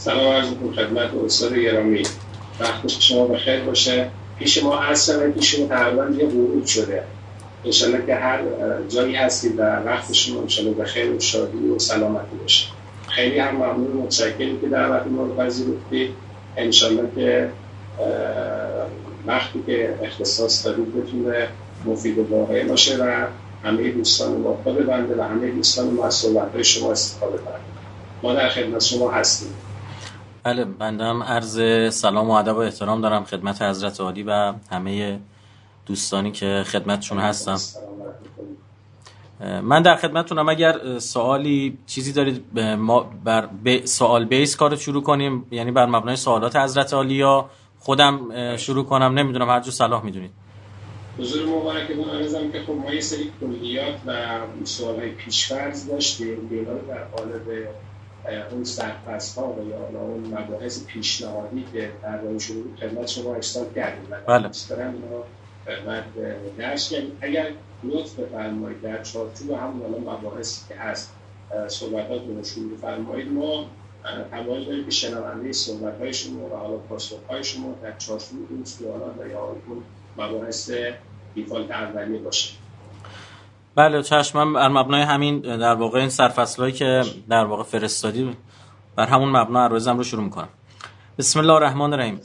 سلام عرض می‌کنم خدمت استاد گرامی. وقت شما بخیر باشه. پیش ما عصر پیش ما تقریبا یه ورود شده. انشالله که هر جایی هستید و وقت شما انشالله بخیر و شادی و سلامتی باشه. خیلی هم ممنون، متشکرم که دعوت ما رو پذیرفتید. انشالله که وقتی که اختصاص دارید بتونه مفید و واقعی باشه و همه دوستان ما ببنده و همه دوستان ما از صحبت‌های شما استفاده کنند. ما در خدمت شما هستیم. بله، بنده هم عرض سلام و ادب و احترام دارم خدمت حضرت عالی و همه دوستانی که خدمتشون هستم. من در خدمتتونم. اگر سوالی چیزی دارید ما به سوال بیس کارو شروع کنیم، یعنی بر مبنای سوالات حضرت عالی، یا خودم شروع کنم، نمیدونم، هر جو صلاح میدونید. حضور مبارکتون عرضم که خب ما یه سری کلیات و سوالای پیش‌فرض داشتیم، اینا رو در قالب اون سرفصل‌ها و یا اون مباحث پیشنهادی که در واقع شروع خدمت شما ارسال کردیم. بله. دوستان ما خدمت درش کردیم. اگر لطف بفرمایید در چارچوب همون مباحثی که هست صحبتاتون رو شروع بفرمایید. ما تمایل داریم که شنونده صحبت‌های شما و حالا پاسخ‌های شما در چارچوب اون سوالات و یا اون مباحث دیفالت اولیه باشه. بله چشم. من بر مبنای همین در واقع این سرفصلایی که در واقع فرستادی بر همون مبنا عرضم رو شروع میکنم. بسم الله الرحمن الرحیم.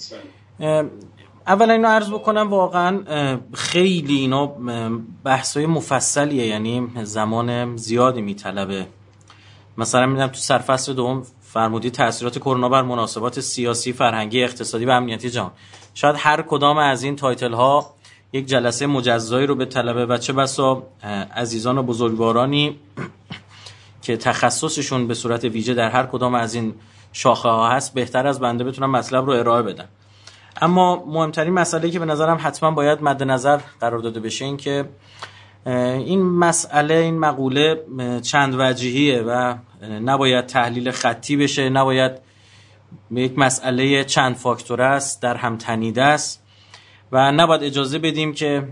اولا اینو عرض بکنم واقعا خیلی اینا بحثای مفصلیه، یعنی زمان زیادی میطلبه. مثلا میدونم تو سرفصل دوم فرمودی تاثیرات کرونا بر مناسبات سیاسی، فرهنگی، اقتصادی و امنیتی جهان. شاید هر کدام از این تایتل ها یک جلسه مجزایی رو به طلبه و چه بسا عزیزان و بزرگوارانی که تخصصشون به صورت ویژه در هر کدام از این شاخه ها هست بهتر از بنده بتونن مطلب رو ارائه بدن. اما مهمترین مسئله که به نظرم حتما باید مد نظر قرار داده بشه این که این مسئله، این مقوله چند وجهیه و نباید تحلیل خطی بشه، نباید یک مسئله چند فاکتوره است، در هم تنیده است و نباید اجازه بدیم که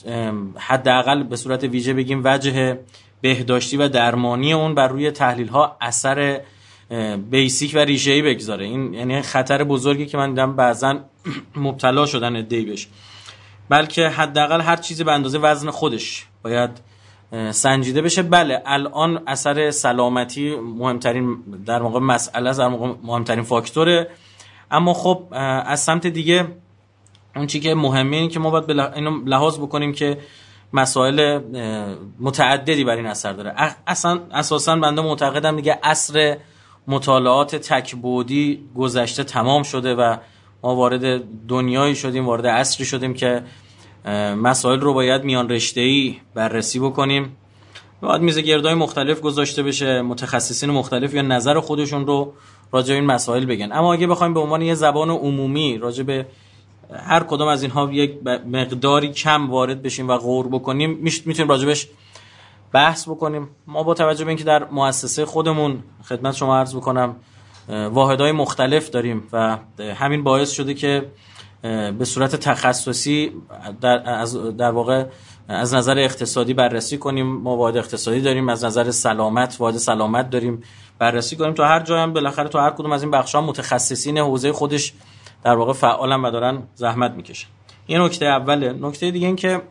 حداقل به صورت ویژه بگیم وجه بهداشتی و درمانی اون بر روی تحلیل ها اثر بیسیک و ریشه‌ای بگذاره. این یعنی خطر بزرگی که من دیدم بعضن مبتلا شدن عده‌ای بهش. بلکه حداقل هر چیزی به اندازه وزن خودش باید سنجیده بشه. بله الان اثر سلامتی مهمترین در واقع مسئله است، در واقع مهمترین فاکتوره. اما خب از سمت دیگه اون چیزی که مهمه این که ما باید اینو لحاظ بکنیم که مسائل متعددی بر این اثر داره. اساساً بنده معتقدم دیگه عصر مطالعات تک‌بعدی گذشته تمام شده و ما وارد دنیایی شدیم، وارد عصری شدیم که مسائل رو باید میان رشته‌ای بررسی بکنیم. باید میز گردای مختلف گذاشته بشه، متخصصین مختلف یا نظر خودشون رو راجع به این مسائل بگن. اما اگه بخوایم به عنوان یه زبان عمومی راجع به هر کدام از اینها یک مقداری کم وارد بشیم و غور بکنیم، میتونیم راجبش بحث بکنیم. ما با توجه به اینکه در مؤسسه خودمون خدمت شما عرض بکنم واحدهای مختلف داریم و همین باعث شده که به صورت تخصصی در واقع از نظر اقتصادی بررسی کنیم. ما واحد اقتصادی داریم، از نظر سلامت واحد سلامت داریم بررسی کنیم. تو هر جایی هم بالاخره تو هر کدوم از این بخش‌ها متخصصین حوزه خودش در واقع فعالن و دارن زحمت میکشن. این نکته اوله. نکته دیگه این که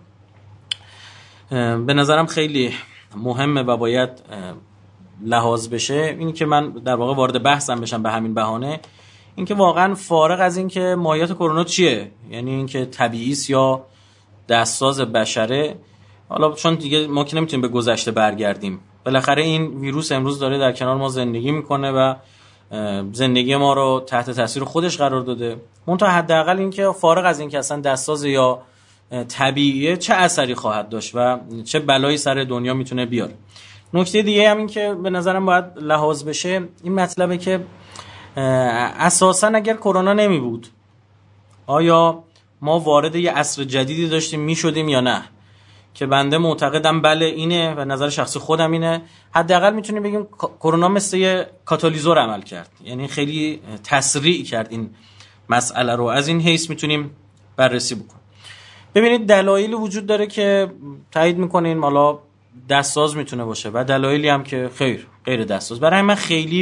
به نظرم خیلی مهمه و باید لحاظ بشه این که من در واقع وارد بحثم بشم به همین بهانه، این که واقعا فارغ از این که ماهیت کرونا چیه، یعنی این که طبیعی است یا دستساز بشره، حالا چون دیگه ما که نمیتونیم به گذشته برگردیم، بالاخره این ویروس امروز داره در کنار ما زندگی میکنه و زندگی ما رو تحت تاثیر خودش قرار داده. منتها حداقل این که فارغ از این که اصلا دستساز یا طبیعیه چه اثری خواهد داشت و چه بلایی سر دنیا میتونه بیاره. نکته دیگه هم این که به نظرم باید لحاظ بشه این مطلبه که اساسا اگر کرونا نمی بود آیا ما وارد یه عصر جدیدی داشتیم میشدیم یا نه؟ که بنده معتقدم بله اینه و نظر شخصی خودم اینه. حداقل میتونیم بگیم کرونا مثل یه کاتالیزور عمل کرد، یعنی خیلی تسریع کرد این مسئله رو. از این حیث میتونیم بررسی بکنیم. ببینید دلایلی وجود داره که تایید میکنین حالا دستساز میتونه باشه و دلایلی هم که غیر دستساز. برای من خیلی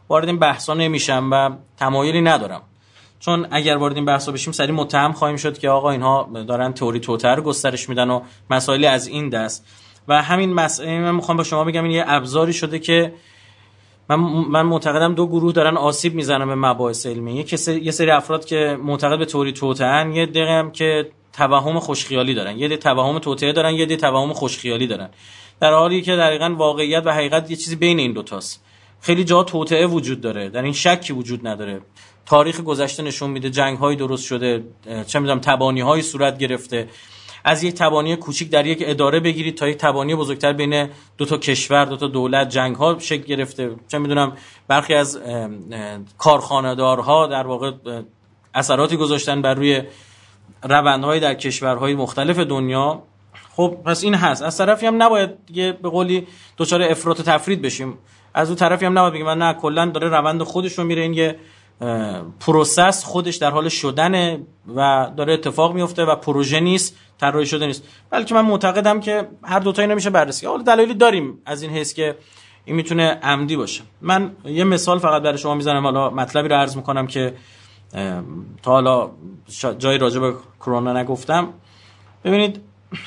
وارد این بحثا نمیشم و تمایلی ندارم، چون اگر وارد این بحثا بشیم سریع متهم خواهیم شد که آقا اینها دارن تئوری توطئه رو گسترش میدن و مسائلی از این دست. و همین مسئله من میخوام با شما بگم این یه ابزاری شده که من معتقدم دو گروه دارن آسیب میزنن به مباحث علمی. یه سری افراد که معتقد به تئوری توطئه ان، یه دیگه هم که توهم خوشخیالی دارن، یه توهم توطئه دارن، یه توهم خوشخیالی دارن، در حالی که دقیقاً واقعیت و حقیقت یه چیزی بین این دو تاست. خیلی جا توطئه وجود داره، در این شکی وجود نداره. تاریخ گذشته نشون میده جنگ‌های درست شده، چه می‌دونم تبانی‌های صورت گرفته. از یک تبانی کوچیک در یک اداره بگیرید تا یک تبانی بزرگتر بین دو تا کشور، دو تا دولت، جنگ‌ها شکل گرفته. چه می‌دونم برخی از کارخانه‌دارها در واقع اثراتی گذاشتن بر روی روندهای در کشورهای مختلف دنیا. خب پس این هست. از طرفی هم نباید دیگه به قولی دچار افراط و تفرید بشیم، از اون طرفی هم نباید بگیم من نه کلا داره روند خودش رو میره، این یه پروسس خودش در حال شدنه و داره اتفاق میفته و پروژه نیست، طراحی شده نیست. بلکه من معتقدم که هر دو تا اینا میشه بررسی. حالا دلایلی داریم از این حیث که این میتونه عمدی باشه. من یه مثال فقط برای شما میزنم، حالا مطلبی رو عرض میکنم که تا حالا جای راجع به کرونا نگفتم. ببینید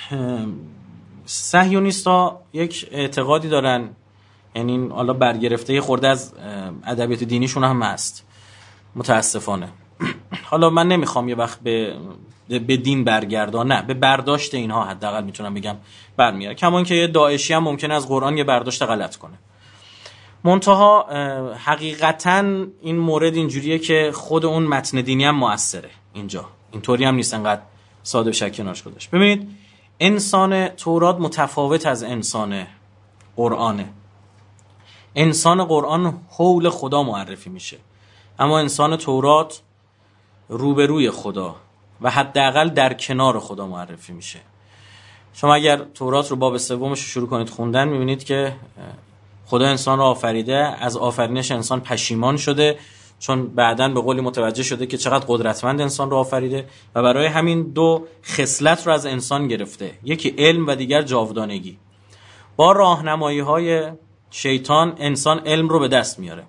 صهیونیست‌ها یک اعتقادی دارن، یعنی حالا برگرفته خورده از ادبیات دینیشون هم هست متاسفانه. حالا من نمیخوام یه وقت به دین برگردان، نه به برداشت اینها حداقل میتونم بگم برمیاره. کمان که یه داعشی هم ممکنه از قرآن یه برداشت غلط کنه. منتها حقیقتا این مورد اینجوریه که خود اون متن دینی هم مؤثره اینجا، اینطوری هم نیست انقدر ساده و شکی ناش گذاشت. ببینید انسان تورات متفاوت از انسان قرآنه. انسان قرآن حول خدا معرفی میشه، اما انسان تورات روبروی خدا و حداقل در کنار خدا معرفی میشه. شما اگر تورات رو باب سومش رو شروع کنید خوندن میبینید که خدا انسان رو آفریده، از آفرینش انسان پشیمان شده، چون بعداً به قولی متوجه شده که چقدر قدرتمند انسان رو آفریده و برای همین دو خصلت رو از انسان گرفته، یکی علم و دیگر جاودانگی. با راهنمایی‌های شیطان انسان علم رو به دست میاره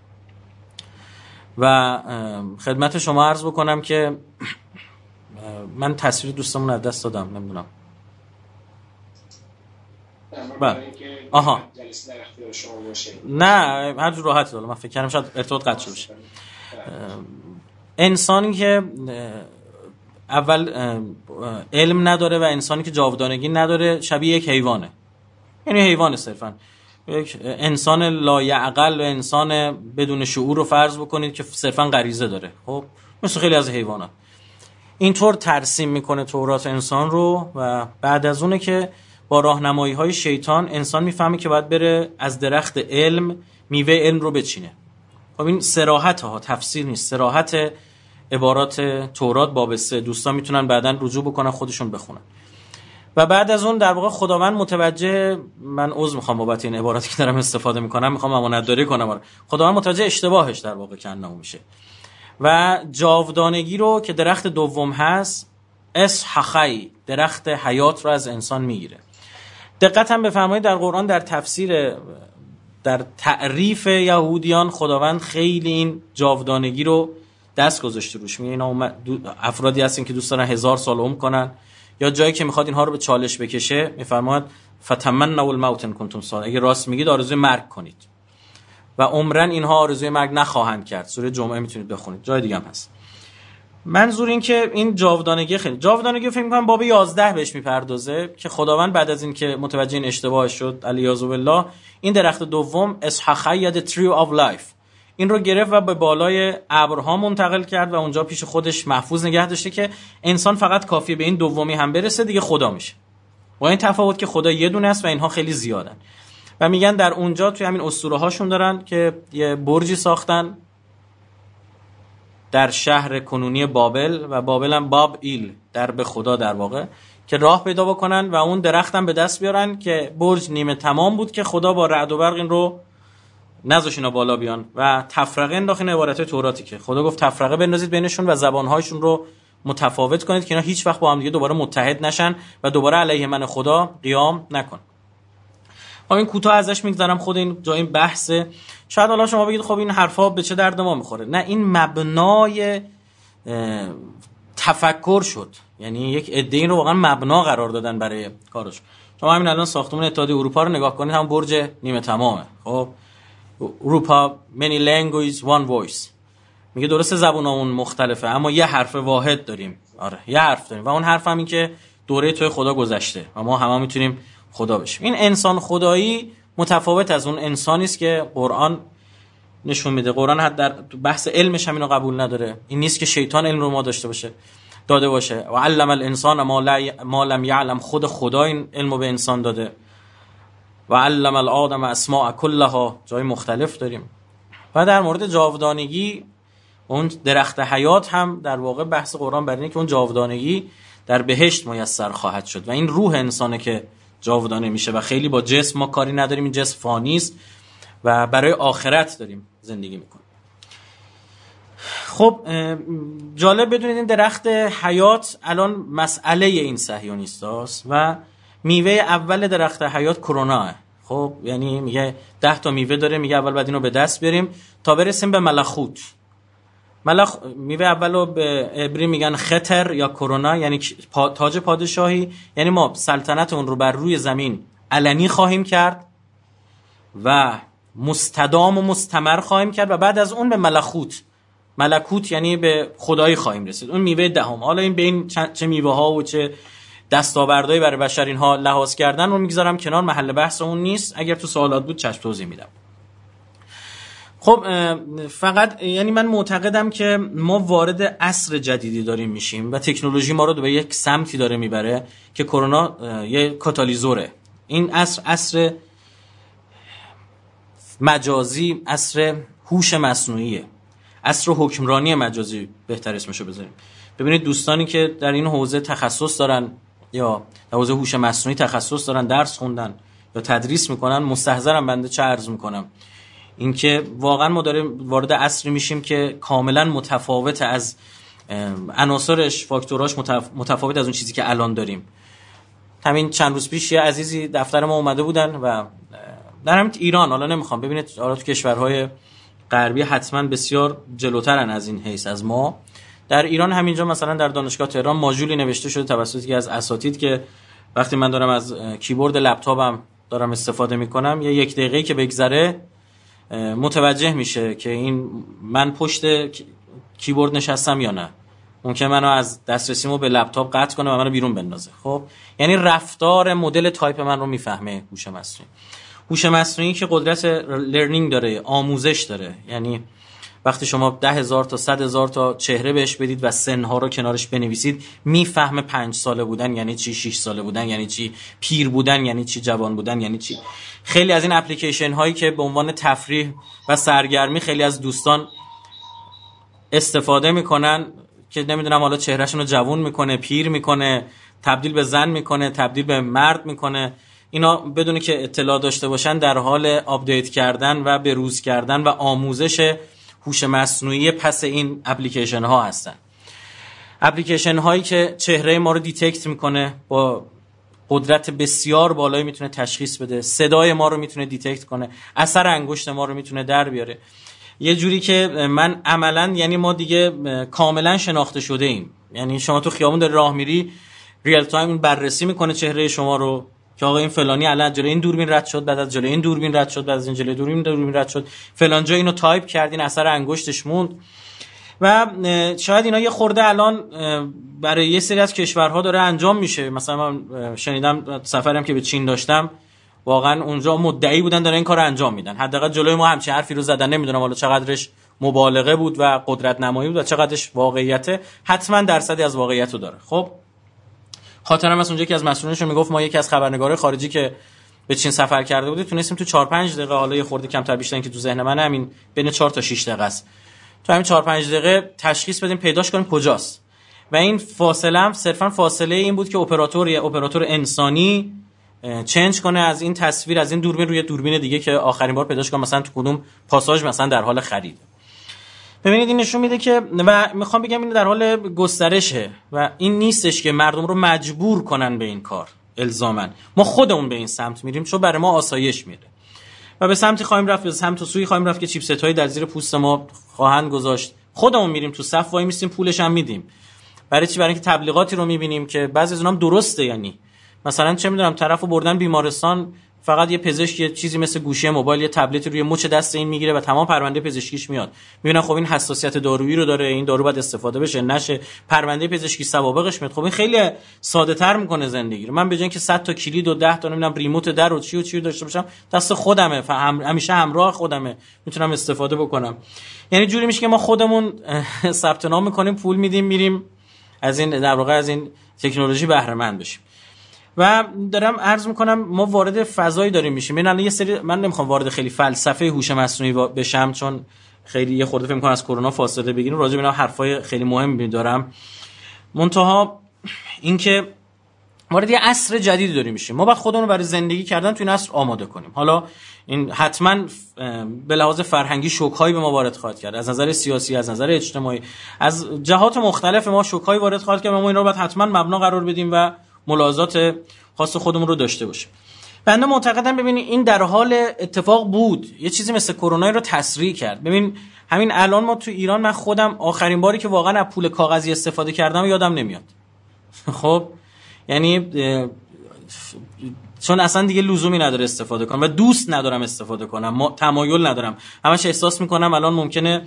و خدمت شما عرض بکنم که من تصویر دوستمون از دست دادم، نمیدونم. آها نه هر جور راحت داره، من فکر کردم شاید ارتباط قطع شده باشه. انسانی که اول علم نداره و انسانی که جاودانگی نداره شبیه یک حیوانه، یعنی حیوان صرفا یک انسان لایعقل و انسان بدون شعور رو فرض بکنید که صرفا غریزه داره، خب مثل خیلی از حیوانات. اینطور ترسیم میکنه تورات انسان رو و بعد از اونه که با راهنمایی‌های شیطان انسان میفهمه که باید بره از درخت علم میوه علم رو بچینه. خب این صراحت ها، تفسیر نیست، صراحت عبارات تورات باب 3. دوستان میتونن بعداً رجوع بکنن خودشون بخونن. و بعد از اون در واقع خداوند متوجه، من عذر میخوام بابت این عباراتی که دارم استفاده میکنم، میخوام امانتداری کنم، خداوند متوجه اشتباهش در واقع کنه میشه و جاودانگی رو که درخت دوم هست اسحخی، درخت حیات رو از انسان میگیره. دقت هم بفرمایید در قرآن در تفسیر، در تعریف یهودیان خداوند خیلی این جاودانگی رو دست گذاشته روش. میگه اینا افرادی هستن که دوست دارن 1000 سال عمر کنن، یا جایی که میخواد اینها رو به چالش بکشه میفرماید فتمنوا الموت ان کنتم صادقین، اگه راست میگید آرزوی مرگ کنید و عمرن اینها آرزوی مرگ نخواهند کرد. سوره جمعه میتونید بخونید، جای دیگه هم هست. منظور این که این جاودانگی، خیلی جاودانگی فکر می‌کنم باب 11 بهش میپردازه که خداوند بعد از این که متوجه این اشتباه شد الیاذ بالله، این درخت دوم اسحخی یا the tree of life این رو گرفت و به بالای ابرها منتقل کرد و اونجا پیش خودش محفوظ نگه داشته که انسان فقط کافیه به این دومی هم برسه دیگه خدا میشه. با این تفاوت که خدا یه دونه است و اینها خیلی زیادن. و میگن در اونجا توی همین اسطوره هاشون دارن که یه برجی ساختن در شهر کنونی بابل و بابل هم باب ایل، در به خدا در واقع، که راه پیدا بکنن و اون درخت هم به دست بیارن که برج نیمه تمام بود که خدا با رعد و برق این رو نذاش اینا بالا بیان و تفرقه انداخت. این عبارت توراتی که خدا گفت تفرقه بندازید بینشون و زبانهایشون رو متفاوت کنید که اینا هیچ وقت با هم دیگه دوباره متحد نشن و دوباره علیه من خدا قیام نکن. این کوتاه ازش میگذرم، خود این جای این بحثه. شاید حالا شما بگید خب این حرفا به چه درد ما میخوره. نه، این مبنای تفکر شد، یعنی یک عده این رو واقعا مبنا قرار دادن برای کارش. شما همین الان ساختمان اتحادیه اروپا رو نگاه کنید، هم برج نیمه تمامه. خب اروپا many languages one voice، میگه درسته زبونامون مختلفه اما یه حرف واحد داریم. آره یه حرف داریم و اون حرف هم این که دوره توی خدا گذشته و ما همه میتونیم خدا بشیم. این انسان خدایی متفاوت از اون انسانی است که قرآن نشون میده. قرآن حتی در بحث علمش هم اینو قبول نداره. این نیست که شیطان علم رو ما داده باشه. و علم الانسان ما لم یعلم، خود خدا این علمو به انسان داده. و علم الآدم اسماء کلها، جای مختلف داریم. و در مورد جاودانگی، اون درخت حیات هم در واقع بحث قرآن بر اینه که اون جاودانگی در بهشت میسر خواهد شد و این روح انسانه که جاودانه میشه و خیلی با جسم ما کاری نداریم. این جسم فانی است و برای آخرت داریم زندگی میکنیم. خب جالب بدونید این درخت حیات الان مسئله این صهیونیستاست و میوه اول درخت حیات کروناه. خب یعنی میگه 10 تا میوه داره، میگه اول بعد اینو به دست بیاریم تا برسیم به ملخوت. میوه اولو به عبری میگن خطر یا کرونا، یعنی تاج پادشاهی. یعنی ما سلطنت اون رو بر روی زمین علنی خواهیم کرد و مستدام و مستمر خواهیم کرد و بعد از اون به ملکوت یعنی به خدایی خواهیم رسید. اون میوه دهم. حالا این بین چه میوه ها و چه دستاوردهایی برای بشر اینها لحاظ کردن رو میگذارم کنار، محل بحث اون نیست. اگر تو سوالات بود چشم توضیح میدم. خب فقط یعنی من معتقدم که ما وارد عصر جدیدی داریم میشیم و تکنولوژی ما رو به یک سمتی داره میبره که کرونا یه کاتالیزوره. این عصر مجازی، عصر هوش مصنوعیه، عصر حکمرانی مجازی بهتر اسمشو بذاریم. ببینید دوستانی که در این حوزه تخصص دارن یا در حوزه هوش مصنوعی تخصص دارن، درس خوندن یا تدریس میکنن، مستحضرم بنده چه عرض میکنم. اینکه واقعا ما داریم وارد عصری میشیم که کاملا متفاوت از عناصرش، فاکتوراش متفاوت از اون چیزی که الان داریم. همین چند روز پیش یه عزیزی دفتر ما اومده بودن و در همین ایران، حالا نمیخوام ببینید حالا تو کشورهای غربی حتما بسیار جلوترن از این حیث از ما. در ایران همینجا مثلا در دانشگاه تهران ماژولی نوشته شده توسط یکی از اساتید که وقتی من دارم از کیبورد لپتاپم دارم استفاده میکنم، یا 1 دقیقه‌ای که بگذره متوجه میشه که این من پشت کیبورد نشستم یا نه. ممکنه منو از دسترسیمو به لپتاپ قطع کنه و منو بیرون بندازه. خب یعنی رفتار مدل تایپ من رو میفهمه هوش مصنوعی. هوش مصنوعی که قدرت لرنینگ داره، آموزش داره. یعنی وقتی شما 10,000 تا 100,000 تا چهره بهش بدید و سنها رو کنارش بنویسید، میفهمه 5 ساله بودن یعنی چی، 6 ساله بودن یعنی چی، پیر بودن یعنی چی، جوان بودن یعنی چی. خیلی از این اپلیکیشن هایی که به عنوان تفریح و سرگرمی خیلی از دوستان استفاده میکنن که نمیدونم حالا چهرهشون رو جوان میکنه، پیر میکنه، تبدیل به زن میکنه، تبدیل به مرد میکنه، اینا بدون که اطلاع داشته باشن در حال آپدیت کردن و بروز کردن و آموزش هوش مصنوعی پس این اپلیکیشن ها هستن. اپلیکیشن هایی که چهره ما رو دیتکت میکنه، با قدرت بسیار بالایی میتونه تشخیص بده، صدای ما رو میتونه دیتکت کنه، اثر انگشت ما رو میتونه در بیاره. یه جوری که من عملاً یعنی ما دیگه کاملا شناخته شده ایم. یعنی شما تو خیابون داری راه میری، ریل تایم بررسی میکنه چهره شما رو که آقا این فلانی الان جلوی این دوربین رد شد، بعد از جلوی این دوربین رد شد، بعد از این جلوی دوربین رد شد، فلان جا اینو تایپ کردین، اثر انگشتش موند. و شاید اینا یه خورده الان برای یه سری از کشورها داره انجام میشه. مثلا من شنیدم سفرم که به چین داشتم، واقعا اونجا مدعی بودن دارن این کارو انجام میدن. حداقل جلوی ما همچین حرفی رو زدن. نمیدونم حالا چقدرش مبالغه بود و قدرت نمایی بود و چقدرش واقعیته. حتما درصدی از واقعیت رو داره. خب خاطرم از اونجا که از مسئولینشون میگفت ما یکی از خبرنگارای خارجی که به چین سفر کرده بودیم تونستیم تو 4-5 دقیقه، حالا یه خورده کمتر بیشتر که تو ذهن من همین بین 4 تا 6 دقیقه است، تو همین 4-5 دقیقه تشخیص بدیم، پیداش کنیم کجاست. و این فاصله هم صرفا فاصله این بود که اپراتور انسانی چنج کنه از این تصویر، از این دوربین روی دوربین دیگه که آخرین بار پیداش کنه مثلا تو کدوم پاساژ مثلا در حال خرید. ببینید این نشون میده که، و میخوام بگم این در حال گسترشه و این نیستش که مردم رو مجبور کنن به این کار. الزامن، ما خودمون به این سمت میریم چون برای ما آسایش میره و به سمتی خواهیم رفت، به سمت سوی خواهیم رفت که چیپست هایی در زیر پوست ما خواهند گذاشت. خودمون میریم تو صف وای میستیم پولش هم میدیم. برای چی؟ برای اینکه تبلیغاتی رو میبینیم که بعضی از اونها هم درسته، یعنی مثلا چه میدونم طرفو بردن بیمارستان، فقط یه پزشک یه چیزی مثل گوشی موبایل یه تبلت روی مچ دست این میگیره و تمام پرونده پزشکیش میاد. میبینن خب این حساسیت دارویی رو داره، این دارو باید استفاده بشه نشه، پرونده پزشکی سوابقش میاد. خب این خیلی ساده تر میکنه زندگی رو. من به جای اینکه 100 تا کلید و 10 تا نمیدونم ریموت در و چی داشته باشم، دست خودمه، همیشه همراه خودمه، میتونم استفاده بکنم. یعنی جوری میشه که ما خودمون ثبت نام میکنیم، پول میدیم، میریم از این در واقع از این تکنولوژی بهره مند بشیم. و دارم عرض میکنم ما وارد فضایی داریم میشیم. من یه سری، من نمیخوام وارد خیلی فلسفه هوش مصنوعی بشم چون خیلی یه خورده فکر میکنم از کرونا فاصله بگیریم، راجع به اینا حرفای خیلی مهمی دارم. منتها اینکه وارد یه عصر جدیدی داریم میشیم، ما باید خودمون رو برای زندگی کردن تو این عصر آماده کنیم. حالا این حتما به لحاظ فرهنگی شوک‌هایی به ما وارد خواهد کرد، از نظر سیاسی، از نظر اجتماعی، از جهات مختلف ما شوک‌هایی وارد خواهد کرد و ما اینا رو باید حتما مبنا قرار بدیم و ملاحظات خاص خودمون رو داشته باشیم. بنده معتقدم ببینید این در حال اتفاق بود، یه چیزی مثل کرونا رو تسریع کرد. ببین همین الان ما تو ایران، من خودم آخرین باری که واقعا از پول کاغذی استفاده کردم یادم نمیاد. خب یعنی چون اصلا دیگه لزومی نداره استفاده کنم و دوست ندارم استفاده کنم، تمایل ندارم. همش احساس میکنم الان ممکنه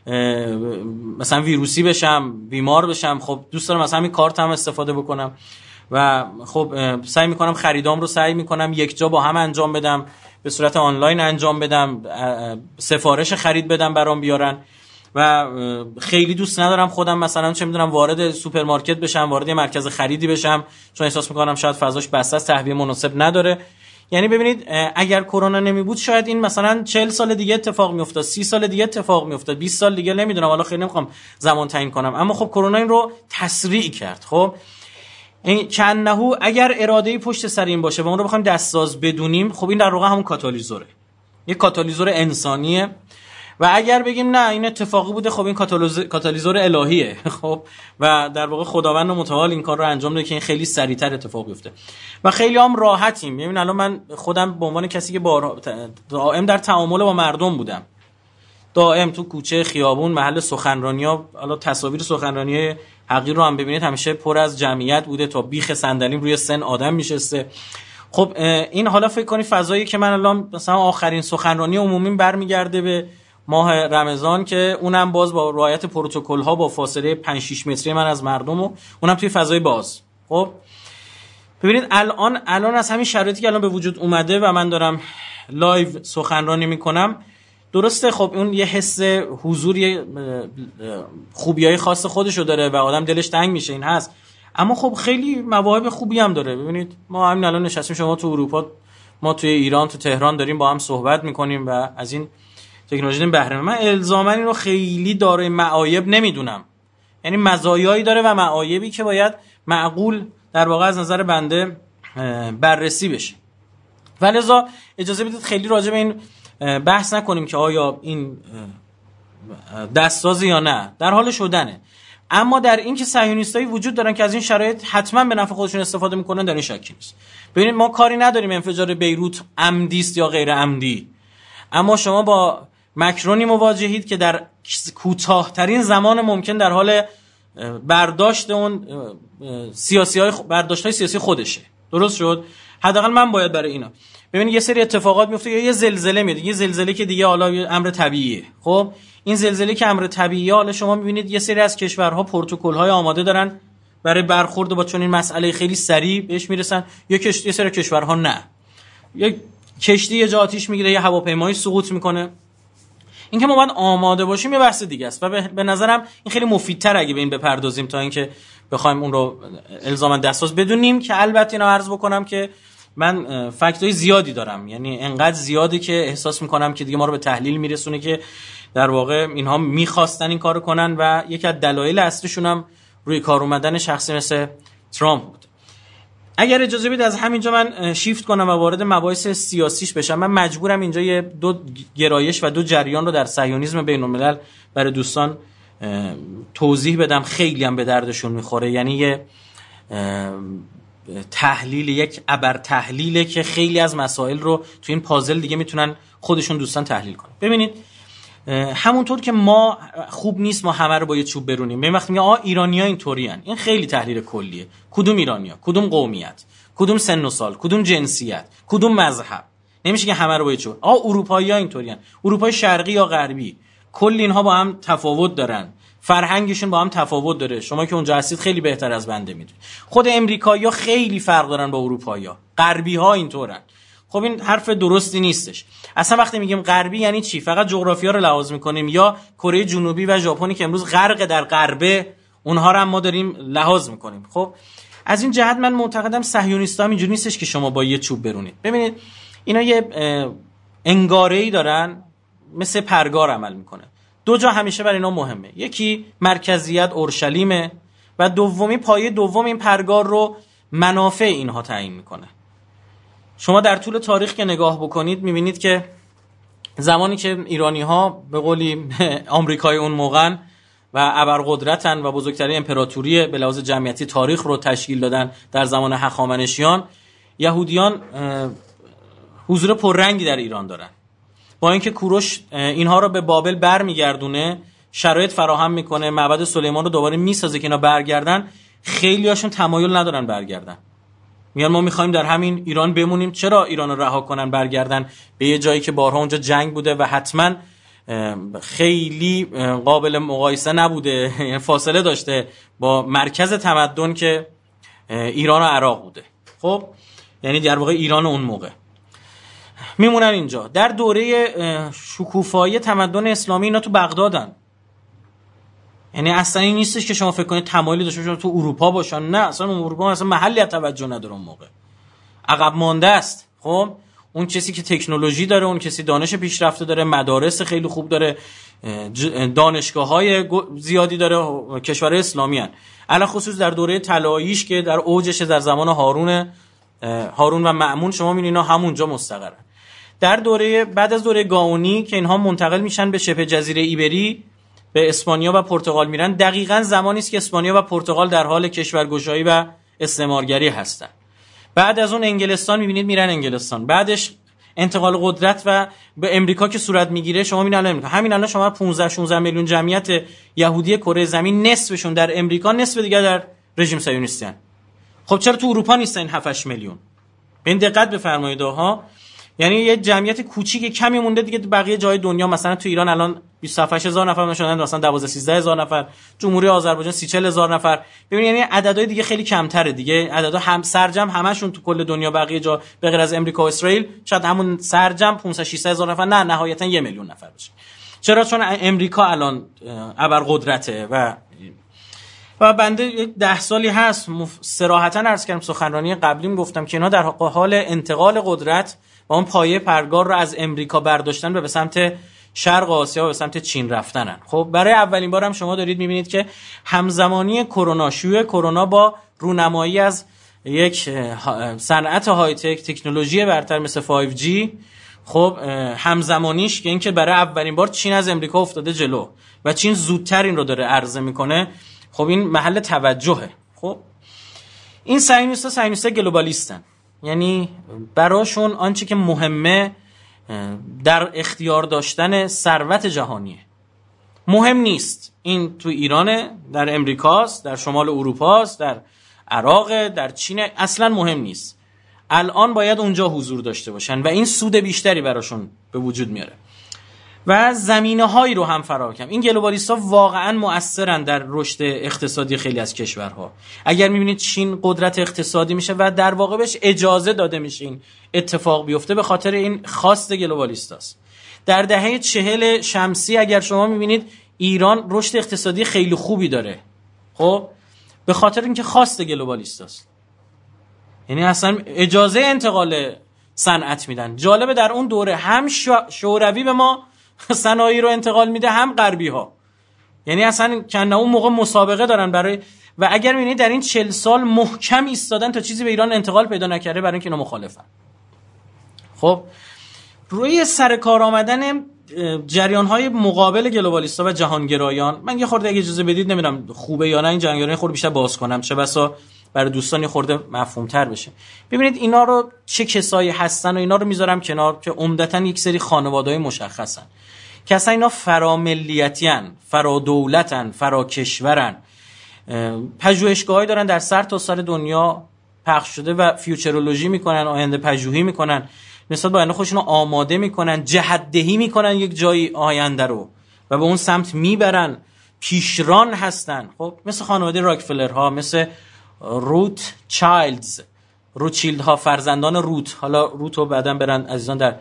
مثلا ویروسی بشم، بیمار بشم. خب دوست دارم مثلا همین کارتم استفاده بکنم و خب سعی میکنم خریدام رو سعی میکنم یک جا با هم انجام بدم، به صورت آنلاین انجام بدم، سفارش خرید بدم برام بیارن و خیلی دوست ندارم خودم مثلا چه میدونم وارد سوپرمارکت بشم، وارد مرکز خریدی بشم، چون احساس میکنم شاید فضاش بسته است، تهویه مناسب نداره. یعنی ببینید اگر کرونا نمی بود شاید این مثلا 40 سال دیگه اتفاق میافتاد، 30 سال دیگه اتفاق میافتاد، 20 سال دیگه، نمیدونم، حالا خیلی نمیخوام زمان تعیین کنم، اما خب کرونا این رو تسریع کرد. خب این کنهو اگر اراده‌ای پشت سر این باشه و اون رو بخوایم دستساز بدونیم، خب این در واقع همون کاتالیزوره، یک کاتالیزور انسانیه. و اگر بگیم نه این اتفاقی بوده، خب این کاتالیزور الهیه. خب و در واقع خداوند متعال این کار رو انجام داده که این خیلی سریعتر اتفاق بیفته و خیلی هم راحتیم. ببین الان من خودم به عنوان کسی که دائم در تعامل با مردم بودم، دائم تو کوچه، خیابون، محل سخنرانی‌ها، حالا تصاویر سخنرانی حقیر رو هم ببینید همیشه پر از جمعیت بوده، تا بیخ صندلیم روی سن آدم میشسته. خب این حالا فکر کنید فضایی که من الان مثلا آخرین سخنرانی عمومی برمیگرده به ماه رمضان که اونم باز با رعایت پروتکل ها با فاصله 5-6 متری من از مردم و اونم توی فضای باز. خب ببینید الان از همین شرایطی که الان به وجود اومده و من دارم لایو سخنرانی میکنم، درسته خب اون یه حس حضور، خوبیای خاص خودشو داره و آدم دلش تنگ میشه، این هست، اما خب خیلی مواهب خوبی هم داره. ببینید ما همین الان نشستیم، شما تو اروپا، ما توی ایران، تو تهران داریم با هم صحبت میکنیم و از این تکنولوژی بهره. من الزاما این رو خیلی دارای معایب نمیدونم، یعنی مزایایی داره و معایبی که باید معقول در واقع از نظر بنده بررسی بشه. ولذا اجازه بدید خیلی راجع به این بحث نکنیم که آیا این دستسازی یا نه، در حال شدنه. اما در این که صهیونیستایی وجود دارن که از این شرایط حتما به نفع خودشون استفاده میکنن، در این شکی نیست. ببینید ما کاری نداریم انفجار بیروت عمدی است یا غیر عمدی، اما شما با مکرونی مواجهید که در کوتاه‌ترین زمان ممکن در حال برداشت اون برداشت‌های سیاسی خودشه. درست شد؟ حداقل من باید برای اینا ببینید یه سری اتفاقات میفته، یا یه زلزله میاد، یه زلزله که دیگه حالا امر طبیعیه. خب این زلزله که امر طبیعیه، حالا شما میبینید یه سری از کشورها پروتکل‌های آماده دارن برای برخورد با چنین مسئله خیلی سریع بهش میرسن، یه سری کشورها نه. یک کشتی یه جا آتیش میگیره، یه هواپیمایی سقوط میکنه. این که ما باید آماده باشیم یه بحث دیگه است و به نظرم این خیلی مفیدتر اگه به این بپردازیم تا اینکه بخوایم اون رو الزاما دستساز بدونیم. که البته اینو عرض بکنم که من فکتای زیادی دارم، یعنی انقدر زیاده که احساس میکنم که دیگه ما رو به تحلیل میرسونه که در واقع اینها میخواستن این کارو کنن و یکی از دلایل اصلیشون هم روی کار اومدن شخصی مثل ترامپ بود. اگر اجازه بدید از همینجا من شیفت کنم و وارد مباحث سیاسیش بشم. من مجبورم اینجا دو گرایش و دو جریان رو در صهیونیسم بین‌الملل برای دوستان توضیح بدم، خیلی هم به دردشون میخوره. یعنی تحلیل، یک ابر تحلیله که خیلی از مسائل رو تو این پازل دیگه میتونن خودشون دوستان تحلیل کنن. ببینید همونطور که ما خوب نیست ما همه رو با یه چوب برونیم. ببین وقتی میگه ایرانی‌ها اینطورین، این خیلی تحلیل کلیه. کدوم ایرانی‌ها، کدوم قومیت، کدوم سن و سال، کدوم جنسیت، کدوم مذهب. نمیشه که همه رو با یه چوب. اروپایی‌ها اینطورین، اروپای شرقی یا غربی، کل اینها با هم تفاوت دارن، فرهنگشون با هم تفاوت داره. شما که اونجا هستید خیلی بهتر از بنده میدونید. خود امریکایی‌ها خیلی فرق دارن با اروپایی‌ها، غربی‌ها اینطورن. خب این حرف درستی نیستش. اصلا وقتی میگیم غربی یعنی چی؟ فقط جغرافیا رو لحاظ میکنیم یا کره جنوبی و ژاپنی که امروز غرق در غربه، اونها رو هم ما داریم لحاظ میکنیم؟ خب از این جهت من معتقدم صهیونیست‌ها هم اینجوری نیستش که شما با یه چوب برونید. ببینید اینا یه انگاره‌ای دارن، مثل پرگار عمل میکنه. دو جا همیشه برای اینا مهمه. یکی مرکزیت اورشلیمه و دومی پایه دوم این پرگار رو منافع اینها تعیین میکنه. شما در طول تاریخ که نگاه بکنید میبینید که زمانی که ایرانی‌ها به قولی آمریکای اون موقعن و ابرقدرتن و بزرگترین امپراتوری به لحاظ جمعیتی تاریخ رو تشکیل دادن در زمان هخامنشیان، یهودیان حضور پررنگی در ایران دارن. با اینکه کوروش اینها رو به بابل برمیگردونه، شرایط فراهم میکنه، معبد سلیمان رو دوباره میسازه که اینا برگردن، خیلی هاشون تمایل ندارن برگردن. میگن ما میخوایم در همین ایران بمونیم. چرا ایران رو رها کنن برگردن به یه جایی که بارها اونجا جنگ بوده و حتما خیلی قابل مقایسه نبوده، یعنی فاصله داشته با مرکز تمدن که ایران و عراق بوده. خب یعنی در واقع ایران اون موقع میمونن اینجا. در دوره شکوفایی تمدن اسلامی اینا تو بغدادن. یعنی اصلا این نیستش که شما فکر کنید تمایلی داشته باشن تو اروپا باشن. نه، اصلا اروپا اصلا محلی از توجه نداره اون موقع. عقب مانده است. خب اون کسی که تکنولوژی داره، اون کسی دانش پیشرفته داره، مدارس خیلی خوب داره، دانشگاه‌های زیادی داره، کشورهای اسلامی ان. علاوه خصوص در دوره طلاییش که در اوجش در زمان هارون و مأمون شما می‌بینید اینا همونجا مستقرن. در دوره بعد از دوره گاونی که اینها منتقل میشن به شبه جزیره ایبری، به اسپانیا و پرتغال میرن، دقیقاً زمانی است که اسپانیا و پرتغال در حال کشورگشایی و استعمارگری هستن. بعد از اون انگلستان میبینید میرن انگلستان. بعدش انتقال قدرت و به امریکا که صورت میگیره، شما میبینید همین الان شما 15-16 میلیون جمعیت یهودی کره زمین، نصفشون در امریکا، نصف دیگه در رژیم صهیونیستیان. خب چرا تو اروپا نیستن 7-8 میلیون؟ به این دقت بفرمایید ها. یعنی یه جمعیت کوچیک کمی مونده دیگه بقیه جای دنیا. مثلا تو ایران الان 27,000 نفر شدن، مثلا 12-13,000 نفر، جمهوری آذربایجان 30-40,000 نفر. ببین یعنی عددهای دیگه خیلی کمتره دیگه. عددها هم سرجم همشون تو کل دنیا، بقیه جا به غیر از امریکا و اسرائیل شاید همون سرجم 500-600,000 نفر، نه نهایتا 1 میلیون نفر بشه. چرا؟ چون امریکا الان ابرقدرته و بنده 10 سالی هست صراحتا عرض کردم، سخنرانی قبلیم گفتم که اینا در حال انتقال قدرت و اون پایه پرگار رو از امریکا برداشتن و به سمت شرق آسیا و به سمت چین رفتنن. خب برای اولین بار هم شما دارید میبینید که همزمانی کرونا، شیوع کرونا با رونمایی از یک صنعت های تک، تکنولوژی برتر مثل 5G، خب همزمانیش که این که برای اولین بار چین از امریکا افتاده جلو و چین زودتر این رو داره عرضه میکنه، خب این محل توجهه. خب این صهیونیست‌ها گلوبالیستن، یعنی براشون آنچه که مهمه در اختیار داشتن ثروت جهانیه. مهم نیست این تو ایرانه، در امریکاست، در شمال اروپاست، در عراق، در چین، اصلا مهم نیست. الان باید اونجا حضور داشته باشن و این سود بیشتری براشون به وجود میاره و زمینه‌هایی رو هم فراهم. این گلوبالیست‌ها واقعاً مؤثرن در رشد اقتصادی خیلی از کشورها. اگر می‌بینید چین قدرت اقتصادی میشه و در واقع بهش اجازه داده میشه این اتفاق بیفته، به خاطر این خواست گلوبالیستاست. در دهه 40 شمسی اگر شما می‌بینید ایران رشد اقتصادی خیلی خوبی داره، خب به خاطر اینکه خواست گلوبالیستاست. یعنی اصلا اجازه انتقال صنعت میدن. جالبه در اون دوره هم شوروی به ما صنایع رو انتقال میده، هم غربی ها. یعنی اصلا کنه اون موقع مسابقه دارن برای، و اگر میبینید در این 40 سال محکم ایستادن تا چیزی به ایران انتقال پیدا نکرده، برای اینکه اینا مخالفن. خب روی سر کار آمدن جریان‌های مقابل گلوبالیست‌ها و جهانگرایان، من یه خورده اگه اجازه بدید نمیدونم خوبه یا نه این جریان‌ها خورده بیشتر باز کنم، چه بسا برای دوستان خورده مفهوم‌تر بشه. ببینید اینا رو چه کسایی هستن و اینا رو میذارم کنار که عمدتاً یک سری خانواده‌های مشخصن که اصلا اینا فراملیتیان، فرادولتن، فراکشورن، پژوهشگاهایی دارن در سر تا سر دنیا پخش شده و فیوچرولوژی میکنن، آینده پژوهی میکنن، نسبت به آینده خودشون رو آماده میکنن، جهت‌دهی میکنن یک جایی آینده رو و به اون سمت میبرن، پیشران هستن. خب مثل خانواده راکفلر ها، مثل روت چایلدز، روتشیلد ها، فرزندان روت. حالا روت رو بعداً برن عزیزان در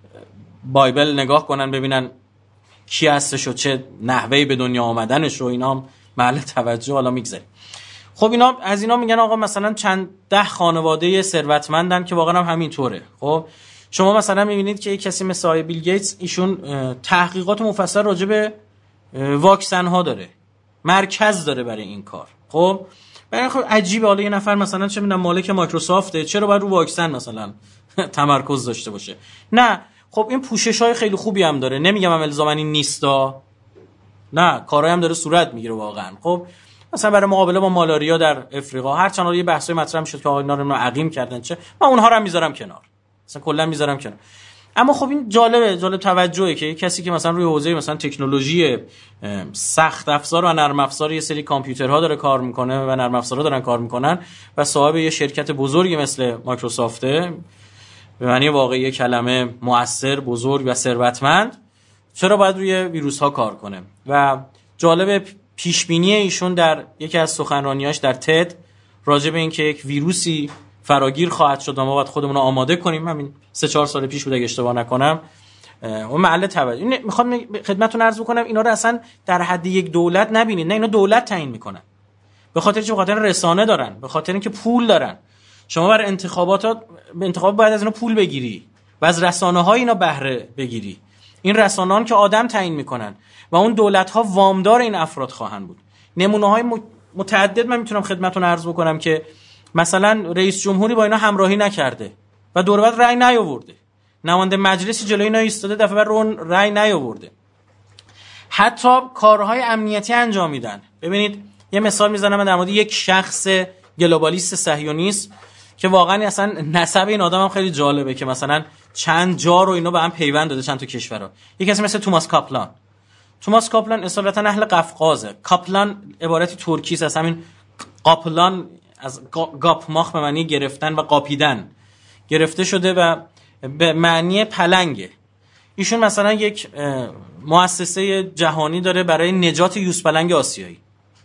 بایبل نگاه کنن ببینن کی هستش و چه نحوهی به دنیا آمدنش و اینا محل توجه. حالا میگذاریم. خب اینا از اینا میگن آقا مثلا چند ده خانواده ثروتمندن که واقعا هم همینطوره. خب شما مثلا میبینید که یک کسی مثل آقای بیل گیتس، ایشون تحقیقات مفصل راجع به واکسن ها داره، مرکز داره برای این کار. خب برای خب عجیبه حالا یه نفر مثلا چه میدونم مالک مایکروسافته چرا باید رو واکسن مثلا تمرکز داشته باشه؟ نه خب این پوشش‌های خیلی خوبی هم داره، نمیگم هم الزاماً این نیستا، نه کارایی هم داره صورت میگیره واقعا. خب مثلا برای مقابله با مالاریا در افریقا هر چند یه بحثای مطرح میشد که آقا اینا رو عقیم کردن چه، من اونها رو هم میذارم کنار، مثلا کلا میذارم کنار. اما خب این جالب توجهه که کسی که مثلا روی حوزه مثلا تکنولوژی سخت افزار و نرم افزار یه سری کامپیوترها داره کار میکنه و نرم افزارها دارن کار میکنن و صاحب یه شرکت بزرگی مثل مایکروسافته، به معنی واقعی کلمه مؤثر، بزرگ و ثروتمند، چرا باید روی ویروس ها کار کنه؟ و جالب پیش بینی ایشون در یکی از سخنرانیاش در تد راجع به این که یک ویروسی فراگیر خواهد شد و ما باید خودمون رو آماده کنیم، همین 3-4 سال پیش بود اگه اشتباه نکنم، اون محل توجه. میخوام خدمتتون عرض بکنم اینا رو اصلا در حد یک دولت نبینید، نه اینا دولت تعیین میکنن. به خاطر چه؟ به خاطر رسانه دارن، به خاطر اینکه پول دارن. شما برای انتخابات باید از اینا پول بگیری و از رسانه‌ها اینا بهره بگیری. این رسانه‌ها که آدم تعیین میکنن و اون دولت‌ها وامدار این افراد خواهند بود. نمونه‌های متعدد من میتونم خدمتتون عرض بکنم که مثلا رئیس جمهوری با اینا همراهی نکرده و دور بعد رأی نیاورده، نماینده مجلسی جلوی اینا ایستاده دفعه بعد رأی نیاورده، حتی کارهای امنیتی انجام میدن. ببینید یه مثال میزنم من در مورد یک شخص گلوبالیست صهیونیست که واقعا اصلا نسب این آدم هم خیلی جالبه که مثلا چند جا رو اینا به هم پیوند داده، چند تا کشورها. یک کسی مثل توماس کاپلان اصالتا اهل قفقازه. کاپلان عبارتی ترکی است، از همین قاپلان از گاپماخ به معنی گرفتن و قاپیدن گرفته شده و به معنی پلنگه. ایشون مثلا یک مؤسسه جهانی داره برای نجات یوزپلنگ آسیایی،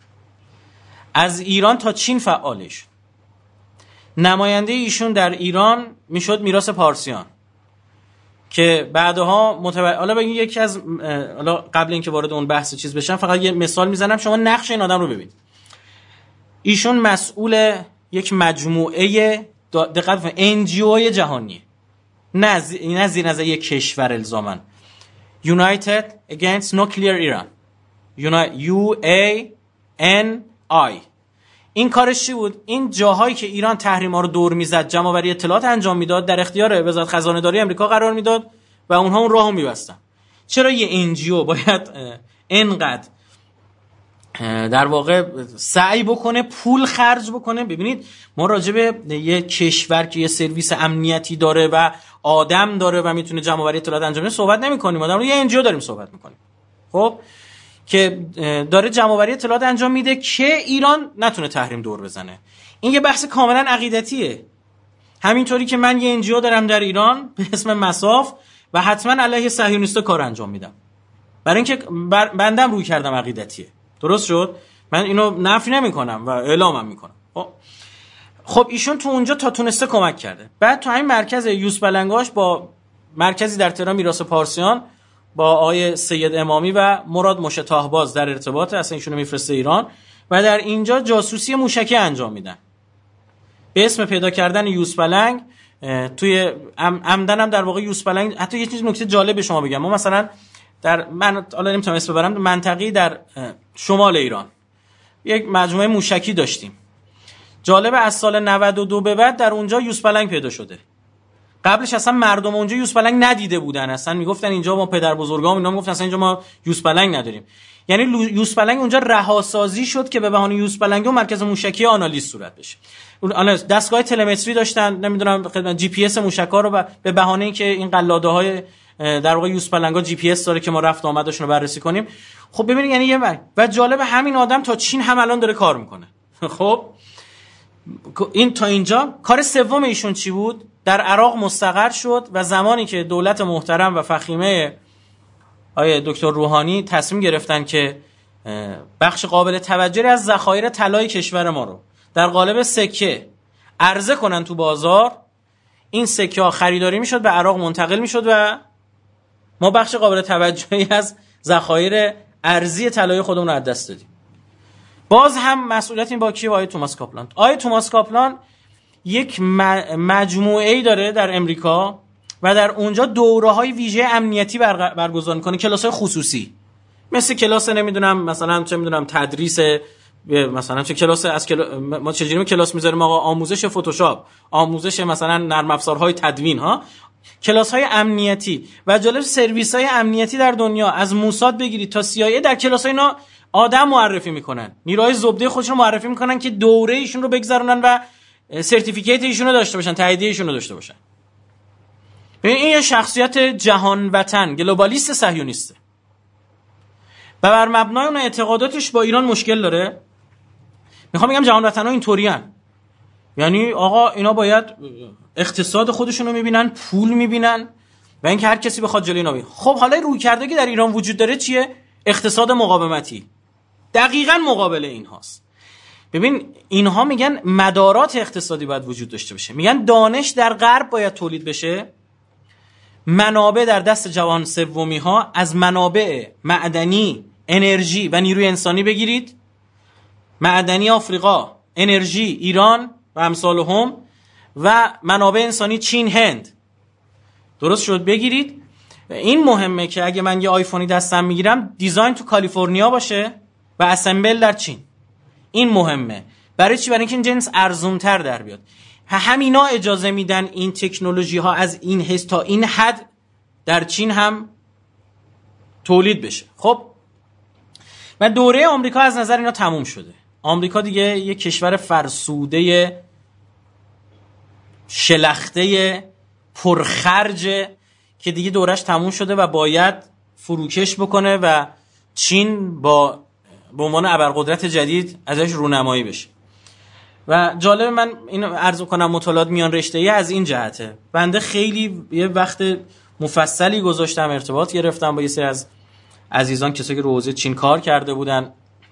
از ایران تا چین فعالش. نماینده ایشون در ایران میشد میراث پارسیان که بعدها حالا بگید یکی از حالا قبل اینکه وارد اون بحث چیز بشم فقط یه مثال میزنم شما نقش این آدم رو ببینید. ایشون مسئول یک مجموعه دقت NGO جهانیه، نه زیر نظر یک کشور الزاماً. United Against Nuclear Iran، UANI. این کارش چی بود؟ این جاهایی که ایران تحریم‌ها رو دور میزد، جمع‌آوری اطلاعات انجام میداد، در اختیار وزارت خزانه‌داری آمریکا قرار میداد و اونها اون راهو میبستن. چرا یه NGO باید اینقدر در واقع سعی بکنه، پول خرج بکنه؟ ببینید ما راجع به یه کشور که یه سرویس امنیتی داره و آدم داره و میتونه جمع‌آوری اطلاعات انجام بده صحبت نمی‌کنیم، ما در مورد یه NGO داریم صحبت می‌کنیم. خب که داره جمع‌آوری اطلاعات انجام میده که ایران نتونه تحریم دور بزنه. این یه بحث کاملا عقیدتیه. همینطوری که من یه NGO دارم در ایران به اسم مساف و حتما علیه صهیونیستا کار انجام میدم، برای اینکه بندم روی کردم عقیدتیه. درست شد؟ من اینو نفی نمی‌کنم و اعلامم می‌کنم. خب ایشون تو اونجا تا تونسته کمک کرده. بعد تو همین مرکز یوزپلنگاش با مرکزی در تهران میراث پارسیان با آقای سید امامی و مراد مشتاحباز در ارتباط، اصلا ایشونو میفرسته ایران و در اینجا جاسوسی موشکی انجام میدن به اسم پیدا کردن یوزپلنگ. توی عمدنم در واقع یوزپلنگ. حتی یه چیز نکته جالب به شما بگم، ما مثلا من حالا نمیتونم اسم ببرم، منطقه‌ای در شمال ایران یک مجموعه موشکی داشتیم. جالب از سال 92 به بعد در اونجا یوزپلنگ پیدا شده. قبلش اصلا مردم اونجا یوز پلنگ ندیده بودن، اصلا میگفتن اینجا ما پدر بزرگام اینا میگفتن اصلا اینجا ما یوز پلنگ نداریم. یعنی یوز پلنگ اونجا رهاسازی شد که به بهانه یوز پلنگ و مرکز موشکی آنالیز صورت بشه. دستگاه تلمتری داشتن، نمیدونم جی پی اس موشکا رو به بهانه اینکه این قلاده‌های در واقع یوز پلنگا جی پی اس داره که ما رفت آمدشون رو بررسی کنیم. خب ببینید یعنی یه و جالب همین آدم تا چین هم الان داره کار میکنه. خب این تا اینجا کار سوم ایشون چی بود؟ در عراق مستقر شد و زمانی که دولت محترم و فخیمه آیه دکتر روحانی تصمیم گرفتن که بخش قابل توجهی از ذخایر طلای کشور ما رو در قالب سکه عرضه کنن تو بازار، این سکه ها خریداری میشد به عراق منتقل میشد و ما بخش قابل توجهی از ذخایر ارزی طلای خودمون رو از دست دادیم. باز هم مسئولیت این با کیه؟ آیه توماس کاپلان. آیه توماس کاپلان یک مجموعه‌ای داره در امریکا و در اونجا دوره‌های ویژه امنیتی برگزار می‌کنه، کلاس‌های خصوصی، مثل کلاس نمیدونم مثلا چه میدونم تدریس، مثلا چه کلاس ما چجوری کلاس می‌ذاریم آقا، آموزش فتوشاپ، آموزش مثلا نرم افزارهای تدوین ها، کلاس‌های امنیتی. و جالب سرویس‌های امنیتی در دنیا از موساد بگیرید تا CIA در کلاس‌های اینا آدم معرفی میکنن، نیروهای زبده خودشون رو معرفی میکنن که دوره ایشون رو بگذرونن و سرتیفیکیت ایشون رو داشته باشن، تاییدیه ایشون رو داشته باشن. ببین این یه شخصیت جهان وطن، گلوبالیست صهیونیسته و بر مبنای اون اعتقاداتش با ایران مشکل داره. میخوام بگم جهان وطن‌ها اینطورین، یعنی آقا اینا باید اقتصاد خودشون رو میبینن، پول میبینن و اینکه هر کسی بخواد جلوی اینا بگیره. خب حالا رویکردی که در ایران وجود داره چیه؟ اقتصاد مقاومتی. دقیقاً مقابل این هاست. ببین اینها میگن مدارات اقتصادی باید وجود داشته باشه، میگن دانش در غرب باید تولید بشه، منابع در دست جوان سومی ها، از منابع معدنی، انرژی و نیروی انسانی بگیرید، معدنی آفریقا، انرژی ایران و امثالهم و منابع انسانی چین، هند، درست شد بگیرید. این مهمه که اگه من یه آیفونی دستم میگیرم دیزاین تو کالیفرنیا باشه و اسمبل در چین. این مهمه. برای چی؟ برای اینکه این جنس ارزونتر در بیاد. همینا اجازه میدن این تکنولوژی ها از این حس تا این حد در چین هم تولید بشه. خب و دوره آمریکا از نظر اینا تموم شده. آمریکا دیگه یه کشور فرسوده، شلخته، پرخرجه که دیگه دورش تموم شده و باید فروکش بکنه و چین به عنوان ابرقدرت جدید ازش رونمایی بشه. و جالب من این عرض کنم مطالعات میان رشته‌ای از این جهته. بنده خیلی یه وقت مفصلی گذاشتم، ارتباط گرفتم با یه سری از عزیزان، کسایی که رو حوزه چین کار کرده بودن.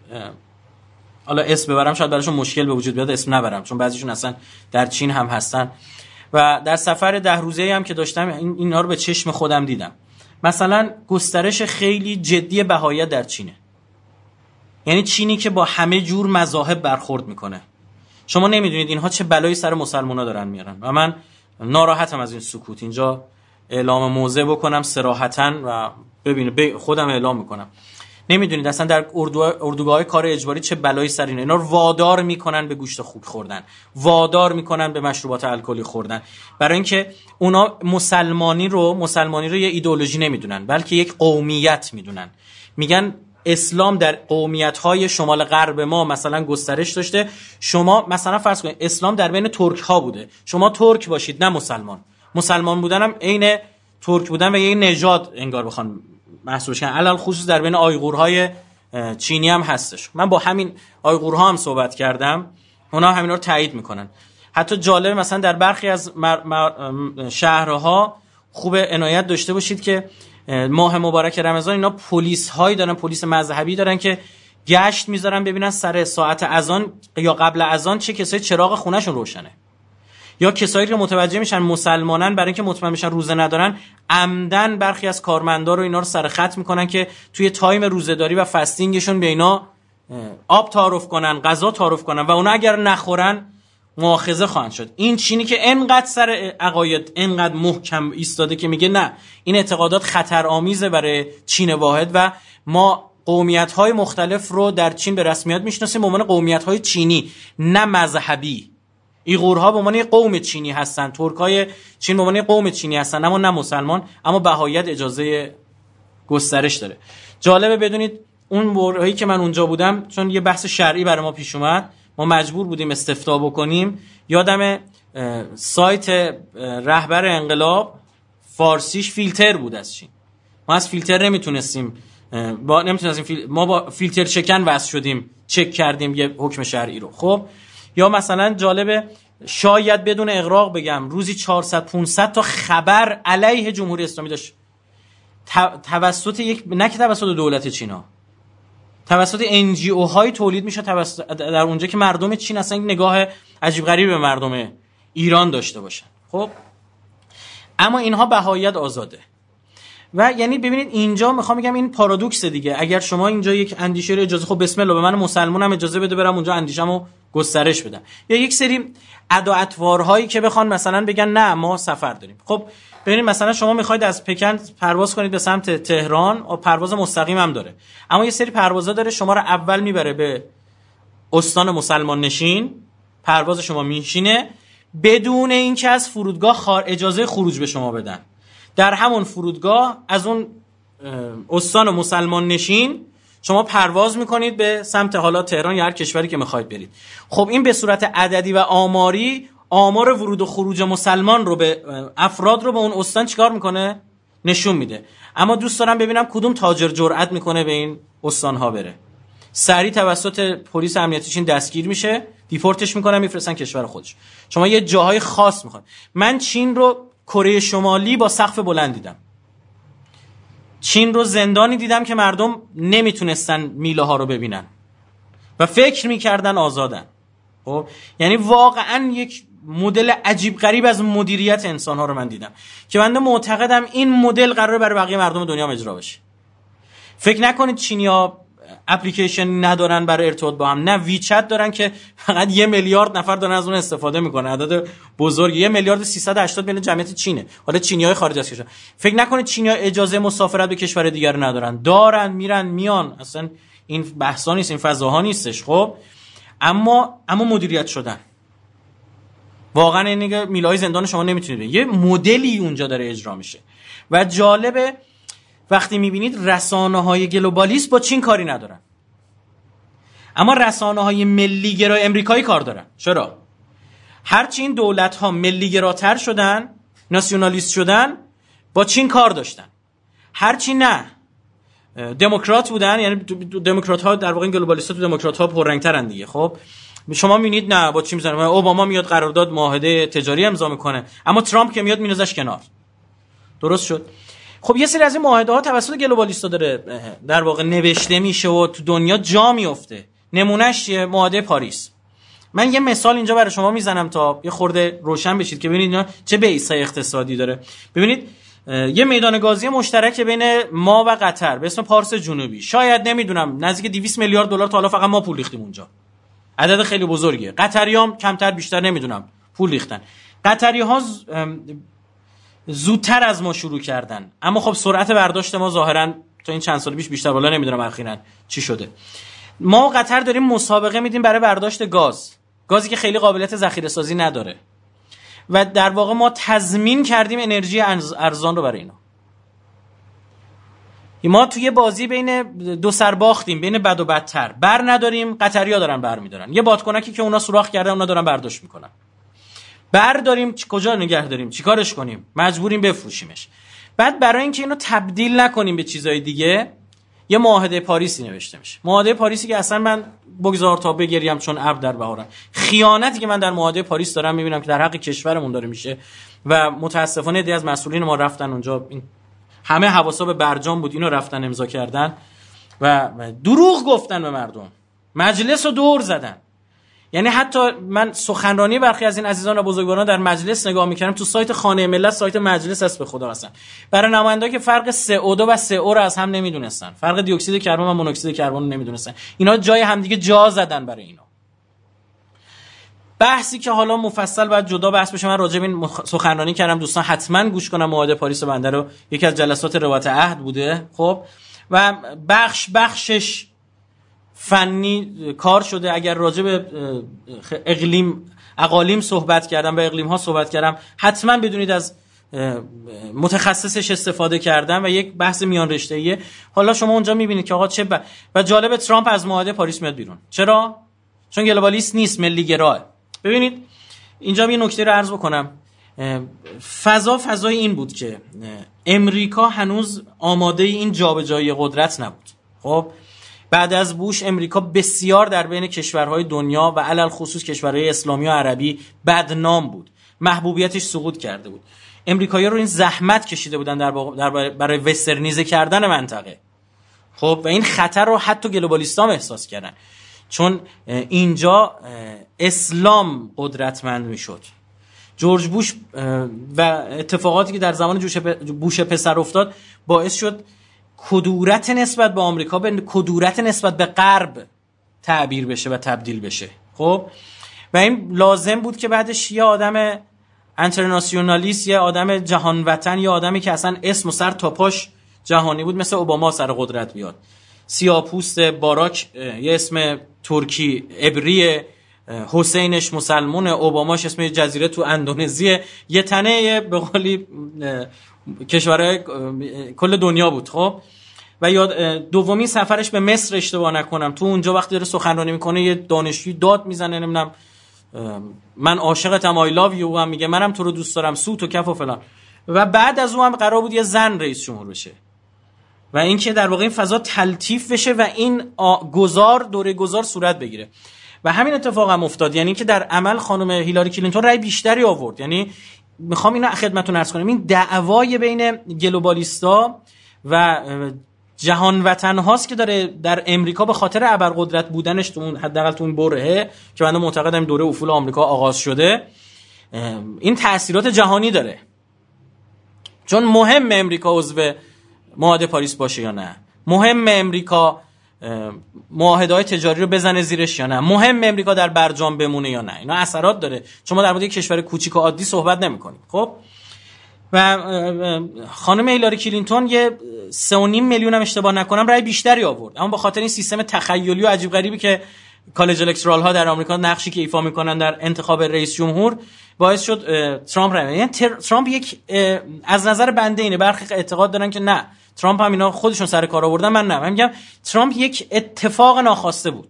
حالا اسم ببرم شاید براشون مشکل به وجود بیاد، اسم نبرم چون بعضیشون اصلا در چین هم هستن. و در سفر 10 روزه‌ای هم که داشتم اینا رو به چشم خودم دیدم. مثلا گسترش خیلی جدی بهاییت در چینه، یعنی چینی که با همه جور مذاهب برخورد میکنه. شما نمیدونید اینها چه بلایی سر مسلمونا دارن میارن و من ناراحتم از این سکوت. اینجا اعلام موضع بکنم صراحتاً و ببینید خودم اعلام میکنم. نمیدونید اصلا در اردوگاه کار اجباری چه بلایی سر اینا رو وادار میکنن به گوشت خوک خوردن، وادار میکنن به مشروبات الکلی خوردن، برای اینکه اونا مسلمانی رو یه ایدئولوژی نمیدونن بلکه یک قومیت میدونن. میگن اسلام در قومیت‌های شمال غرب ما مثلا گسترش داشته. شما مثلا فرض کنید اسلام در بین ترک‌ها بوده، شما ترک باشید نه مسلمان بودن هم عین ترک بودن و یه نژاد انگار بخوان محسوبش کنن. علل خصوص در بین آیغورهای چینی هم هستش. من با همین آیغورها هم صحبت کردم، اونا همینا رو تایید میکنن. حتی جالب مثلا در برخی از شهرها خوب عنایت داشته باشید که ماه مبارک رمضان اینا پلیس هایی دارن، پلیس مذهبی دارن که گشت میذارن ببینن سر ساعت اذان یا قبل اذان چه کسایی چراغ خونه‌شون روشنه، یا کسایی که متوجه میشن مسلمانن برای اینکه مطمئن بشن روزه ندارن عمدن برخی از کارمندا رو اینا رو سر خط میکنن که توی تایم روزه‌داری و فستینگشون به اینا آب تعارف کنن، غذا تعارف کنن و اونا اگر نخورن مؤاخذه خواهند شد. این چینی که انقدر سر عقاید انقدر محکم ایستاده که میگه نه این اعتقادات خطرآمیزه برای چین واحد و ما قومیت‌های مختلف رو در چین به رسمیت میشناسیم به عنوان قومیت‌های چینی نه مذهبی. ایغورها به عنوان قوم چینی هستن، ترکای چین به عنوان قوم چینی هستن، اما نه مسلمان، اما بهایت اجازه گسترش داره. جالبه بدونید اون برهایی که من اونجا بودم، چون یه بحث شرعی برای ما پیش اومد، ما مجبور بودیم استفتاء بکنیم. یادم سایت رهبر انقلاب فارسیش فیلتر بود از چین. ما از فیلتر نمیتونستیم ما با فیلتر شکن وصل شدیم، چک کردیم یه حکم شرعی رو. خب یا مثلا جالبه، شاید بدون اغراق بگم، روزی 400 500 تا خبر علیه جمهوری اسلامی داشت توسط نه که توسط دولت چینا، توسط NGO های تولید میشه در اونجا که مردم چین اصلا یک نگاه عجیب غریب به مردم ایران داشته باشن. خب اما اینها بهایت آزاده. و یعنی ببینید اینجا میخوام بگم این پارادوکس دیگه. اگر شما اینجا یک اندیشه رو اجازه، خب بسم الله، به من مسلمانم اجازه بده برم اونجا اندیشه‌مو گسترش بدم. یا یک سری ادعاءهایی که بخوان مثلا بگن نه ما سفر داریم. خب ببینید مثلا شما میخواید از پکن پرواز کنید به سمت تهران، و پرواز مستقیم هم داره، اما یه سری پروازا داره شما رو اول میبره به استان مسلمان نشین، پرواز شما میشینه بدون اینکه از فرودگاه اجازه خروج به شما بدن. در همون فرودگاه از اون استان مسلمان نشین شما پرواز میکنید به سمت حالا تهران یا هر کشوری که میخواید برید. خب این به صورت عددی و آماری آمار ورود و خروج مسلمان رو به افراد رو به اون استان چیکار میکنه؟ نشون میده. اما دوست دارم ببینم کدوم تاجر جرأت میکنه به این استانها بره. سریع توسط پلیس امنیتی چین دستگیر میشه، دیپورتش میکنن، میفرستن کشور خودش. شما یه جاهای خاص میخواد. من چین رو کره شمالی با سقف بلند دیدم. چین رو زندانی دیدم که مردم نمیتونستن میله ها رو ببینن و فکر میکردن آزادن. خب یعنی واقعا یک مدل عجیب غریب از مدیریت انسان ها رو من دیدم که بنده معتقدم این مدل قراره برای بقیه مردم دنیا اجرا بشه. فکر نکنید چینی‌ها اپلیکیشن ندارن برای ارتباط با هم، نه، ویچت دارن که فقط 1 میلیارد نفر دارن از اون استفاده میکنن. عدد بزرگ، 1 میلیارد 380 میلیون جمعیت چینه. حالا چینی‌های خارج از کشور، فکر نکنید چینی‌ها اجازه مسافرت به کشور دیگر ندارن، دارن، میرن میان، اصلا این بحثا نیست، این فضاها نیستش. خب اما مدیریت شدن. واقعا این میله‌های زندان شما نمیتونید، یه مدلی اونجا داره اجرا میشه. و جالبه وقتی میبینید رسانه‌های گلوبالیست با چین کاری ندارن، اما رسانه‌های ملی‌گرای امریکایی کار دارن. چرا؟ هرچی این دولت‌ها ملی‌گراتر شدن، ناسیونالیست شدن، با چین کار داشتن. هرچی نه دموکرات بودن، یعنی دموکرات‌ها در واقع این گلوبالیست‌ها تو دموکرات‌ها پررنگ‌ترن دیگه. خب شما می‌بینید نه با چین می‌زنه، اوباما میاد قرارداد معاهده تجاری امضا می‌کنه، اما ترامپ که میاد مینازش کنار. درست شد. خب یه سری از این معاهده‌ها توسط گلوبالیست‌ها داره در واقع نوشته میشه و تو دنیا جا میفته. نمونهش معاهده پاریس. من یه مثال اینجا برای شما میزنم تا یه خورده روشن بشید که ببینید اینا چه بیسای اقتصادی داره. ببینید یه میدان گازی مشترک بین ما و قطر به اسم پارس جنوبی، شاید نمیدونم نزدیک 200 میلیارد دلار تا حالا فقط ما پول ریختیم اونجا. عدد خیلی بزرگیه. قطریام کمتر بیشتر نمیدونم پول ریختن. قطری‌ها زودتر از ما شروع کردن، اما خب سرعت برداشت ما ظاهرا تا این چند سال پیش بیشتر بالا، نمیدونم اخیراً چی شده. ما و قطر داریم مسابقه میدیم برای برداشت گازی که خیلی قابلیت ذخیره سازی نداره و در واقع ما تضمین کردیم انرژی ارزان رو برای اینا. ما توی بازی بین دو سر باختیم، بین بد و بدتر. بر نداریم، قطری‌ها دارن بر میدارن. یه بادکنکی که اونا سوراخ کردن اونا دارن برداشت میکنن. برداریم کجا نگه داریم؟ چیکارش کنیم؟ مجبوریم بفروشیمش. بعد برای اینکه اینو تبدیل نکنیم به چیزای دیگه، یه معاهده پاریسی نوشته میشه. معاهده پاریسی که اصلا من بگذار تا بگریم چون ابر در بهارن. خیانتی که من در معاهده پاریس دارم میبینم که در حق کشورمون داره میشه و متاسفانه عده‌ای از مسئولین ما رفتن اونجا، همه حواسا به برجام بود، اینو رفتن امضا کردن و دروغ گفتن به مردم، مجلس رو دور زدن. یعنی حتی من سخنرانی برخی از این عزیزان و بزرگواران در مجلس نگاه میکردم، تو سایت خانه ملت، سایت مجلس هست به خدا هستن، برای نماینده‌ها که فرق CO2 و CO رو از هم نمیدونستن، فرق دی اکسید کربن و مونوکسید کربن رو نمیدونستن، اینا جای همدیگه جا زدن برای اینا. بحثی که حالا مفصل باید جدا بحث بشه، من راجع به این سخنرانی کردم، دوستان حتما گوش کنن. معاهده پاریس بنده رو یکی از جلسات روایت عهد بوده. خب و بخشش فنی کار شده. اگر راجع به اقالیم صحبت کردم و اقلیم ها صحبت کردم، حتما بدونید از متخصصش استفاده کردم و یک بحث میان رشته‌ایه. حالا شما اونجا میبینید که آقا و جالب ترامپ از معاهده پاریس میاد بیرون. چرا؟ چون گلوبالیست نیست، ملی گراه. ببینید اینجا یه نکته رو عرض بکنم. فضای این بود که امریکا هنوز آماده این جابجایی قدرت نبود. خب بعد از بوش امریکا بسیار در بین کشورهای دنیا و علل خصوص کشورهای اسلامی و عربی بدنام بود، محبوبیتش سقوط کرده بود. امریکایی‌ها رو این زحمت کشیده بودن برای وسترنیزه کردن منطقه. خب و این خطر رو حتی گلوبالیست‌ها احساس کردن، چون اینجا اسلام قدرتمند میشد. جورج بوش و اتفاقاتی که در زمان بوش پسر افتاد باعث شد کدورت نسبت به آمریکا به کدورت نسبت به غرب تعبیر بشه و تبدیل بشه. خب و این لازم بود که بعدش یه آدم انترناسیونالیست، یه آدم جهان وطن، یه آدمی که اصلا اسم و سر تا پاش جهانی بود مثل اوباما سر قدرت بیاد. سیاه‌پوست، باراک یه اسم ترکی عبری، حسینش مسلمونه، اوباماش اسم جزیره تو اندونزی، یه تنه به قولی کشورهای کل دنیا بود. خب و یاد دومین سفرش به مصر اشتباه نکنم، تو اونجا وقتی داره سخنرانی میکنه یه دانشجوی داد میزنه، نمیدونم من عاشقتم، آی لاو یو، هم میگه منم تو رو دوست دارم، سوت و کف و فلان. و بعد از اون هم قرار بود یه زن رئیس جمهور بشه و این که در واقع این فضا تلطیف بشه و این دوره گذار صورت بگیره و همین اتفاق هم افتاد. یعنی که در عمل خانم هیلاری کلینتون رأی بیشتری آورد. یعنی میخوام اینو خدمتتون عرض کنم، این دعوای بین گلوبالیستا و جهان وطن هاست که داره در امریکا به خاطر ابرقدرت بودنش تو اون حداقل تو اون برهه که من معتقدم دوره افول آمریکا آغاز شده، این تأثیرات جهانی داره. چون مهم امریکا عضو معاهده پاریس باشه یا نه، مهم امریکا معاهده‌های تجاری رو بزنه زیرش یا نه، مهم امریکا در برجام بمونه یا نه، اینا اثرات داره. چون ما در مورد یک کشور کوچیک و عادی صحبت نمی‌کنیم. خب و خانم هیلاری کلینتون یه 3.5 میلیون هم اشتباه نکنم رأی بیشتری آورد، اما به خاطر این سیستم تخیلی و عجیب غریبی که کالج الکترال ها در آمریکا نقشی که ایفا میکنن در انتخاب رئیس جمهور باعث شد ترامپ رأی. یعنی ترامپ یک از نظر بنده اینه، برخی اعتقاد دارن که نه ترامپ هم اینا خودشون سر کار آوردن، من نه، من میگم ترامپ یک اتفاق ناخواسته بود.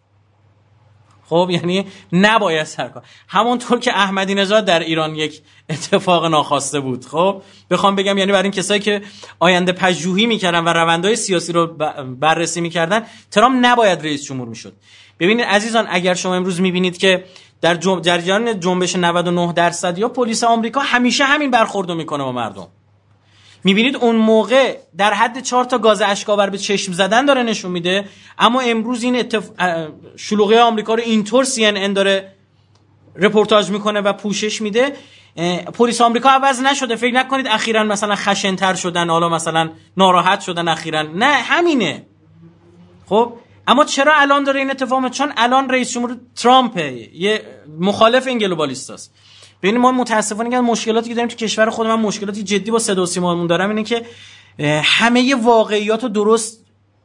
خب یعنی نباید سرکار، همونطور که احمدی نژاد در ایران یک اتفاق ناخواسته بود. خب بخوام بگم یعنی برای این کسایی که آینده پژوهی میکردن و روندهای سیاسی رو بررسی میکردن، ترامپ نباید رئیس جمهور میشد. ببینید عزیزان، اگر شما امروز میبینید که در جریان جنبش 99% یا پلیس آمریکا همیشه همین برخوردو میکنه با مردم، میبینید اون موقع در حد 4 تا گاز اشک‌آور به چشم زدن داره نشون میده، اما امروز این شلوغی آمریکا رو اینطور CNN داره رپورتاج میکنه و پوشش میده. پلیس آمریکا عوض نشده، فکر نکنید اخیراً مثلا خشن‌تر شدن، حالا مثلا ناراحت شدن اخیراً، نه همینه. خب اما چرا الان داره این اتفاق میفته؟ چون الان رئیس جمهور ترامپه، یه مخالف این گلوبالیستاست. ببینید ما متاسفانه که مشکلاتی که داریم تو کشور خودم، من مشکلاتی جدی با صدا و سیمامون دارم اینه که همه واقعیات رو درست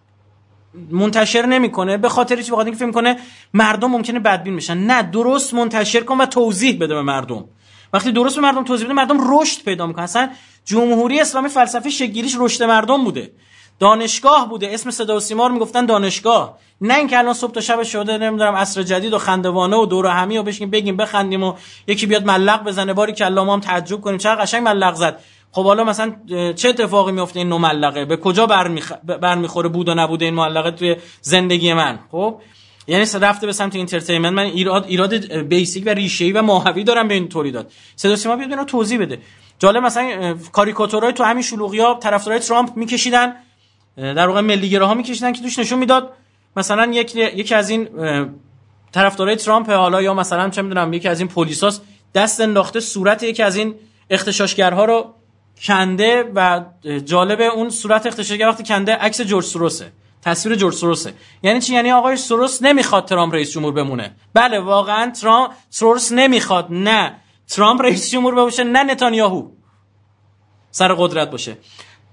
منتشر نمیکنه، به خاطر چی؟ به خاطر اینکه فکر میکنه مردم ممکنه بدبین بشن. نه، درست منتشر کن و توضیح بده به مردم. وقتی درست به مردم توضیح بده، مردم رشد پیدا میکنن. اصلا جمهوری اسلامی فلسفه شکل‌گیریش رشد مردم بوده، دانشگاه بوده، اسم صدا و سیما رو میگفتن دانشگاه، نه اینکه الان صبح تا شب شده نمیدونم عصر جدید و خندوانه و دور همی و بشین بگیم بخندیم و یکی بیاد ملق بزنه باری که الله ما هم تعجب کنیم چقدر قشنگ ملق زد. خب حالا مثلا چه اتفاقی میفته این نو ملقه؟ به کجا برمیخوره بود و نبوده این ملقه توی زندگی من؟ خب یعنی رفته به سمت اینترتینمنت. من ایراد بیسیک و ریشه‌ای و ماهوی دارم به این تولیدات. صدا سیما بیاد اینا توضیح بده. جالب مثلا کاریکاتورای تو همین شلوغی‌ها طرفدارای ترامپ میکشیدن، در واقع ملی‌گراها میکشیدن که توش نشون میداد مثلا یکی از این طرفدارای ترامپ، حالا یا مثلا چه میدونم یکی از این پلیساس دست انداخته صورت یکی از این اغتشاشگرها رو کنده و جالب اون صورت اغتشاشگر وقتی کنده عکس جورج سوروسه، تصویر جورج سوروسه. یعنی چی؟ یعنی آقای سوروس نمیخواد ترامپ رئیس جمهور بمونه. بله واقعا سوروس نمیخواد، نه ترامپ رئیس جمهور باشه نه نتانیاهو سر قدرت باشه.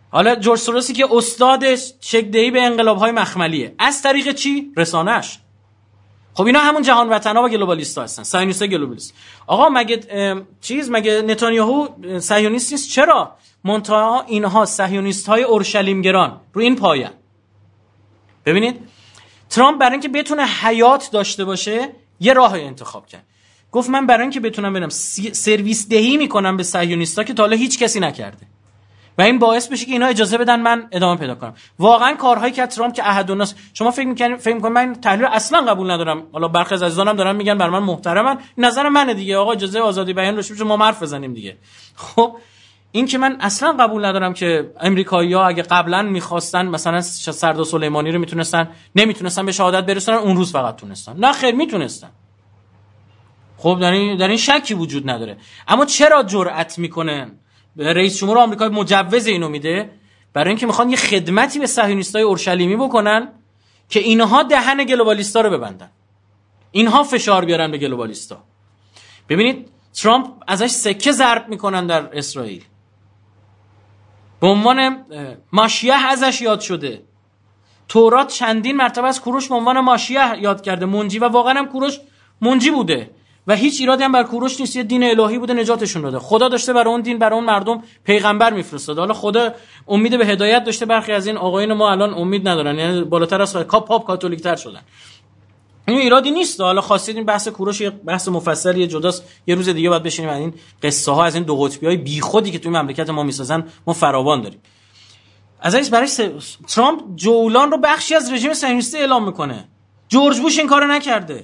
حالا جورج سوروسی که استاد شکل‌دهی به انقلاب‌های مخملیه، از طریق چی؟ رسانه‌اش. خب اینا همون جهان وطنا و گلوبالیست‌ها هستن، صهیونیست گلوبالیست. آقا مگه نتانیاهو صهیونیست نیست؟ چرا؟ منتها اینها صهیونیست‌های اورشلیمگران رو این پایه. ببینید ترامپ برای اینکه بتونه حیات داشته باشه یه راهی انتخاب کرد. گفت من برای اینکه بتونم برم سرویس دهی میکنم به صهیونیست‌ها که تا حالا هیچ کسی نکرده و این باعث بشه که اینا اجازه بدن من ادامه پیدا کنم. واقعا کارهایی که ترامپ که احدالناس، شما فکر می‌کنید من تحلیل اصلا قبول ندارم، حالا برخی از عزیزانم دارن میگن بر من محترمن، نظر منه دیگه، آقا اجازه آزادی بیان داشته باشه، ما حرف بزنیم دیگه. خب این که من اصلا قبول ندارم که امریکایی‌ها اگه قبلا می‌خواستن مثلا سردار سلیمانی رو نمیتونستن به شهادت برسونن، اون روز فقط تونستن. نه خیر، میتونستن. خب در این شکی وجود نداره. اما چرا جرأت میکنن؟ رئیس جمهور آمریکا مجوز اینو میده برای اینکه میخوان یه خدمتی به صهیونیستای اورشلیمی بکنن که اینها دهن گلوبالیستا رو ببندن، اینها فشار بیارن به گلوبالیستا. ببینید ترامپ ازش سکه ضرب میکنن در اسرائیل، به عنوان ماشیح ازش یاد شده. تورات چندین مرتبه از کوروش به عنوان ماشیح یاد کرده، منجی، و واقعا هم کوروش منجی بوده و هیچ ایرادی هم بر کوروش نیست. یه دین الهی بوده، نجاتشون داده. خدا داشته برای اون دین، برای اون مردم پیغمبر میفرستاد. حالا خدا امید به هدایت داشته، برخی از این آقایون ما الان امید ندارن، یعنی بالاتر از پاپ کاتولیک تر شدن. این ایرادی نیست. حالا خواستید این بحث کوروش یه بحث مفصلی جداست، یه روز دیگه باید بشینیم این قصه ها از این دو قطبی‌های بیخودی که توی مملکت ما میسازن ما فراوان داریم. از برای ترامپ جولان رو بخشی از رژیم صهیونیستی اعلام میکنه. جورج بوش این کارو نکرده.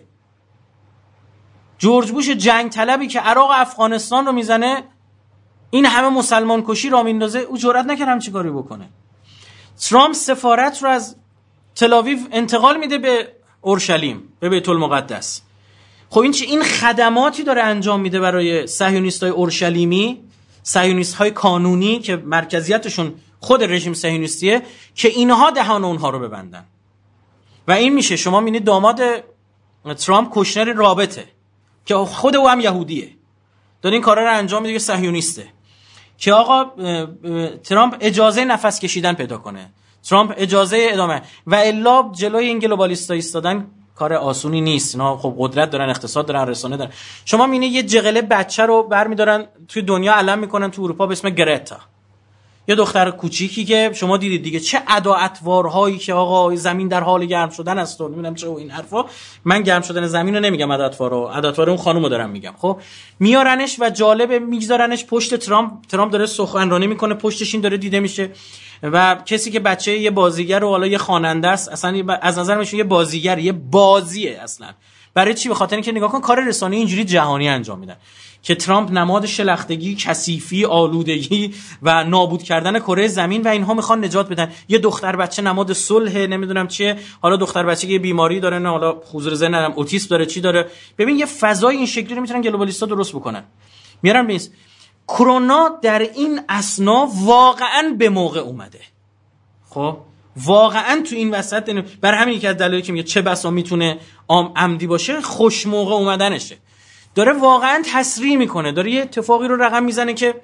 جورج بوش جنگ طلبی که عراق افغانستان رو میزنه، این همه مسلمان کشی را میندازه، او جرئت نکرد همچین کاری بکنه. ترامپ سفارت رو از تل آویو انتقال میده به اورشلیم، به بیت المقدس. خب این خدماتی داره انجام میده برای صهیونیست‌های اورشلیمی، صهیونیست‌های کانونی که مرکزیتشون خود رژیم صهیونیستیه، که اینها دهان اونها رو ببندن. و این میشه شما میبینید داماد ترامپ کوشنر رابطه که خود او هم یهودیه، داره این کارا رو انجام میده که صهیونیسته، که آقا ترامپ اجازه نفس کشیدن پیدا کنه، ترامپ اجازه ادامه، و الا جلوی این گلوبالیستا ایستادن کار آسونی نیست. اینا خب قدرت دارن، اقتصاد دارن، رسانه دارن. شما میبینید یه جغله بچه رو برمیدارن توی دنیا علم میکنن تو اروپا به اسم گرتا، یه دختر کوچیکی که شما دیدید دیگه چه ادا اطوارهایی که آقا زمین در حال گرم شدن است و نمیدونم چه و این حرفا. من گرم شدن زمین رو نمیگم، اطوار اون خانومو دارم میگم. خب میارنش و جالبه میگذارنش پشت ترامپ داره سخنرانی میکنه، پشتش این داره دیده میشه و کسی که بچه یه بازیگر و حالا یه خواننده است، اصلا از نظر من یه بازیگر، یه بازیه اصلا. برای چی؟ به خاطر اینکه نگاه کن کار رسانه‌ای اینجوری جهانی انجام میدن که ترامپ نماد شلختگی، کثیفی، آلودگی و نابود کردن کره زمین و اینها میخوان نجات بدن. یه دختر بچه نماد صلح، نمیدونم چیه، حالا دختر بچه یه بیماری داره، نه حالا حضور ذهن ندارم، اوتیسم داره، چی داره. ببین یه فضای این شکلی رو میتونن گلوبالیستا درست بکنن. میارن ببین کرونا در این اسنا واقعا به موقع اومده. خب واقعا تو این وسط، برای همین یکی از دلایلی که میگه چه بسا میتونه عمدی باشه، خوش موقع اومدنشه. داره واقعا تسریع میکنه، داره یه اتفاقی رو رقم میزنه که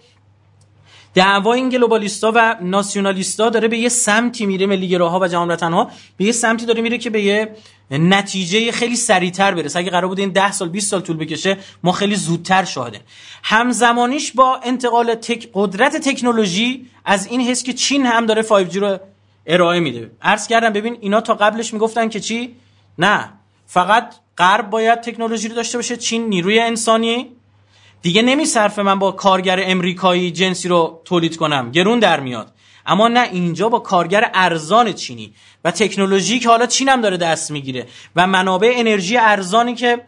دعوای این گلوبالیستا و ناسیونالیستا داره به یه سمتی میره، ملیگراها و جهان وطنها به یه سمتی داره میره که به یه نتیجه خیلی سریعتر برسه. اگه قرار بود این 10 سال 20 سال طول بکشه، ما خیلی زودتر شاهدیم. همزمانیش با انتقال قدرت تکنولوژی از این حس که چین هم داره 5G رو ارائه میده. عرض کردم ببین اینا تا قبلش میگفتن که چی؟ نه، فقط غرب باید تکنولوژی رو داشته باشه، چین نیروی انسانی دیگه نمیصرفه من با کارگر امریکایی جنسی رو تولید کنم، گرون در میاد. اما نه، اینجا با کارگر ارزان چینی و تکنولوژی که حالا چین هم داره دست میگیره و منابع انرژی ارزانی که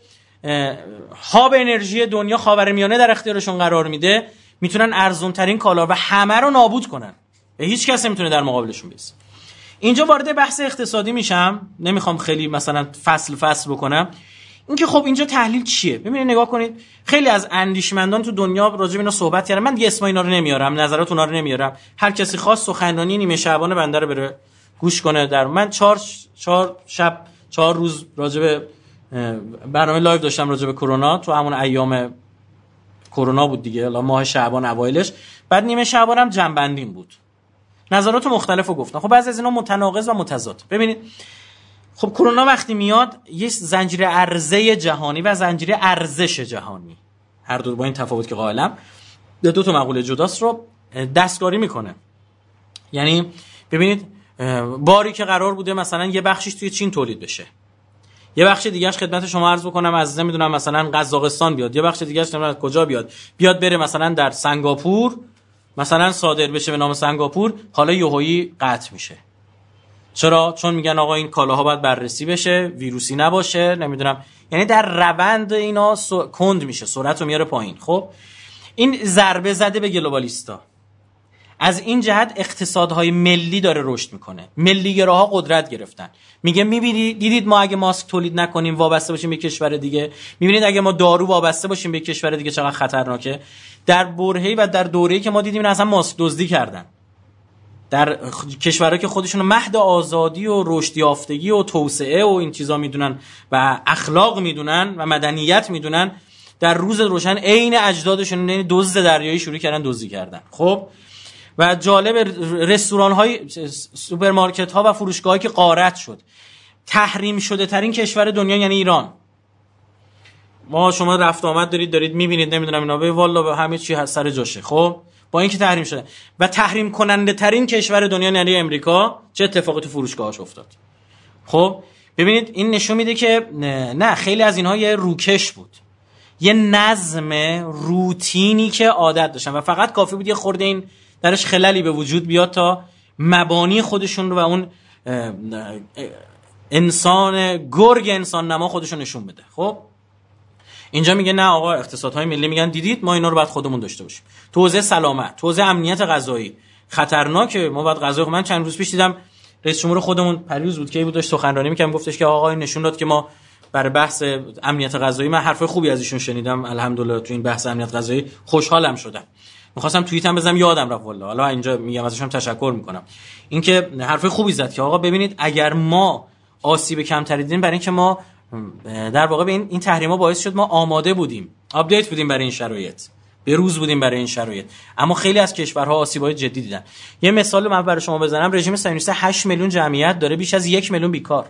هاب انرژی دنیا خاورمیانه در اختیارشون قرار میده، میتونن ارزان ترین کالا و همه رو نابود کنن و هیچ کس نمیتونه در مقابلشون بیسته. اینجا وارد بحث اقتصادی میشم، نمیخوام خیلی مثلا فصل بکنم. اینکه خب اینجا تحلیل چیه؟ ببینید نگاه کنید، خیلی از اندیشمندان تو دنیا راجع به اینا صحبت کردن. من دیگه اسم اینا رو نمیارم، نظرات اونا رو نمیارم. هر کسی خواست سخنرانی نیمه شعبان بنده رو بره گوش کنه. در من 4 روز راجع به برنامه لایو داشتم راجع به کرونا، تو همون ایام کرونا بود دیگه، ماه شعبان اوایلش. بعد نیمه شعبانم جنبندین بود. نظرات مختلف رو گفتن. خب بعضی از اینا متناقض و متضاد. ببینید خب کرونا وقتی میاد یه زنجیره عرضه جهانی و زنجیره ارزش جهانی، هر دو با این تفاوت که قائلم، دو تا مقوله جداست، رو دستکاری میکنه. یعنی ببینید باری که قرار بوده مثلا یه بخشش توی چین تولید بشه، یه بخش دیگه‌اش خدمت شما عرض بکنم از نمیدونم مثلا قزاقستان بیاد، یه بخش دیگه‌اش نمیدونم کجا بیاد بره مثلا در سنگاپور مثلا صادر بشه به نام سنگاپور، حالا یهویی قطع میشه. چرا؟ چون میگن آقا این کالاها باید بررسی بشه، ویروسی نباشه، نمیدونم، یعنی در روند اینا کند میشه، سرعت رو میاره پایین. خب این ضربه زده به گلوبالیستا. از این جهت اقتصادهای ملی داره رشد میکنه، ملیگراها قدرت گرفتن. میگه میبینید دیدید ما اگه ماسک تولید نکنیم وابسته باشیم به کشور دیگه، میبینید اگه ما دارو وابسته باشیم به کشور دیگه چقدر خطرناکه. در برهه‌ای و در دوره‌ای که ما دیدیم این اصلا ماسک دزدی کردن در کشورها که خودشون مهد آزادی و رشد یافتگی و توسعه و این چیزا میدونن و اخلاق میدونن و مدنیت میدونن، در روز روشن عین اجدادشون یعنی دزد دریایی شروع کردن دزدی کردن. خب و جالب رستوران های سوپرمارکت ها و فروشگاه که غارت شد، تحریم شده ترین کشور دنیا یعنی ایران. ما شما رفت آمد دارید میبینید، نمیدونم اینا به والا به همه چی سر جاشه. خب با اینکه تحریم شده و تحریم کننده ترین کشور دنیا یعنی امریکا، چه اتفاقی تو فروشگاهاش افتاد؟ خب ببینید این نشون میده که نه، خیلی از اینها یه روکش بود، یه نظم روتینی که عادت داشتن و فقط کافی بود یه خورده این درش خللی به وجود بیاد تا مبانی خودشون رو و اون گرگ انسان نما خودشون نشون بده. خب اینجا میگه نه آقا، اقتصادهای ملی میگن دیدید ما اینا رو باید خودمون داشته باشیم. تو حوزه سلامت، تو حوزه امنیت غذایی خطرناکه، ما باید غذا. من چند روز پیش دیدم رئیس جمهور خودمون پریروز بود که بود داشت سخنرانی می‌کرد، گفتش که آقا این نشون داد که ما برای بحث امنیت غذایی، من حرف خوبی از ایشون شنیدم الحمدلله تو این بحث امنیت غذایی خوشحالم شدم. می‌خواستم توییتم بزنم یادم رفت والله، حالا اینجا میگم ازشون تشکر می‌کنم. اینکه حرف خوبی زد که آقا ببینید اگر ما آسیب کمتری دیدیم برای اینکه ما در واقع به این تحریما باعث شد ما آماده بودیم، آپدیت بودیم برای این شرایط، به روز بودیم برای این شرایط، اما خیلی از کشورها آسیب‌های جدی دیدن. یه مثال من برای شما بزنم، رژیم صهیونیست 8 میلیون جمعیت داره، بیش از 1 میلیون بیکار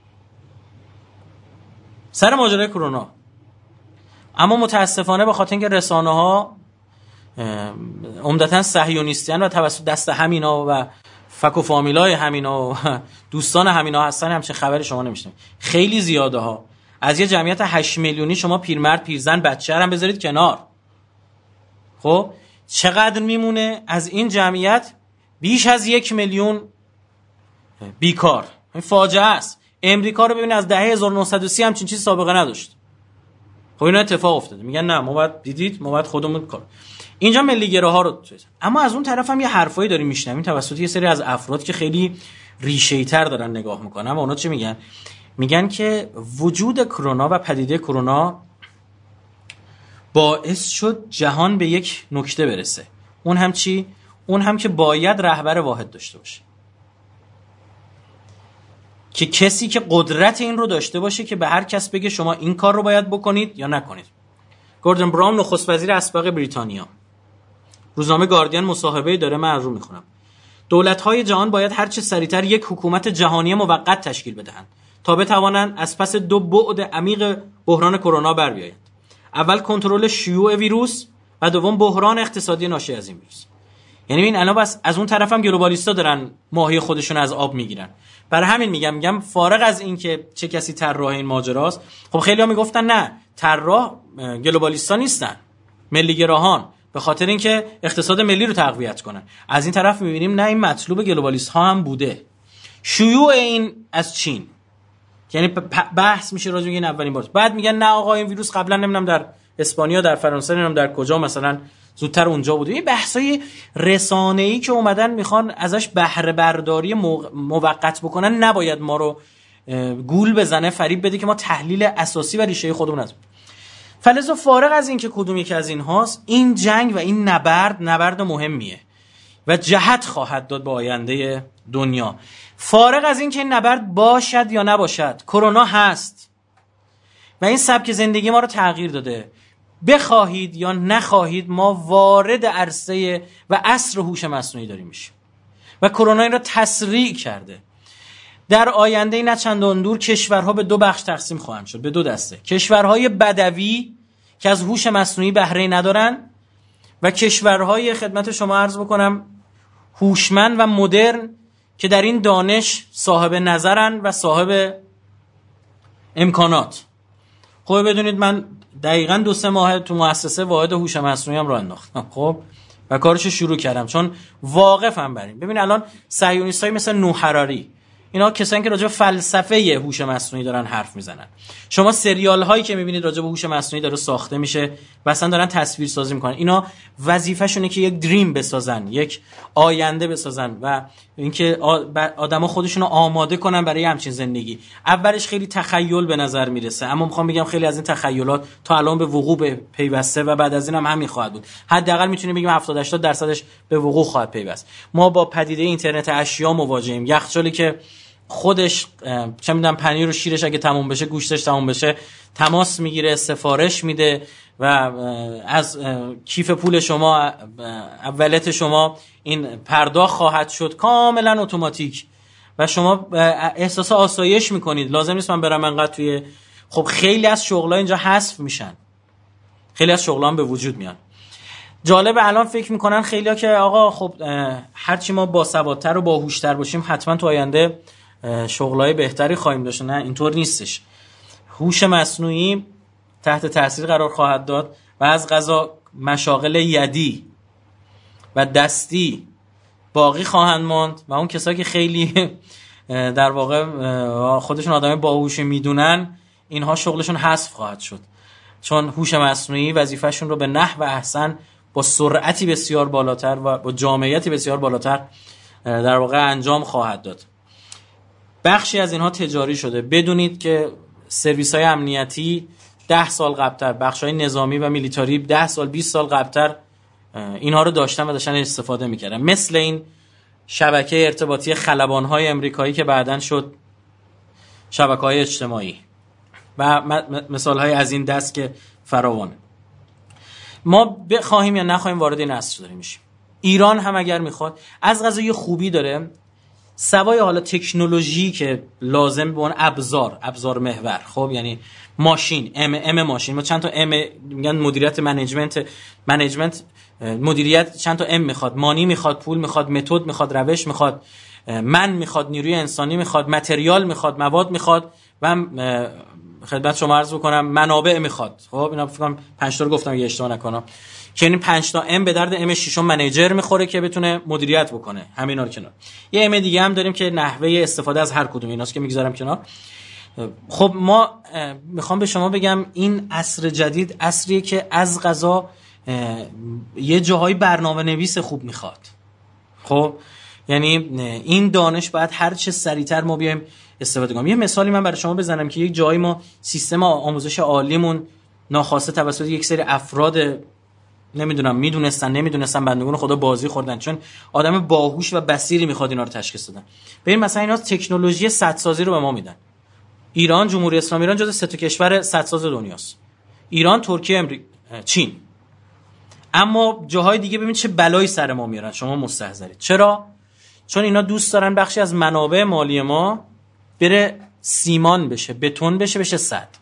سر ماجرای کرونا. اما متاسفانه به خاطر اینکه رسانه‌ها عمدتاً صهیونیستیان و توسط دست همینا و فک و فامیلای همینا و دوستان همینا هستن، همچین خبری شما نمیشنوید. خیلی زیاده ها. از یه جمعیت 8 میلیونی شما پیرمرد، پیرزن، بچه هم بذارید کنار. خب چقدر میمونه از این جمعیت؟ بیش از 1 میلیون بیکار. این فاجعه است. امریکا رو ببین از دهه 1930 همچین چیز سابقه نداشت. خب اینا اتفاق افتاده. میگن نه ما باید دیدید ما باید خودمون کار. اینجا ملیگراها رو اما از اون طرف هم یه حرفایی داریم میشنویم توسط یه سری از افراد که خیلی ریشه‌ای‌تر دارن نگاه میکنن. اما اونا چی میگن؟ میگن که وجود کرونا و پدیده کرونا باعث شد جهان به یک نکته برسه. اون هم چی؟ اون هم که باید رهبر واحد داشته باشه، که کسی که قدرت این رو داشته باشه که به هر کس بگه شما این کار رو باید بکنید یا نکنید. گوردن براون نخست وزیر اسبق بریتانیا، روزنامه گاردین مصاحبه‌ای داره، من از رو میخونم. دولت‌های جهان باید هر چه سریعتر یک حکومت جهانی موقت تشکیل بدهند تا بتوانند از پس دو بعد عمیق بحران کرونا بر بیایند. اول کنترل شیوع ویروس و دوم بحران اقتصادی ناشی از این ویروس. یعنی این الان بس از اون طرف هم گلوبالیستا دارن ماهی خودشون از آب میگیرن. برای همین میگم فارغ از این که چه کسی طراح این ماجراست، خب خیلی‌ها میگفتن نه طراح گلوبالیستا نیستن، ملیگراهان، به خاطر اینکه اقتصاد ملی رو تقویت کنن. از این طرف میبینیم نه، این مطلوب گلوبالیست ها هم بوده. شیوع این از چین، یعنی بحث میشه راجع به این اولین بار. بعد میگن نه آقا این ویروس قبلا نمیدونم در اسپانیا، در فرانسه، نمیدونم در کجا مثلا زودتر اونجا بوده. این بحثای رسانه‌ای که اومدن میخوان ازش بهره برداری موقت بکنن، نباید ما رو گول بزنه، فریب بده که ما تحلیل اساسی و ریشه خودمون از فلزا فارغ از این که کدوم یکی از این هاست، این جنگ و این نبرد مهمیه و جهت خواهد داد به آینده دنیا. فارغ از این که این نبرد باشد یا نباشد، کرونا هست و این سبک زندگی ما رو تغییر داده. بخواهید یا نخواهید ما وارد عرصه و عصر هوش مصنوعی داریم میشیم و کرونا این را تسریع کرده. در آینده نه چندان دور کشورها به 2 بخش تقسیم خواهند شد، به 2 دسته. کشورهای بدوی که از هوش مصنوعی بهره ندارن و کشورهای خدمت شما عرض بکنم هوشمند و مدرن که در این دانش صاحب نظرن و صاحب امکانات. خب بدونید من دقیقاً 2-3 ماه تو مؤسسه واحد هوش مصنوعی هم راه انداختم، خب و کارشو شروع کردم چون واقفم بر این. ببین الان صهیونیستای مثل نوح حراری، اینا کسانی که راجع به فلسفه هوش مصنوعی دارن حرف میزنن. شما سریال هایی که میبینید راجع به هوش مصنوعی داره ساخته میشه و اصلا دارن تصویر سازی میکنن، اینا وظیفه‌شونه که یک دریم بسازن، یک آینده بسازن و اینکه آدما خودشونو آماده کنن برای همچین زندگی. اولش خیلی تخیل به نظر میرسه، اما میخوام بگم خیلی از این تخیلات تا الان به وقوع پیوسته و بعد از این هم همین خواهد بود. حداقل میتونیم بگیم 70-80% به وقوع خواهد پیوست. ما با پدیده اینترنت اشیا مواجهیم. یخچالی که خودش چه میدونم پنیر و شیرش اگه تموم بشه، گوشتش تموم بشه، تماس میگیره، سفارش میده و از کیف پول شما، ولت شما این پرداخت خواهد شد کاملا اتوماتیک و شما احساس آسایش میکنید. لازم نیست من برم انقدر توی، خب خیلی از شغل‌ها اینجا حذف میشن، خیلی از شغل‌ها هم به وجود میان. جالبه الان فکر میکنن خیلی‌ها که آقا خب هرچی ما باسوادتر و باهوشتر باشیم حتما تو آینده شغلای بهتری خواهیم داشت. نه اینطور نیستش. هوش مصنوعی تحت تاثیر قرار خواهد داد و از قضا مشاغل یدی و دستی باقی خواهند ماند و اون کسایی که خیلی در واقع خودشون آدم باهوش میدونن اینها شغلشون حذف خواهد شد، چون هوش مصنوعی وظیفه‌شون رو به نحو احسن با سرعتی بسیار بالاتر و با جامعیتی بسیار بالاتر در واقع انجام خواهد داد. بخشی از اینها تجاری شده. بدونید که سرویس‌های امنیتی 10 سال قبل‌تر، بخش‌های نظامی و میلیتاری 10 سال 20 سال قبل‌تر اینها رو داشتن و داشتن استفاده می‌کردن. مثل این شبکه ارتباطی خلبان‌های آمریکایی که بعداً شد شبکه‌های اجتماعی و مثال‌های از این دست که فراوانه. ما بخواهیم یا نخواهیم وارد این عصر داریم میشیم. ایران هم اگر میخواد، از قضا یه خوبی داره، سوای حالا تکنولوژی که لازم به اون ابزار محور، خب یعنی ماشین، ام ماشین، ما چند تا ام میگن مدیریت منیجمنت مدیریت چند تا ام میخواد، مانی میخواد، پول میخواد، متد میخواد، روش میخواد، من میخواد، نیروی انسانی میخواد، متریال میخواد، مواد میخواد و خدمت شما عرض بکنم منابع میخواد. خب اینا فکر کنم 5 تا رو گفتم اگه اشتباه نکنم، که این 5 تا ام به درد ام 6 منیجر میخوره که بتونه مدیریت بکنه. همینا رو کنار. یه ام دیگه هم داریم که نحوه استفاده از هر کدوم ایناست که میگذارم کنار. خب ما میخوام به شما بگم این عصر جدید عصریه که از قضا یه جاهای برنامه نویس خوب میخواد. خب یعنی این دانش باید هر چه سریعتر ما بیایم استفاده کنیم. یه مثالی من برای شما بزنم که یک جایی ما سیستم آموزش عالیمون ناخواسته توسط یک سری افراد نمیدونم نمیدونستن بندگان خدا بازی خوردن، چون آدم باهوش و بصیری میخواد اینا رو تشخیص بدن. ببین مثلا اینا تکنولوژی سدسازی رو به ما میدن. ایران، جمهوری اسلامی ایران جزو 3 تا کشور سدساز دنیاست. ایران، ترکیه، چین. اما جاهای دیگه ببین چه بلایی سر ما میارن، شما مستحضرید. چرا؟ چون اینا دوست دارن بخشی از منابع مالی ما بره سیمان بشه، بتون بشه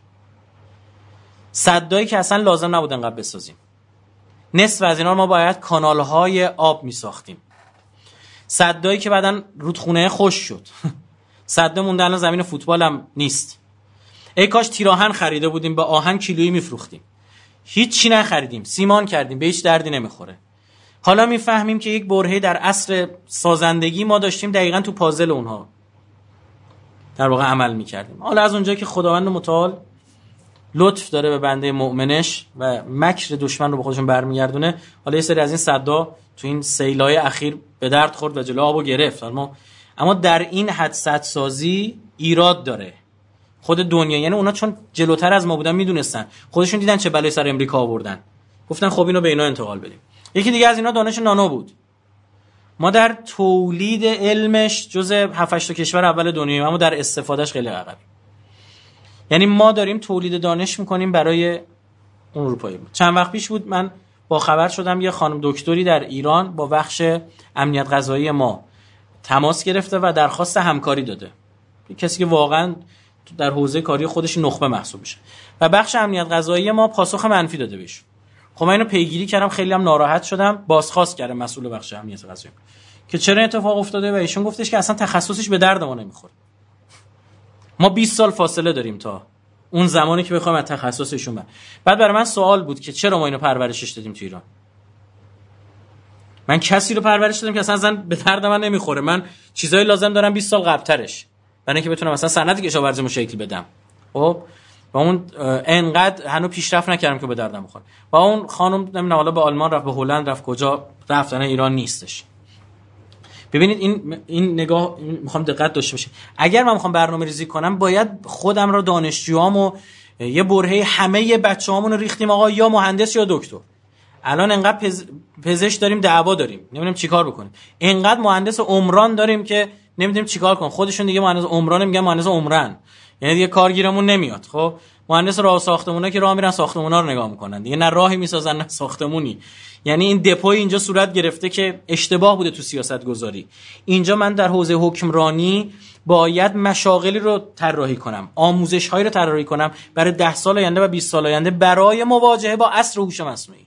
سدایی که اصلا لازم نبود انقدر بسازیم. نصف از اینا ما باید کانال‌های آب می‌ساختیم. سدایی که بعدن رودخونه خوش شد. سد مونده الان زمین فوتبال هم نیست. ای کاش تیراهن خریده بودیم، با آهن کیلویی میفروختیم. هیچ چی نخریدیم، سیمان کردیم، به هیچ دردی نمیخوره. حالا میفهمیم که یک برهه‌ای در عصر سازندگی ما داشتیم دقیقاً تو پازل اونها در واقع عمل میکردیم. حالا از اونجایی که خداوند متعال لطف داره به بنده مؤمنش و مکر دشمن رو به خودشون برمیگردونه، حالا یه سری از این صدا تو این سیلای اخیر به درد خورد و جلو آبو گرفت. اما در این حد سدسازی ایراد داره. خود دنیا، یعنی اونا چون جلوتر از ما بودن میدونستن، خودشون دیدن چه بلایی سر امریکا آوردن، گفتن خب اینو به اینا انتقال بدیم. یکی دیگه از اینا دانش نانو بود. ما در تولید علمش جزء 7-8 تا کشور اول دنیاییم، اما در استفادهش خیلی عقبیم. یعنی ما داریم تولید دانش میکنیم برای اروپایی. چند وقت پیش بود من با خبر شدم یه خانم دکتری در ایران با بخش امنیت غذایی ما تماس گرفته و درخواست همکاری داده، کسی که واقعا در حوزه کاری خودش نخبه محسوب میشه و بخش امنیت قضایی ما پاسخ منفی داده بهش. خب من اینو پیگیری کردم، خیلی هم ناراحت شدم، بازخواست کردم مسئول بخش امنیت قضایی که چرا اتفاق افتاده و ایشون گفتش که اصلا تخصصش به درد ما نمیخوره. ما 20 سال فاصله داریم تا اون زمانی که بخوایم از تخصصشون بعد برای من سوال بود که چرا ما اینو پرورشش دادیم تو ایران. من کسی رو پرورش دادم که اصلا به درد من نمیخوره، من چیزایی لازم دارم 20 سال قبل‌ترش برای اینکه بتونم مثلا سند کشاورزیمو شکل بدم. خب و اون انقدر هنوز پیشرفت نکردم که به دردم بخوره. و اون خانم نمیدونم حالا به آلمان رفت، به هلند رفت، کجا رفت، نه ایران نیستش. ببینید این نگاه میخوام دقت داشته باشید. اگر من میخوام برنامه‌ریزی کنم باید خودم رو دانشجوامو یه برهه همه بچه‌هامون رو ریختیم آقا یا مهندس یا دکتر. الان انقدر پزشک داریم دعوا داریم نمیدونیم چیکار بکنیم، انقدر مهندس عمران داریم که نمیدونیم چیکار کنیم. خودشون دیگه مهندس عمران میگن مهندس عمران، یعنی دیگه کارگیرمون نمیاد. خب مهندس راه ساختمونا که راه میرن ساختمونا رو نگاه میکنن دیگه، نه راهی میسازن نه ساختمونی. یعنی این دپوی اینجا صورت گرفته که اشتباه بوده تو سیاست گذاری. اینجا من در حوزه حکمرانی باید مشاغلی رو طراحی کنم، آموزش‌هایی رو طراحی کنم برای 10 سال آینده و 20 سال آینده برای مواجهه با عصر هوش مصنوعی.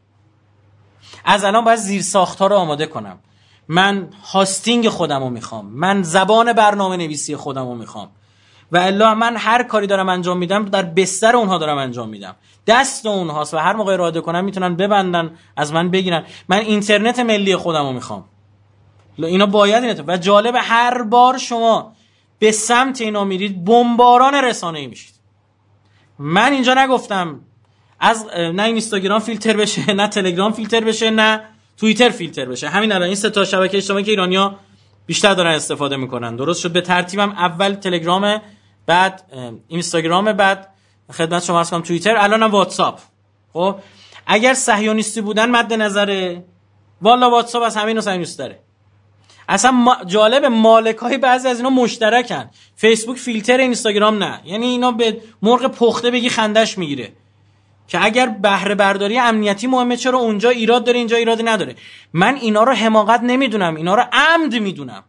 از الان باید زیرساخت‌ها رو آماده کنم. من هاستینگ خودم رو میخوام، من زبان برنامه نویسی خودم رو میخوام و الا من هر کاری دارم انجام میدم در بستر اونها دارم انجام میدم، دست اونهاست و هر موقع اراده کنم میتونن ببندن از من بگیرن. من اینترنت ملی خودم رو میخوام. اینا باید اینه. و جالب هر بار شما به سمت اینا میرید بمباران رسانه‌ای میشید. من اینجا نگفتم از نه اینستاگرام فیلتر بشه، نه تلگرام فیلتر بشه، نه توییتر فیلتر بشه. همین الان این سه تا شبکه اجتماعی که ایرانی‌ها بیشتر دارن استفاده میکنن، درست شد به ترتیبم اول تلگرام، بعد اینستاگرام، بعد خدمت شما عرض کنم توییتر، الانم واتساپ. خب اگر صهیونیستی بودن مد نظره، والا واتساپ از همه اینا صهیونیست‌تره. اصلا جالب مالکای بعضی از اینا مشترکن. فیسبوک فیلتر، اینستاگرام نه. یعنی اینا به مرغ پخته بگی خندش میگیره که اگر بهره برداری امنیتی مهمه چرا اونجا ایراد داره اینجا ایرادی نداره. من اینا رو حماقت نمیدونم، اینا رو عمد میدونم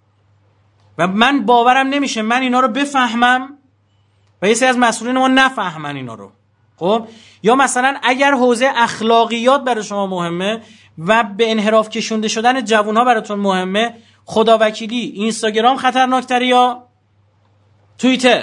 و من باورم نمیشه من اینا رو بفهمم و یه سری از مسئولین ما نفهمن اینا رو. خب یا مثلا اگر حوزه اخلاقیات برای شما مهمه و به انحراف کشونده شدن جوانها براتون مهمه، خداوکیلی اینستاگرام خطرناکتره یا توییتر؟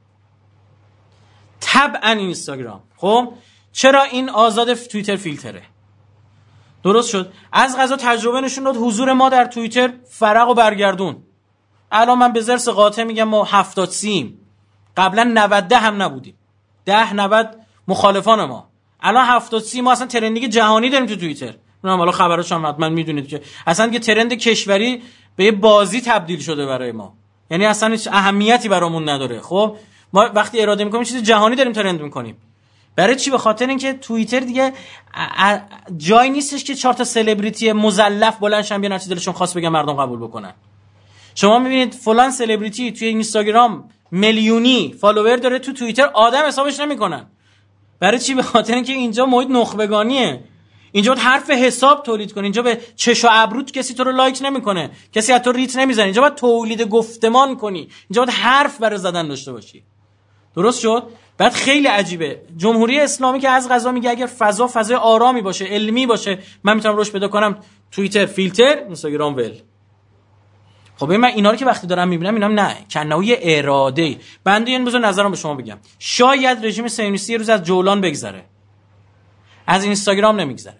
طبعا اینستاگرام. خب چرا این آزاد توییتر فیلتره؟ درست شد. از قضا تجربه نشون داد حضور ما در توییتر فرق و برگردون. الان من به زرس قاطع میگم ما 70-30، قبلا 90 هم نبودیم، 10-90 مخالفان ما، الان 70-30 ما اصلا ترندینگ جهانی داریم تو توییتر. نه حالا خبرش هم حتما میدونید که اصلا که ترند کشوری به یه بازی تبدیل شده برای ما، یعنی اصلا هیچ اهمیتی برامون نداره. خب ما وقتی اراده میکنیم چیز جهانی داریم ترند میکنیم. برای چی؟ به خاطر اینکه توییتر دیگه جای نیستش که 4 تا سلبریتی مزلف بلندشن بیان چیز دلشون خواست بگن مردم قبول بکنن. شما میبینید فلان سلبریتی توی اینستاگرام میلیونی فالوور داره، تو توییتر آدم حسابش نمیکنن. برای چی؟ به خاطر اینکه اینجا محیط نخبگانیه. اینجا باید حرف حساب تولید کنی، اینجا به چش و ابروت کسی تو رو لایک نمیکنه، کسی از تو ریت نمیزنه. اینجا باید تولید گفتمان کنی، اینجا باید حرف برای زدن داشته باشی. درست شد؟ بعد خیلی عجیبه جمهوری اسلامی که از قضا میگه اگر فضای آرامی باشه، علمی باشه، من میتونم روش پیدا کنم، توییتر فیلتر، اینستاگرام ول. خب من اینا رو که وقتی دارم میبینم اینم نه کنایه اراده. بنده این بذار نظرم به شما بگم، شاید رژیم صهیونیستی روز از جولان بگذره، از اینستاگرام نمیگذره.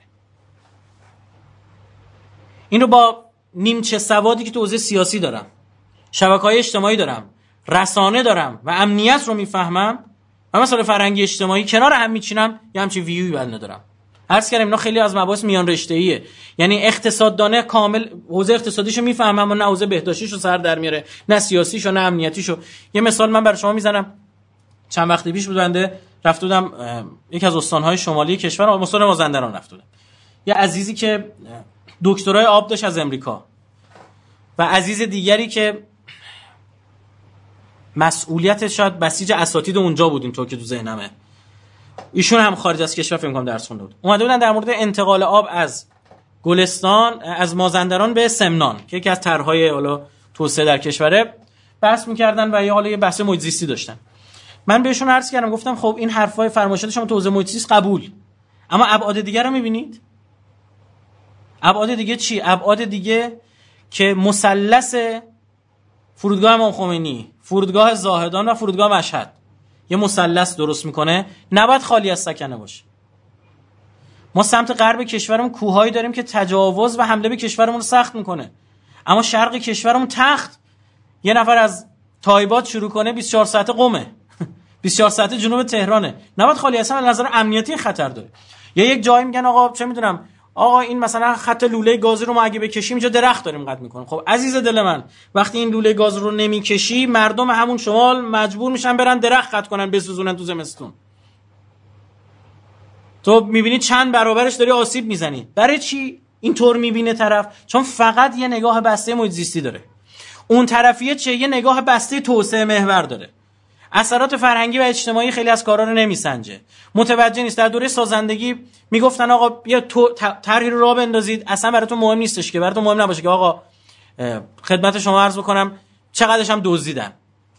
این رو با نیمچه سوادی که تو حوزه سیاسی دارم، شبکه‌های اجتماعی دارم، رسانه دارم و امنیت رو میفهمم و مثلا فرهنگی اجتماعی کنار هم میچینم، یه همچین ویوی بنده دارم. عرض کردم اینا خیلی از مباحث میان رشته‌ایه، یعنی اقتصاددانه کامل حوزه اقتصادیشو میفهمم و نه حوزه بهداشتیشو سر در میاره، نه سیاسیشو نه امنیتیشو. یه مثال من برای شما میزنم. چند وقتی پیش بود بنده رفته بودم یکی از استان‌های شمالی کشور، استان مازندران رفته بودم. یه عزیزی که دکترای آب داشت از امریکا و عزیز دیگری که مسئولیت شاید بسیج اساتید اونجا بود، اینطور که تو ذهنمه، ایشون هم خارج از کشور فکر می‌کنم درس خونده بود، اومده بودن در مورد انتقال آب از گلستان، از مازندران به سمنان که یکی از طرح‌های حالا توسعه در کشوره بحث می‌کردن و حالا یه بحث محیط زیستی داشتن. من بهشون عرض کردم، گفتم خب این حرفای فرمایشات شما تو حوزه محیط زیست قبول، اما ابعاد دیگه رو می‌بینید؟ ابعاد دیگه چی؟ ابعاد دیگه که مثلث فرودگاه امام خمینی، فرودگاه زاهدان و فرودگاه مشهد یه مثلث درست میکنه، نباید خالی از سکنه باشه. ما سمت غرب کشورمون کوههایی داریم که تجاوز و حمله به کشورمون رو سخت میکنه، اما شرق کشورمون تخت، یه نفر از تایبات شروع کنه 24 ساعته قمه 24 ساعته جنوب تهرانه، نباید خالی اصلا از نظر امنیتی خطر داره. یا یک جایی میگن آقا چه میدونم آقا این مثلا خط لوله گازی رو ما اگه بکشیم اینجا درخت داریم قطع میکنیم. خب عزیز دل من، وقتی این لوله گاز رو نمیکشی مردم همون شمال مجبور میشن برن درخت قطع کنن بسوزونن تو زمستون. تو میبینی چند برابرش داری آسیب میزنی. برای چی اینطور میبینه طرف؟ چون فقط یه نگاه بسته محیط زیستی داره. اون طرفیه چه؟ یه نگاه بسته توسعه محور داره. اثرات فرهنگی و اجتماعی خیلی از کارا رو نمیسنجه، متوجه نیست. در دوره سازندگی میگفتن آقا بیا طرحی رو راه بندازید، اصلا براتون مهم نیستش که، براتون مهم نباشه که آقا خدمت شما عرض بکنم چقدرش هم دزدیدن،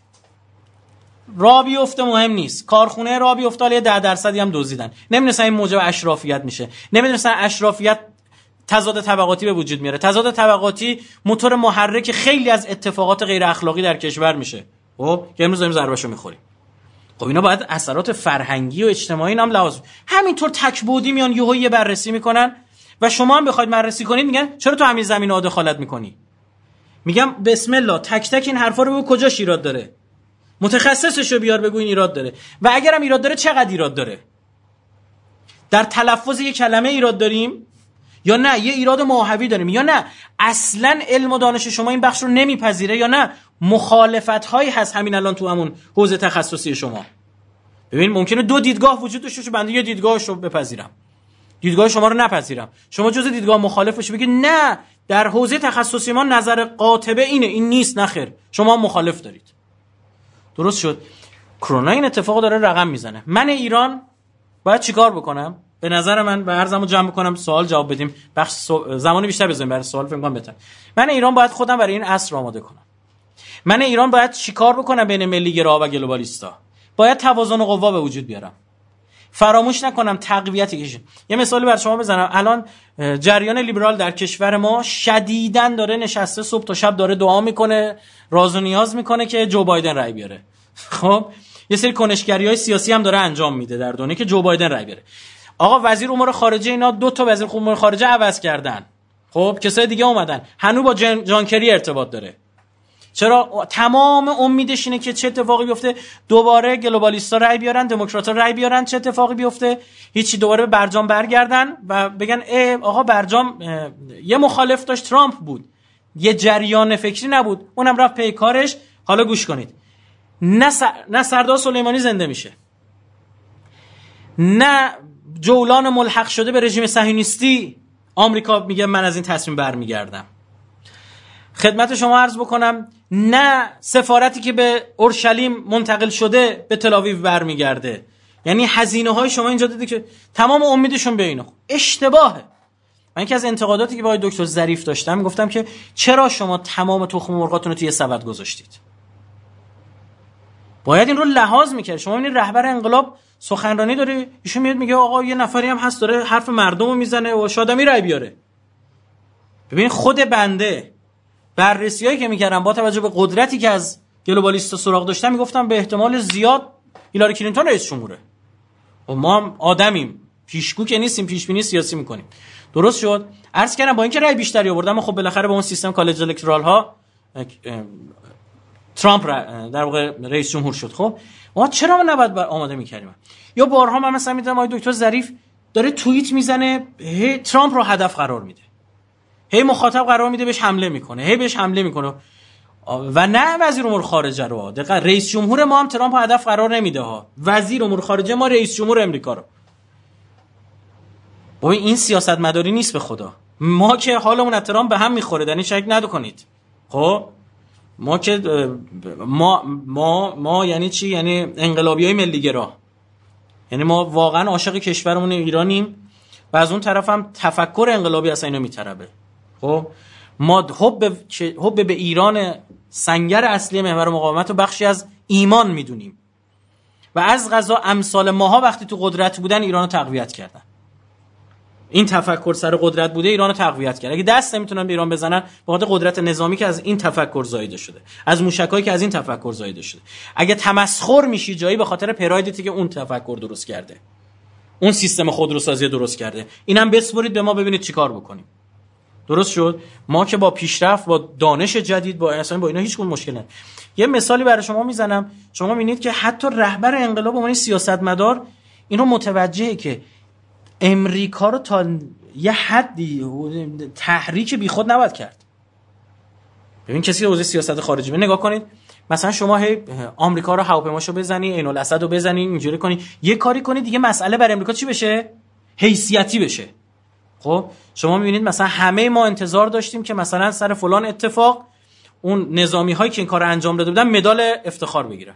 راه بیفته مهم نیست، کارخونه راه بیفته حالا 10% هم دزدیدن. نمیدونستن این موجب اشرافیت میشه، نمیدونستن اشرافیت تضاد طبقاتی به وجود میاره، تضاد طبقاتی موتور محرک خیلی از اتفاقات غیر اخلاقی در کشور میشه. خب که امروز داریم ضربهشو میخوریم. خب اینا باید اثرات فرهنگی و اجتماعی هم لحاظ. همینطور تکبودی میان یهو بررسی میکنن و شما هم بخواید بررسی کنید میگن چرا تو همین زمینه‌ها دخالت میکنی؟ میگم بسم الله تک تک این حرفا رو بگو کجاش ایراد داره، متخصصشو بیار بگو این ایراد داره، و اگرم ایراد داره چقدر ایراد داره. در تلفظ یک کلمه ایراد داریم یا نه یه ایراد ماهوی داریم، یا نه اصلا علم و دانش شما این بخش رو نمیپذیره، یا نه مخالفت هایی هست همین الان تو همون حوزه تخصصی شما. ببین ممکنه دو دیدگاه وجود داشته باشه، بنده یه دیدگاهش رو بپذیرم، دیدگاه شما رو نپذیرم، شما جز دیدگاه مخالفش بگید نه در حوزه تخصصی ما نظر قاطبه اینه، این نیست، نخیر شما مخالف دارید. درست شد. کرونا این اتفاق داره رقم میزنه. من ایران باید چیکار بکنم؟ به نظر من و عرضمو جمع بکنم سوال جواب بدیم، بخش زمان بیشتر بزنیم برای سوال فکر کنم بهتره. من ایران باید خودم برای این عصر آماده کنم. من ایران باید چیکار بکنم بین ملی‌گرا و گلوبالیستا؟ باید توازن قوا به وجود بیارم. فراموش نکنم تقویتی کشه. یه مثالی برای شما بزنم. الان جریان لیبرال در کشور ما شدیداً داره نشسته صبح تا شب داره دعا میکنه، راز و نیاز میکنه که جو بایدن رای بیاره. خب یه سری کنشگری‌های سیاسی هم داره انجام میده در دنیا که جو بایدن رای بیاره. آقا وزیر امور خارجه اینا 2 تا وزیر امور خارجه عوض کردن. خب کسای دیگه اومدن. هنوز با جان کری ارتباط داره. چرا؟ تمام امیدش اینه که چه اتفاقی بیفته، دوباره گلوبالیستا رای بیارن، دموکرات‌ها رای بیارن، چه اتفاقی بیفته؟ هیچی، دوباره به برجام برگردن و بگن آقا برجام یه مخالف داشت ترامپ بود، یه جریان فکری نبود، اونم رفت پی کارش. حالا گوش کنید، نه سردار سلیمانی زنده میشه، نه جولان ملحق شده به رژیم صهیونیستی آمریکا میگه من از این تصمیم برمیگردم. خدمت شما عرض بکنم نه سفارتی که به اورشلیم منتقل شده به تل‌آویو برمیگرده. یعنی هزینه‌های شما اینجا دیدی که تمام امیدشون به اینه. اشتباهه. من یکی از انتقاداتی که با دکتر ظریف داشتم گفتم که چرا شما تمام تخم مرغاتون رو توی سبد گذاشتید؟ باید این رو لحاظ میکرد. شما این رهبر انقلاب سخنرانی داره، ایشون میاد میگه آقا یه نفری هم هست داره حرف مردمو میزنه و شادمی رای بیاره. ببین خود بنده بررسیایی که میکردم با توجه به قدرتی که از گلوبالیستا سراغ داشتم میگفتم به احتمال زیاد هیلاری کلینتون رئیس جمهوره. و ما هم آدمیم، پیشگو که نیستیم، پیش بینی سیاسی میکنیم. درست شد. عرض کردم با اینکه رای بیشتری آوردم، خب بالاخره با اون سیستم کالج الکترال ها ترامپ در واقع رئیس جمهور شد. خب ما چرا نباید آماده میکردیم؟ یا بارها من مثلا میدونم آقای دکتر ظریف داره توییت میزنه، ترامپ رو هدف قرار میده، هی مخاطب قرار میده بهش حمله میکنه، هی بهش حمله میکنه. و نه وزیر امور خارجه رو، دقیقاً رئیس جمهور ما هم ترامپ رو هدف قرار نمیده ها، وزیر امور خارجه ما رئیس جمهور امریکا رو. بابا این سیاست مداری نیست به خدا. ما که حالمون از ترامپ به هم میخوره، در این شک نکنید. خب ما که ما یعنی چی؟ یعنی انقلابیای ملی‌گرا، یعنی ما واقعا عاشق کشورمون ایرانیم و از اون طرف هم تفکر انقلابی اصلا اینو میطلبه. خب ما حب به ایران سنگر اصلی محور مقاومت و بخشی از ایمان میدونیم و از قضا امثال ماها وقتی تو قدرت بودن ایران رو تقویت کردن. این تفکر سر قدرت بوده ایران رو تقویت کرد. اگه دست نمیتونن به ایران بزنن به خاطر قدرت نظامی که از این تفکر زایده شده، از موشکایی که از این تفکر زایده شده. اگه تمسخر میشی جایی به خاطر پرایدتی که اون تفکر درست کرده، اون سیستم خودروسازی درست کرده. اینم بسپرید به ما ببینید چیکار بکنیم. درست شد؟ ما که با پیشرفت، با دانش جدید، با اصلا با اینا هیچ گونه مشکل نداره. یه مثالی برای شما میزنم، شما میبینید که حتی رهبر انقلاب اون سیاستمدار اینو متوجهه که امریکا رو تا یه حدی تحریک بیخود نباید کرد. ببین کسی حوزه سیاست خارجی نگاه کنید، مثلا شما آمریکا رو هواپیماشو بزنی، عین الاسد رو بزنی، اینجوری کنی، یه کاری کنی دیگه مسئله برای امریکا چی بشه؟ حیثیتی بشه. خب شما میبینید مثلا همه ما انتظار داشتیم که مثلا سر فلان اتفاق اون نظامی هایی که این کار انجام داده بودن مدال افتخار بگیرن.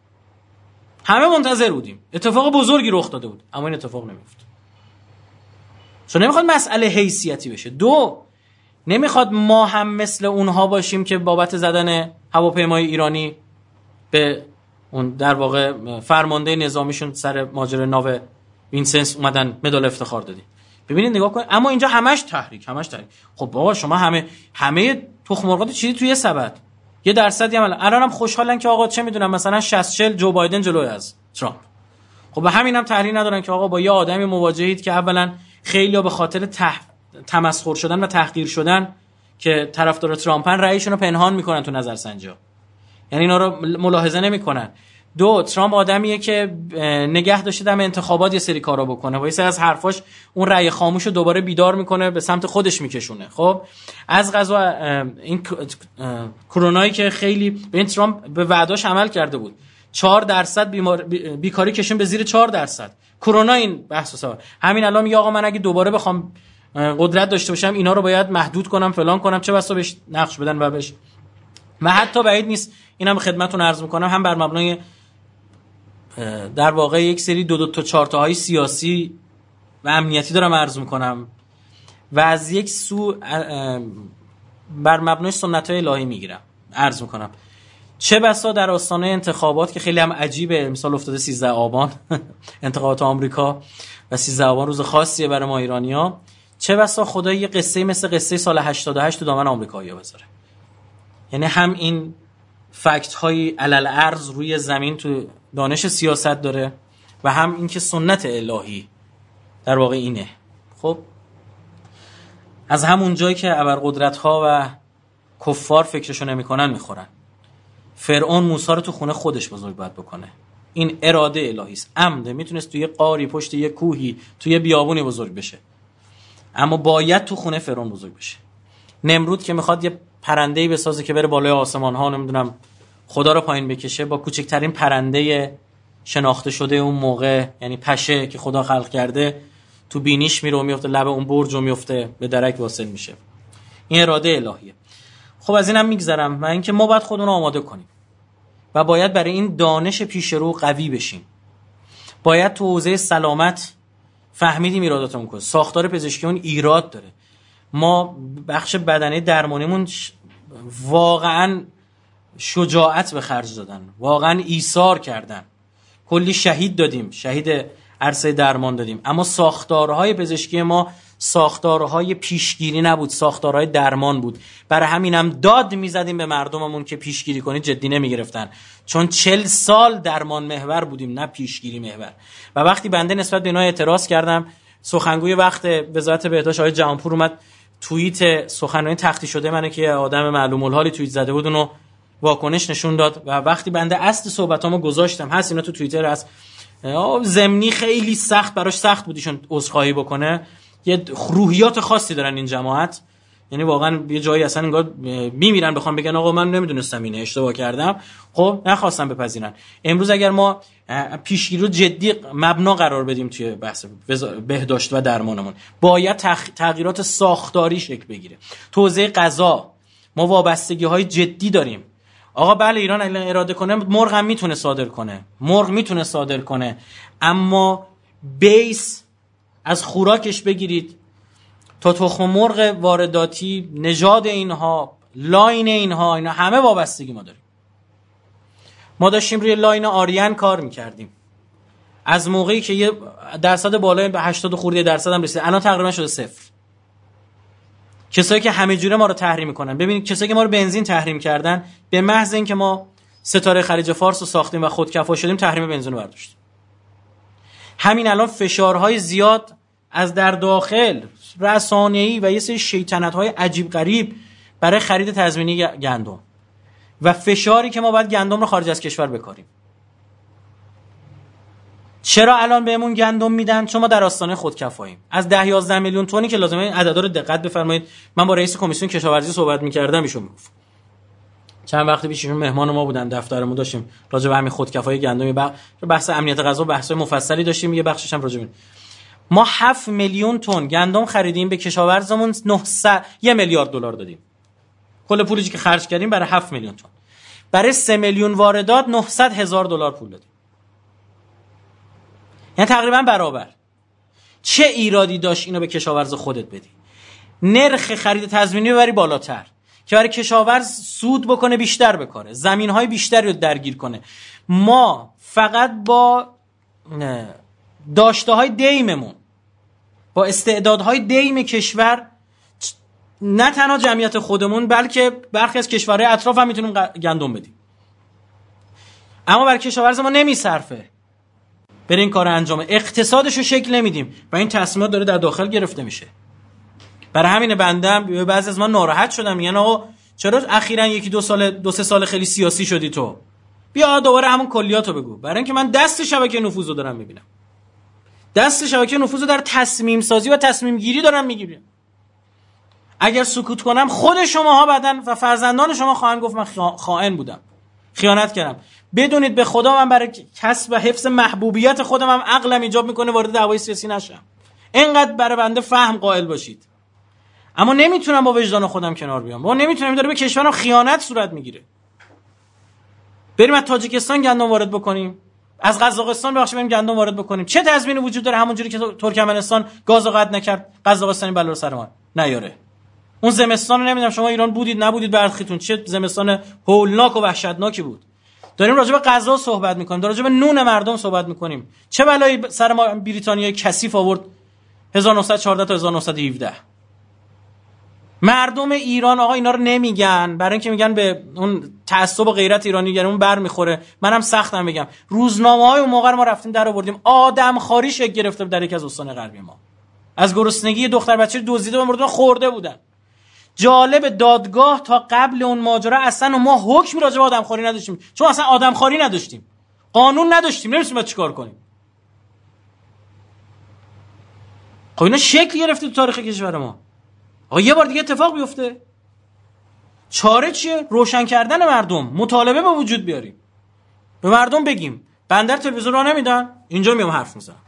همه منتظر بودیم. اتفاق بزرگی رخ داده بود، اما این اتفاق نمیفت. چون نمیخواد مسئله حیثیتی بشه. دو، نمیخواد ما هم مثل اونها باشیم که بابت زدن هواپیمای ایرانی به اون در واقع فرمانده نظامیشون سر ماجرای ناو وینسنس اومدن مدال افتخار دادی. ببینید نگاه کنید، اما اینجا همش تحریک. خب بابا شما همه تخم مرغات چیزی توی سبد. یه درصدی هم الانم خوشحالن که آقا چه میدونم مثلا 60-40 جو بایدن جلوی از ترامپ. خب به همینم تحلیل ندارن که آقا با یه آدمی مواجهید که اولا خیلی‌ها به خاطر تمسخر شدن و تحقیر شدن که طرفدار ترامپن رأیشون رو پنهان میکنن تو نظرسنجی‌ها، یعنی اینا رو ملاحظه نمیکنن. دو، ترامپ آدمیه که نگه داشته دم انتخابات یه سری کارا بکنه و یه سری از حرفاش اون رأی خاموش رو دوباره بیدار میکنه، به سمت خودش میکشونه. خب از قضا این کرونایی که خیلی به این ترامپ به وعداش عمل کرده بود، 4% بیکاری کشون به زیر 4%. کرونا این بحثو سوار. همین الان میگه آقا من اگه دوباره بخوام قدرت داشته باشم اینا رو باید محدود کنم، فلان کنم، چه بسا بهش نقش بدن و بهش. و حتی بعید نیست اینم خدمتتون عرض میکنم، هم بر مبنای در واقع یک سری دو تا 4 تاهای سیاسی و امنیتی دارم عرض میکنم و از یک سو بر مبنای سنت‌های الهی میگیرم عرض میکنم. چه بسا در آستانه انتخابات که خیلی هم عجیبه، مثال افتاده 13 آبان انتخابات آمریکا و 13 آبان روز خاصیه برای ما ایرانی‌ها، چه بسا خدا یه قصه مثل قصه سال 88 تو دامن آمریکایی‌ها بذاره. یعنی هم این فکت های علل ارز روی زمین تو دانش سیاست داره و هم اینکه سنت الهی در واقع اینه. خب از همون جایی که ابرقدرت ها و کفار فکرشو نمیکنن میخورن. فرعون موسی رو تو خونه خودش بزرگ باید بکنه. این اراده الهی است. عمده میتونست توی قاری پشت یه کوهی توی بیابونی بزرگ بشه، اما باید تو خونه فرعون بزرگ بشه. نمرود که میخواد یه پرنده‌ای بسازه که بره بالای آسمان ها، نمیدونم خدا رو پایین بکشه، با کوچکترین پرنده شناخته شده اون موقع، یعنی پشه که خدا خلق کرده، تو بینیش میره و میفته لب اون برج و میفته به درک واصل میشه. این اراده الهیه. خب از اینم میگذرم و اینکه ما باید خودمون رو آماده کنیم و باید برای این دانش پیش رو قوی بشیم. باید تو حوزه سلامت فهمیدیم ایراداتمون کجاست. ساختار پزشکی اون ایراد داره. ما بخش بدنه درمانیمون واقعا شجاعت به خرج دادن، واقعا ایثار کردن، کلی شهید دادیم، شهید عرصه درمان دادیم، اما ساختارهای پزشکی ما ساختارهای پیشگیری نبود، ساختارهای درمان بود. برای همینم داد میزدیم به مردممون که پیشگیری کنید، جدی نمیگرفتن، چون 40 سال درمان محور بودیم نه پیشگیری محور. و وقتی بنده نسبت به اینا اعتراض کردم، سخنگوی وقت وزارت بهداشت آقای جهانپور اومد توییت سخنرانی تختی شده منه که آدم معلوم الحالی توییت زده بود اونو واکنش نشون داد و وقتی بنده اصل صحبتامو گذاشتم، هست اینا تو توییتر هست، ضمنی خیلی سخت براش سخت بودیشون عذرخواهی بکنه. یه روحیات خاصی دارن این جماعت، یعنی واقعا یه جایی اصلا انگار میمیرن بخوام بگن آقا من نمیدونستم اینه، اشتباه کردم. خب نخواستم بپذیرن. امروز اگر ما پیشگیری رو جدی مبنا قرار بدیم توی بحث بهداشت و درمانمون، باید تغییرات ساختاری شکل بگیره. توزیع غذا ما وابستگی‌های جدی داریم. آقا بله ایران الان اراده کنه مرغ هم میتونه صادر کنه، اما بیس از خوراکش بگیرید، تا تخم مرغ وارداتی، نژاد اینها، لاین اینها، اینا همه وابستگی ما داریم. ما داشتیم روی لاین آریان کار میکردیم از موقعی که یه درصد بالای به 80 خورده درصد هم رسید، الان تقریبا شده صفر. کسایی که همه جوره ما رو تحریم میکنن، ببینید کسایی که ما رو بنزین تحریم کردن، به محض اینکه ما ستاره خلیج فارس رو ساختیم و خودکفا شدیم تحریم بنزین رو برداشتیم. همین الان فشارهای زیاد از در داخل، رسانه‌ای و یه سری شیطنت‌های عجیب غریب برای خرید تضمینی گندم و فشاری که ما باید گندم رو خارج از کشور بکاریم. چرا الان بهمون گندم میدن؟ چون ما در آستانه خودکفاییم. از 10-11 میلیون تنی که لازمه، این عددا رو دقت بفرمایید. من با رئیس کمیسیون کشاورزی صحبت می‌کردم، ایشون میگفت چند وقت پیش ایشون مهمان ما بودن، دفترمون داشتیم راجع به همین خودکفایی گندم بحث امنیت غذا، بحث مفصلی داشتیم، یه بخشش هم راجع به ما 7 میلیون تن گندم خریدیم، به کشاورزمون 1 میلیارد دلار دادیم. کل پولی که خرج کردیم برای 7 میلیون تن. برای 3 میلیون واردات 900,000 دلار پول دادیم. یعنی تقریبا برابر. چه ایرادی داشت اینو به کشاورز خودت بدی؟ نرخ خرید تضمینی ببری بالاتر که برای کشاورز سود بکنه، بیشتر بکاره، زمین‌های بیشتری رو درگیر کنه. ما فقط با داشته‌های دیممون، با استعدادهای دیم کشور، نه تنها جمعیت خودمون بلکه برخی از کشورهای اطراف هم میتونیم گندم بدیم. اما برای کشاورز ما نمیصرفه برای این کار انجام، اقتصادش رو شکل نمیدیم و این تصمیمات داره در داخل گرفته میشه. برای همین بنده بعضی از ما ناراحت شدم، میگن آقا چرا اخیراً 1-2 سال خیلی سیاسی شدی تو؟ بیا دوباره همون کلیاتو بگو. برای اینکه من دست شبکه نفوذ رو دارم میبینم. دست شبکه نفوذ رو در تصمیم سازی و تصمیم گیری دارم میگیرم. اگر سکوت کنم خود شماها بعدن و فرزندان شما خواهند گفت من خائن بودم، خیانت کردم. بدونید به خدا من برای کسب و حفظ محبوبیت خودم هم عقلم ایجاب میکنه وارد دعوای سیاسی نشم. اینقدر برای بنده فهم قائل باشید. اما نمیتونم با وجدان خودم کنار بیام. ما نمیتونم، داره به کشورم خیانت صورت میگیره. بریم از تاجیکستان گندم وارد بکنیم، از قزاقستان بریم گندم وارد بکنیم. چه تضمینی وجود داره همونجوری که ترکمنستان گازو قطع نکرد، قزاقستانی بلا رو سر ما نیاره؟ اون زمستان رو نمیدونم شما ایران بودید نبودید، برخیتون چه زمستان هولناک و وحشتناکی بود. داریم راجع به غذا صحبت میکنیم، راجع به نون مردم صحبت میکنیم. چه بلایی سر ما بریتانیای کثیف آورد 1914 تا 1917. مردم ایران آقا اینا رو نمیگن، برای اینکه میگن به اون تعصب و غیرت ایرانی گرمون بر میخوره. منم سختم میگم، روزنامه‌های اون موقع ما رفتیم در آوردیم، آدمخواری شکل گرفته در یک از استان غربی ما. از گرسنگی دختر بچه دزدیده و مردن خورده بودن. جالب، دادگاه تا قبل اون ماجرا اصلا ما حکمی راجع به آدمخواری نداشتیم، چون اصلا آدمخواری نداشتیم، قانون نداشتیم، نمی‌دونیم چیکار کنیم. خب اینا شکل گرفته تو تاریخ کشور ما. آقا یه بار دیگه اتفاق بیفته، چاره چیه؟ روشن کردن مردم، مطالبه به وجود بیاریم، به مردم بگیم. بندر تلویزیون را نمیدن، اینجا میام حرف میزنم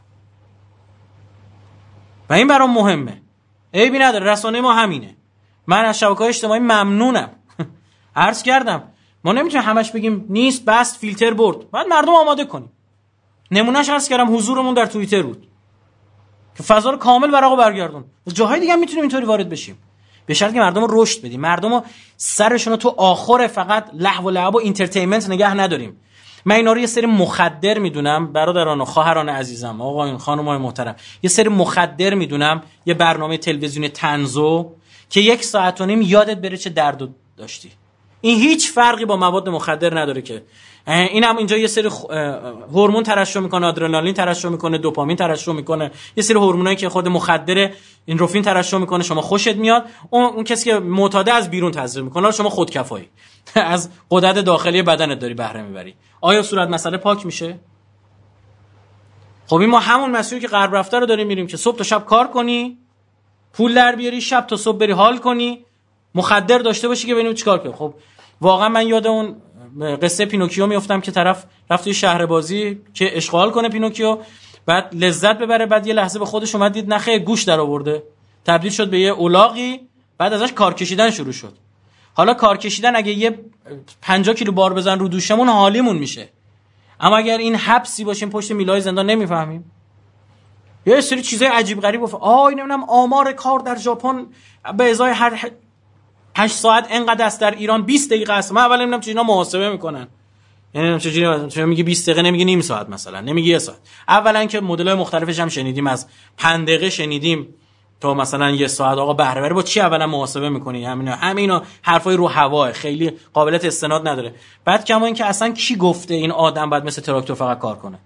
و این برام مهمه. عیبی نداره، رسانه ما همینه. من از شبکه‌های اجتماعی ممنونم. عرض کردم ما نمیتونیم همش بگیم نیست بس فیلتر برد، بعد مردم آماده کنیم. نمونهش عرض کردم حضورمون در توییتر بود که فضا رو کامل برای آقا برگردون. جاهای دیگه هم میتونیم اینطوری وارد بشیم، به شرطی که مردم رو رشد بدیم، مردم رو سرشون رو تو آخر فقط لهو و لعب و اینترتینمنت نگه نداریم. من اینا رو یه سری مخدر میدونم، برادران و خواهران عزیزم، آقایون خانم‌های محترم، یه سری مخدر میدونم. یه برنامه تلویزیونی طنزو که 1.5 ساعت یادت بره چه درد داشتی. این هیچ فرقی با مواد مخدر نداره که اینم اینجا یه سری هورمون ترشح میکنه، آدرنالین ترشح میکنه، دوپامین ترشح میکنه، یه سری هورمونایی که خود مخدره، اندورفین ترشح میکنه، شما خوشت میاد. اون کسی که معتاده از بیرون تزریق میکنه، شما خودکفایی از غدد داخلی بدنت داری بهره میبری. آیا صورت مسئله پاک میشه؟ خب این ما همون مسیری که غرب رفته رو داریم میریم که صبح تا شب کار کنی، پول در بیاری، شب تا صبح بری حال کنی، مخدر داشته باشی که ببینیم چیکار کنی. خب واقعا من یاد اون قصه پینوکیو میافتم که طرف رفت توی شهر بازی که اشغال کنه پینوکیو، بعد لذت ببره، بعد یه لحظه به خودش اومد دید نخه گوش در آورده، تبدیل شد به یه الاغی، بعد ازش کار کشیدن شروع شد. حالا کار کشیدن اگه یه 50 کیلو بار بزن رو دوشمون حالیمون میشه، اما اگر این حبسی باشیم پشت میلای زندان نمیفهمیم. یه سری چیزای عجیب غریب گفت. نمیدونم آمار کار در ژاپن به ازای هر 8 ساعت اینقدر است، در ایران 20 دقیقه است. من اول نمیدونم چه اینا محاسبه میکنن، یعنی چجوری میگه 20 دقیقه، نمیگه نیم ساعت مثلا، نمیگه 1 ساعت. اولا که مدل‌های مختلفش هم شنیدیم، از 5 دقیقه شنیدیم تا مثلا 1 ساعت. آقا بهره وری با چی اولا محاسبه میکنی؟ همینا حرفای رو هواه، خیلی قابلیت استناد نداره. بعد کما این که اصلا کی گفته این آدم باید مثل تراکتور فقط کار کنه؟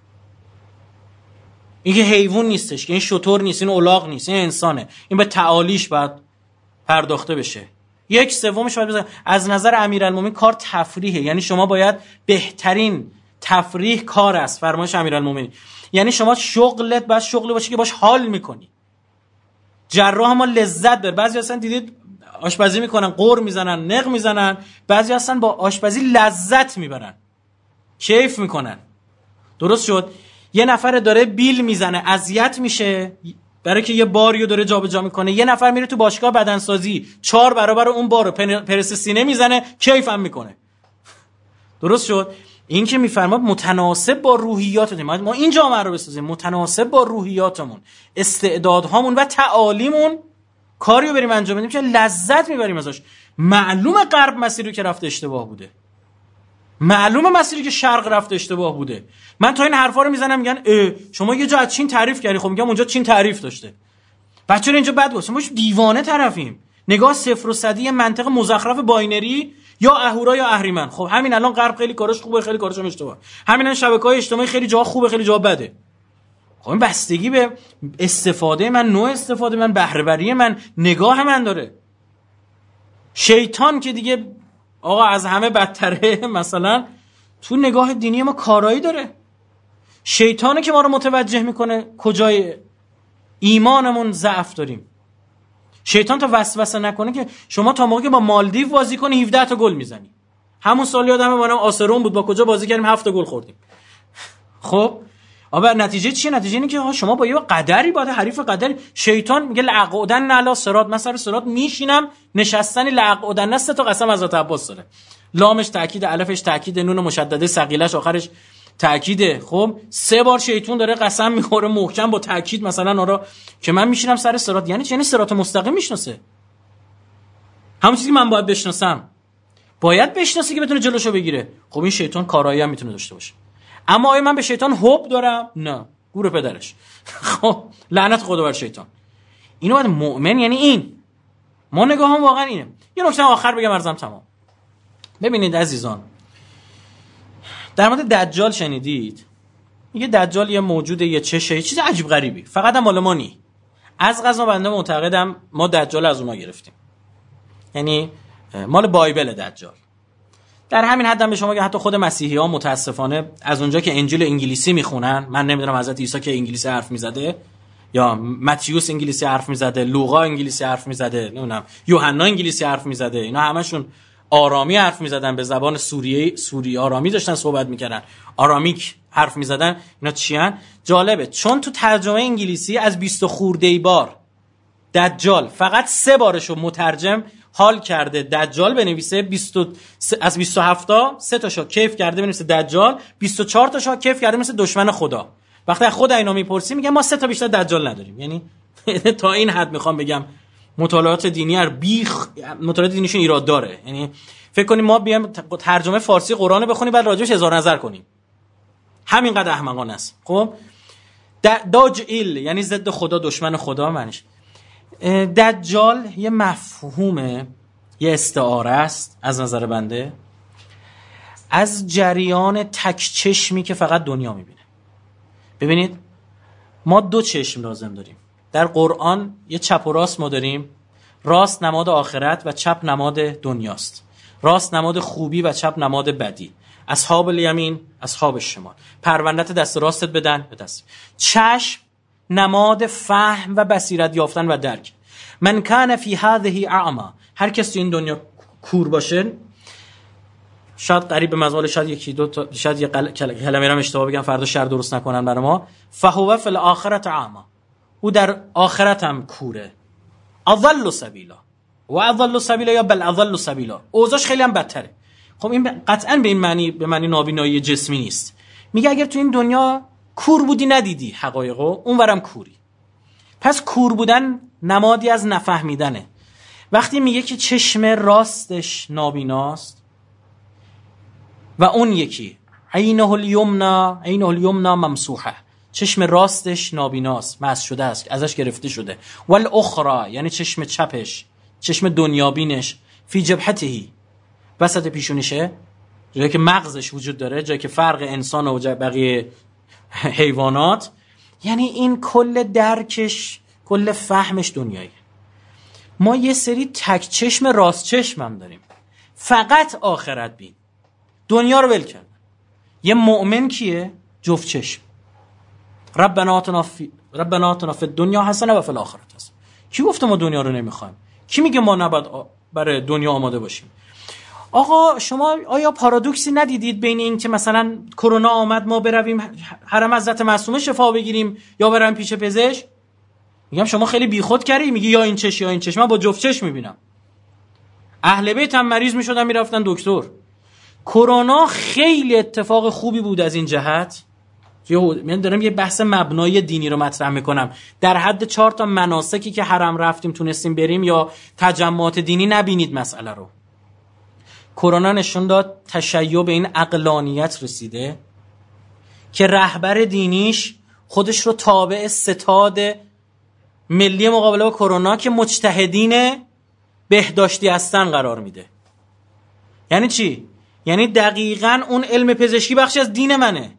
این که حیوان نیستش، که این شتر نیست، این الاغ نیست، این انسانه. این به تعالیش باید پرداخته بشه. 1/3 باید بزنه. از نظر امیرالمومنین کار تفریحه، یعنی شما باید بهترین تفریح کار است. فرمایش امیرالمومنین یعنی شما شغلت باید شغلی باشه که باش حال میکنی. جراح ما لذت داره. بعضی اصلا دیدید آشپزی میکنن، قور میزنن، نق میزنن. بعضی اصلا با آشپزی لذت میبرن، کیف میکنن. درست شد؟ یه نفر داره بیل میزنه، اذیت میشه برای که یه باریو داره جابجا میکنه. یه نفر میره تو باشگاه بدنسازی 4 برابر اون بارو پرس سینه میزنه، کیف هم میکنه. درست شد؟ این که میفرماد متناسب با روحیاتمون، ما این جامعه رو بسازیم متناسب با روحیاتمون، استعدادهامون و تعالیمون کاریو بریم انجام بدیم که لذت میبریم ازش. معلومه غرب مسیری که رفته اشتباه بوده، معلومه مسیری که شرق رفته اشتباه بوده. من تا این حرفا رو میزنم میگن شما یه جا از چین تعریف کردی، خب میگم اونجا چین تعریف داشته. بچه‌ها اینجا بد گفتم، ما دیوانه طرفیم. نگاه 0 و 100 منطق مزخرف باینری، یا اهورا یا اهریمن. خب همین الان غرب خیلی کارش خوبه، خیلی کارش هم اشتباه. همین الان شبکه‌های اجتماعی خیلی جا خوبه، خیلی جا بده. خب این بستگی به استفاده من، نوع استفاده من، بهره وری من، نگاه من داره. شیطان که دیگه آقا از همه بدتره، مثلا تو نگاه دینی ما کارایی داره. شیطانه که ما رو متوجه میکنه کجای ایمانمون ضعف داریم. شیطان تا وسوسه نکنه که شما تا موقعی که با مالدیو بازی کنی 17 تا گل میزنی. همون سال یادمه ما آسرون بود، با کجا بازی کردیم 7 تا گل خوردیم. خب اما نتیجه چیه؟ نتیجه اینه که شما با یه قدری، با حریف قدری. شیطان میگه لعقودن علی صراط، من سر صراط میشینم، نشستنی لعقودن. 3 تا قسم حضرت عباس داره. لامش تاکید، الفش تاکید، نون مشدده ثقیلش آخرش تاکیده. خب 3 بار شیطان داره قسم میخوره محکم با تاکید، مثلا آرا که من میشینم سر صراط. یعنی صراط مستقیم میشناسه. همون چیزی که من باید بشناسم، باید بشناسه که بتونه جلوشو بگیره. خب این شیطان کارایی هم میتونه داشته باشه. اما آیا من به شیطان حب دارم؟ نه، گور پدرش. خب لعنت خدا بر شیطان. اینو باید مؤمن، یعنی این ما نگاهم واقعا اینه. یه نکته آخر بگم ارزم تمام. ببینید عزیزان، در مورد دجال شنیدید؟ میگه دجال یه موجوده، یه چشه، یه چیز عجیب غریبی، فقط هم مال ما نی. از قضا بنده معتقدم ما دجال از اونها گرفتیم، یعنی مال بایبل دجال. در همین حد هم به شما که حتی خود مسیحی‌ها متاسفانه از اونجا که انجیل انگلیسی میخونن، من نمیدونم حضرت عیسی که انگلیسی حرف میزده یا متیوس انگلیسی حرف میزده، لوقا انگلیسی حرف میزده، نمیدونم یوحنا انگلیسی حرف میزده، اینا همشون آرامی حرف میزدن، به زبان سوری آرامی داشتن صحبت میکردن، آرامیک حرف میزدن. اینا چیان؟ جالبه چون تو ترجمه انگلیسی از 20 خورده بار دجال فقط 3 بارشو مترجم حال کرده دجال بنویسه، از 27 تا 3 تاشو کیف کرده بنویسه دجال، 24 تاشو کیف کرده مثل دشمن خدا. وقتی خود اینا میپرسی میگن ما 3 تا بیشتر دجال نداریم. یعنی تا این حد میخوام بگم مطالعات دینی مطالعات دینیشون ایراد داره. یعنی فکر کنیم ما بیایم ترجمه فارسی قرآن بخونیم بعد راجعش اظهار نظر کنیم، همینقدر احمقانه است. خب داجئل یعنی ضد خدا، دشمن خدا معنیش. دجال یه مفهومه، یه استعاره است از نظر بنده از جریان تک چشمی که فقط دنیا میبینه. ببینید ما 2 چشم لازم داریم در قرآن، یه چپ و راست ما داریم. راست نماد آخرت و چپ نماد دنیاست. راست نماد خوبی و چپ نماد بدی. اصحاب الیمین، اصحاب الشمال. پروندت دست راستت بدن به دست. چشم نماد فهم و بصیرت یافتن و درک. من کان فی هذه اعما، هر کسی این دنیا کور باشه، شاید قریب به مزال، شاید یکی دو تا، شاید یه کلمه رو اشتباه بگم فردا شر درست نکنن برای ما، فهو فی الاخره اعما، او در آخرت هم کوره. اضل سبیلا و اضل سبیلا یا بل اضل سبیلا، اوضاعش خیلی هم بدتره. خب این قطعا به این معنی، به معنی نابینایی جسمی نیست. میگه اگر تو این دنیا کور بودی ندیدی حقایقو، اونورم کوری. پس کور بودن نمادی از نفهمیدنه. وقتی میگه که چشم راستش نابیناست و اون یکی عینه الیمنا ممسوحه، چشم راستش نابیناست، مسح شده است، ازش گرفته شده. والاخرى یعنی چشم چپش، چشم دنیابینش، فی جبهته، وسط پیشونیشه، جایی که مغزش وجود داره، جایی که فرق انسان و بقیه حیوانات. یعنی این کل درکش، کل فهمش دنیایی. ما یه سری تک چشم راست چشم هم داریم، فقط آخرت بین، دنیا رو ول کردن. یه مؤمن کیه؟ جفت چشم. ربنا آتنا فی الدنیا حسنه و فی الاخره حسنه. کی گفته ما دنیا رو نمیخوایم؟ کی میگه ما نباید برای دنیا آماده باشیم؟ آقا شما آیا پارادوکسی ندیدید بین این که مثلا کرونا آمد ما برویم حرم حضرت معصومه شفا بگیریم یا بریم پیش پزشک؟ میگم شما خیلی بیخود کردی، میگی یا این چش یا این چش. من با جفت چش میبینم. اهل بیت هم مریض میشدن میرفتن دکتر. کرونا خیلی اتفاق خوبی بود از این جهت. من دارم یه بحث مبنای دینی رو مطرح میکنم، در حد 4 تا مناسکی که حرم رفتیم تونستیم بریم یا تجمعات دینی نبینید مسئله رو. کرونا نشون داد تشیع به این عقلانیت رسیده که رهبر دینیش خودش رو تابع ستاد ملی مقابله با کرونا که مجتهدین بهداشتی هستن قرار میده. یعنی چی؟ یعنی دقیقاً اون علم پزشکی بخشی از دین منه.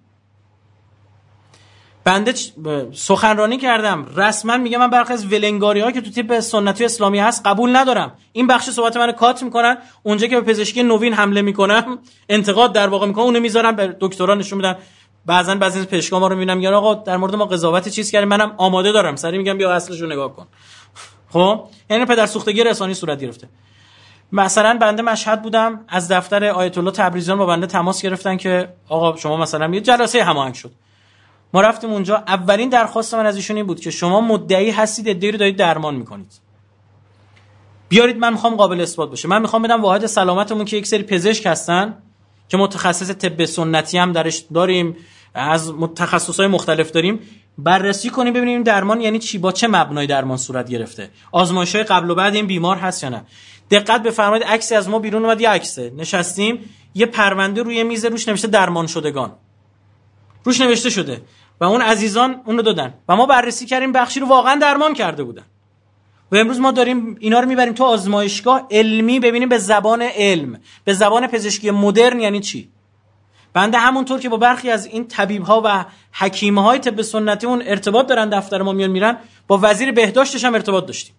بنده سخنرانی کردم، رسما میگم من برخی از ولنگاری‌ها که تو تیپ سنتی اسلامی هست قبول ندارم. این بخش صحبت منو کات میکنن، اونجا که به پزشکی نوین حمله میکنم، انتقاد در واقع میکنم، اونو میذارن به دکترا نشون میدن. بعضی پزشکا ما رو میبینم میگن آقا در مورد ما قضاوت چیز کردیم، منم آماده دارم، سری میگم بیا اصلشو نگاه کن. خب یعنی پدر سوختگی رسانی صورت گرفته. مثلا بنده مشهد بودم، از دفتر آیت الله تبریزیان با بنده تماس گرفتن که آقا شما مثلا یه جلسه هماهنگ شد. ما رفتیم اونجا، اولین درخواست من از ایشون این بود که شما مدعی هستید، ادعی رو دارید درمان میکنید، بیارید من میخوام قابل اثبات باشه. من میخوام بدم واحد سلامتمون که یک سری پزشک هستن که متخصص طب سنتی هم درش داریم، از تخصصهای مختلف داریم، بررسی کنیم ببینیم درمان یعنی چی، با چه مبنای درمان صورت گرفته، آزمایش‌های قبل و بعد این بیمار هست یا نه. دقت بفرمایید عکسی از ما بیرون اومد، یه عکسه نشستیم، یه پرونده روی میز، روش نوشته درمان شدگان، روش نوشته شده و اون عزیزان اون رو دادن و ما بررسی کردیم، بخشی رو واقعا درمان کرده بودن. و امروز ما داریم اینا رو میبریم تو آزمایشگاه علمی ببینیم به زبان علم، به زبان پزشکی مدرن یعنی چی. بنده همونطور که با برخی از این طبیب‌ها و حکیم‌های طب سنتی اون ارتباط دارن، دفتر ما میرن، با وزیر بهداشتش هم ارتباط داشتیم،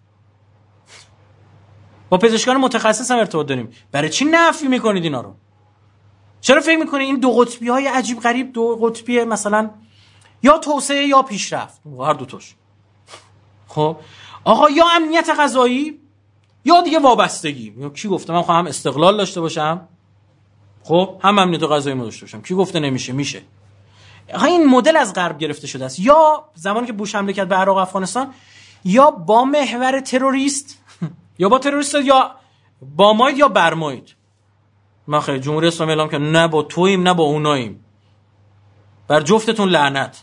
با پزشکان متخصص هم ارتباط داریم. برای چی نفی میکنید اینا رو؟ چرا فکر میکنید این دو قطبی‌های عجیب غریب، دو قطبی مثلا یا توسعه یا پیشرفت، هر دو تاش. خب آقا یا امنیت غذایی یا دیگه وابستگی. کی گفته من خواهم استقلال داشته باشم؟ خب هم امنیت غذایی داشته باشم. کی گفته نمیشه؟ میشه. آقا این مدل از غرب گرفته شده است. یا زمانی که بوش حمله کرد به عراق افغانستان، یا با محور تروریست یا با تروریست، یا با ماید یا برماید. ما خیلی جمهوری اسلامی اعلام کرد نه با توییم نه با اوناییم، بر جفتتون لعنت.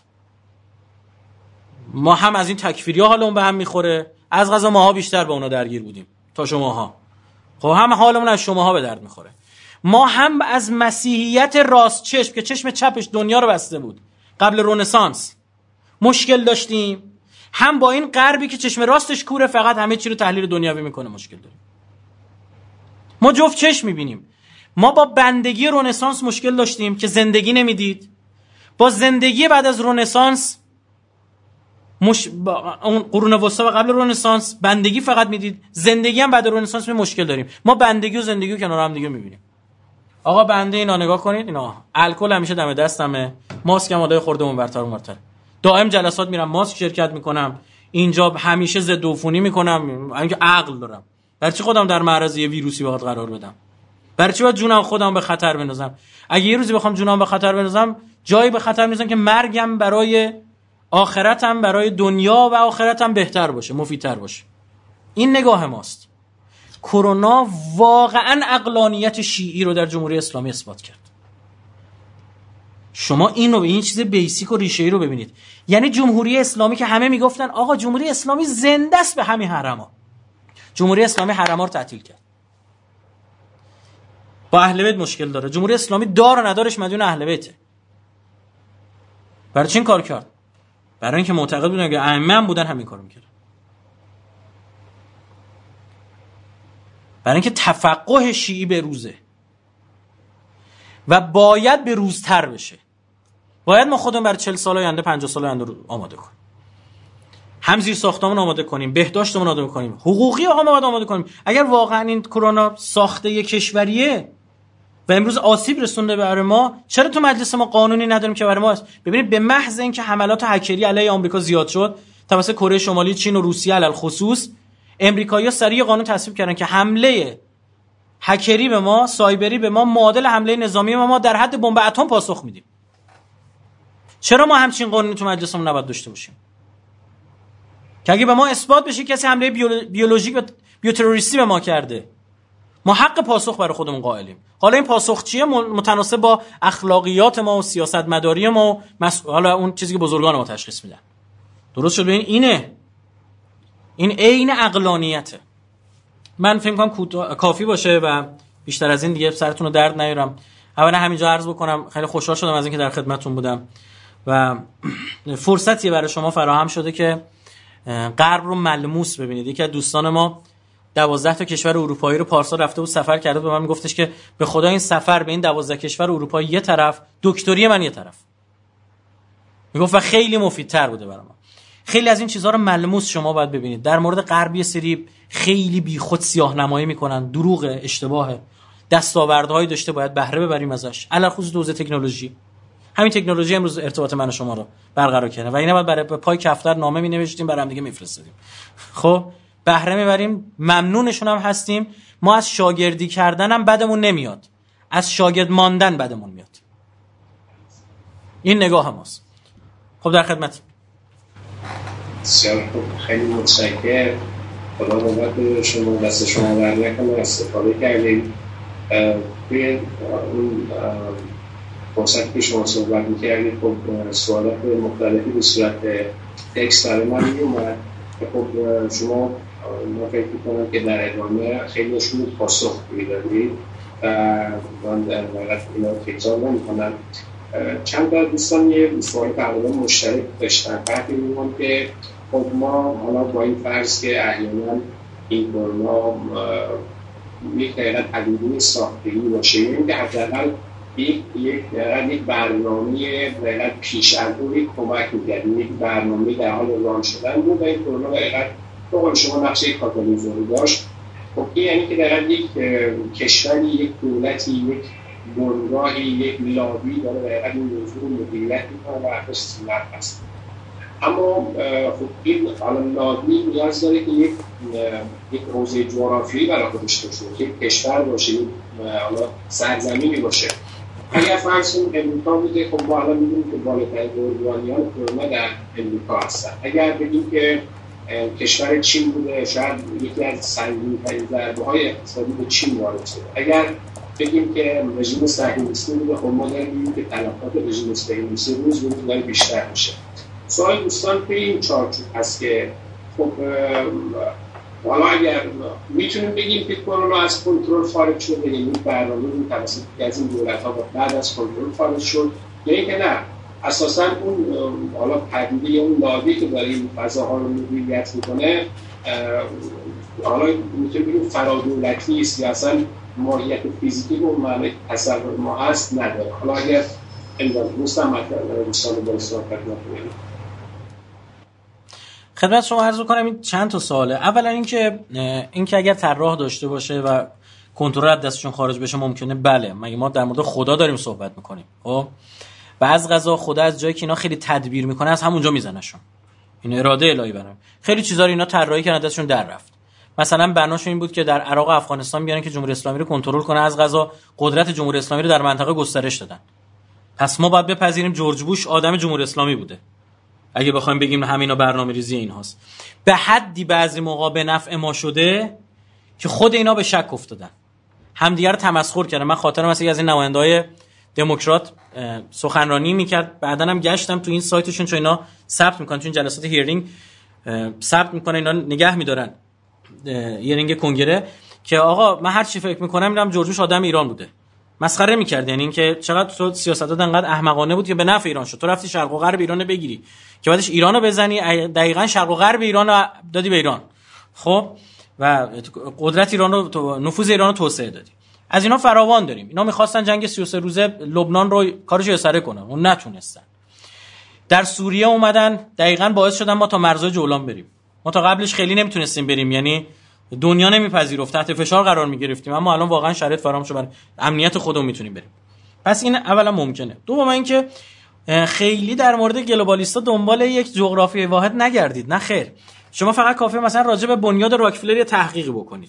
ما هم از این تکفیری‌ها حالمون به هم میخوره، از قضا ماها بیشتر به اونا درگیر بودیم تا شماها. خب هم حالمون از شماها به درد میخوره. ما هم از مسیحیت راست چشم که چشم چپش دنیا رو بسته بود قبل رنسانس مشکل داشتیم، هم با این غربی که چشم راستش کوره فقط همه چی رو تحلیل دنیوی میکنه مشکل داریم. ما جفت چشم میبینیم. ما با بندگی رنسانس مشکل داشتیم که زندگی نمیدید، با زندگی بعد از رنسانس اون قرون وسطا و قبل رنسانس بندگی فقط میدید، زندگی هم بعد رنسانس می مشکل داریم. ما بندگی و زندگی رو کنار هم دیگه میبینیم. آقا بنده اینا نگاه کنید، اینا الکل همیشه دم دستمه، ماسک هم والای خورده اونورتر اونورتر، دائم جلسات میرم ماسک شرکت میکنم، اینجا همیشه ضد عفونی میکنم، اینکه عقل دارم. برای چی خودم در معرض یه ویروسی باید قرار بدم؟ برای چی باید جونم خودم به خطر بندازم؟ اگه یه روزی بخوام جونم به خطر بندازم، جایی به خطر میندازم که مرگم برای آخرتم، برای دنیا و آخرتم بهتر باشه، مفیدتر باشه. این نگاه ماست. کرونا واقعا عقلانیت شیعی رو در جمهوری اسلامی اثبات کرد. شما این چیز بیسیک و ریشه‌ای رو ببینید. یعنی جمهوری اسلامی که همه میگفتن آقا جمهوری اسلامی زنده است به همین حرما، جمهوری اسلامی حرما رو تعطیل کرد. با اهل بیت مشکل داره، جمهوری اسلامی دار و ندارش مدیون اهل بیته. برای چی این کار کرد؟ برای اینکه معتقد بودن که ائمه بودن همین کارو میکردن. برای اینکه تفقه شیعی به روزه و باید به روزتر بشه. باید ما خودمون برای 40 سال آینده 50 سال آینده رو آماده کنیم. هم زیر ساختمون آماده کنیم، بهداشتمون آماده کنیم، حقوقی آقا ما باید آماده کنیم. اگر واقعا این کرونا ساخته یک کشوریه و امروز آسیب رسونده برای ما، چرا تو مجلس ما قانونی نداریم که برای ما است؟ ببینید به محض اینکه حملات هکری علیه آمریکا زیاد شد توسط کره شمالی، چین و روسیه علل خصوص، امریکایی‌ها سریع قانون تصویب کردن که حمله هکری به ما، سایبری به ما، معادل حمله نظامی ما در حد بمب اتم پاسخ میدیم. چرا ما همچین قانونی تو مجلسمون نباید داشته باشیم؟ که اگه به ما اثبات بشه کسی حمله بیولوژیک و بیوتروریستی به ما کرده، ما حق پاسخ برای خودمون قائلیم. حالا این پاسخ چیه؟ متناسب با اخلاقیات ما و سیاستمداری ما و حالا اون چیزی که بزرگان ما تشخیص میدن. درست شد؟ ببین این عین عقلانیته. من فکر کنم کافی باشه و بیشتر از این دیگه سرتون رو درد نیارم. اولا همینجا عرض بکنم خیلی خوشحال شدم از اینکه در خدمتتون بودم و فرصتی برای شما فراهم شده که غرب رو ملموس ببینید. یکی از دوستان ما 12 تا کشور اروپایی رو پارسال رفته بود سفر کرده، به من میگفتش که به خدا این سفر به این 12 کشور اروپایی یه طرف، دکتری من یه طرف، میگفت و خیلی مفیدتر بوده برای ما. خیلی از این چیزها رو ملموس شما باید ببینید. در مورد غرب یه سری خیلی بیخود سیاه‌نمایی میکنن، دروغ، اشتباهه. دستاوردهایی داشته باید بهره ببریم ازش، علل خصوص حوزه تکنولوژی. همین تکنولوژی امروز ارتباط من و شما رو برقرار کرده و اینا باید برای پای کفتر نامه می‌نوشتیم برام دیگه میفرستادیم. خب بهره میبریم، ممنونشون هم هستیم. ما از شاگردی کردن هم بدمون نمیاد، از شاگرد ماندن بدمون میاد. این نگاه ماست. خب در خدمت. بسیار خوب، خیلی متشکرم. خدا رحمت شما، دست شما در نکنه، استفاده کردیم. توی اون فرصت که شما صحبت می‌کردید خب سوالات مختلفی به صورت تکست برای من میومد که خب شما ما فکر می‌کنم که در ادامه خیلیشون پاسخ می‌دادید و من در واقع اینا رو تکرار نمی‌کنم. چند تا دوستان یه سوال تقریبا مشترک داشتن. بعدی می‌گم که خب ما حالا با این فرض که احیانا این کرونا یک حقیقت حدودی ساختگی باشه، یعنی که حداقل یک برنامه حقیقت پیش از روی کمک می‌کرد، یک برنامه در حال ران شدن بود و این کرونا حقیقت به قول شما نقش یک کاتالیزوری داشت. خب این یعنی که در یک کشوری، یک دولتی، یک بنگاهی، یک لابی داره حقیقت این موضوع رو مدیریت می‌کنه و ارتش سیلت هست. اما خب این حالا لابی نیاز داره که یک حوزه جغرافیایی برای خودش داشته باشه، یک کشور باشه، حالا سرزمینی باشه. اگر فرض کنیم امریکا بوده، خب ما الان می‌دونیم که بالاترین قربانیان کرونا در امریکا هستن. اگر بگیم که کشور چین بوده، شاید یکی از سنگین‌ترین ضربه‌های اقتصادی به چین وارد شده. اگر بگیم که رژیم صهیونیستی بوده، خب ما داریم که تلفات رژیم صهیونیستی روز به روز داره بیشتر میشه. سوال دوستان توی این چارچوب هست که خب حالا اگر میتونیم بگیم که کرونا از کنترل خارج شده، یعنی برنامه رو توسط از این دولت‌ها بعد از کنترل خارج شد، یا اینکه نه اساساً اون حالا پدیده اون لابی که داره این فضاها رو مدیریت میکنه حالا میتونیم بگیم فرادولتی است یا اصلا ماهیت فیزیکی به اون معنی تصور ما هست نداره. حالا اگر دوستان با اصلاح خدمت شما عرض کنم این چند تا سواله. اولا اینکه اگر طراح داشته باشه و کنترل از دستشون خارج بشه ممکنه، بله، مگه ما در مورد خدا داریم صحبت میکنیم؟ خب و از قضا خدا از جایی که اینا خیلی تدبیر میکنه از همونجا میزنشون. این اراده الهی برام. خیلی چیزا رو اینا طراحی کردن دستشون در رفت. مثلا بناشون این بود که در عراق و افغانستان بیان که جمهوری اسلامی رو کنترل کنه، از قضا قدرت جمهوری اسلامی رو در منطقه گسترش دادن. پس ما باید بپذیریم جورج بوش آدم جمهوری اسلامی بوده. اگه بخوایم بگیم همینا برنامه‌ریزی اینهاست. به حدی بعضی موقع به نفع ما شده که خود اینا به شک افتادن. همدیگه رو تمسخر کردن. من خاطرم هست از این نماینده‌های دموکرات سخنرانی میکرد. بعدن هم گشتم تو این سایتشون، چون اینا ثبت میکنن، چون جلسات هیرینگ ثبت میکنن، اینا نگه میدارن هیرینگ کنگره، که آقا من هر چی فکر میکنم میرم جورج بوش آدم ایران بوده. مسخره میکرد، یعنی اینکه چقدر تو سیاستات انقدر احمقانه بود که به نفع ایران شد. تو رفتی شرق و غرب ایرانو بگیری که بعدش ایرانو بزنی، دقیقاً شرق و غرب ایرانو دادی به ایران، خب، و قدرت ایرانو، نفوذ ایرانو توسعه دادی. از اینا فراوان داریم. اینا می‌خواستن جنگ 33 روزه لبنان رو کارشو اساره کنن، اون نتونستن. در سوریه اومدن، دقیقاً باعث شدن ما تا مرزهای جولان بریم. ما تا قبلش خیلی نمیتونستیم بریم، یعنی دنیا نمیپذیرفت، تحت فشار قرار میگرفتیم، اما الان واقعا شرایط فراهم شده، برای امنیت خودمون میتونیم بریم. پس این اولا ممکنه. دوم اینکه خیلی در مورد گلوبالیستا دنبال یک جغرافیای واحد نگردید. نه خیر، شما فقط کافیه مثلا راجع به بنیاد راکفلر یه تحقیقی بکنید.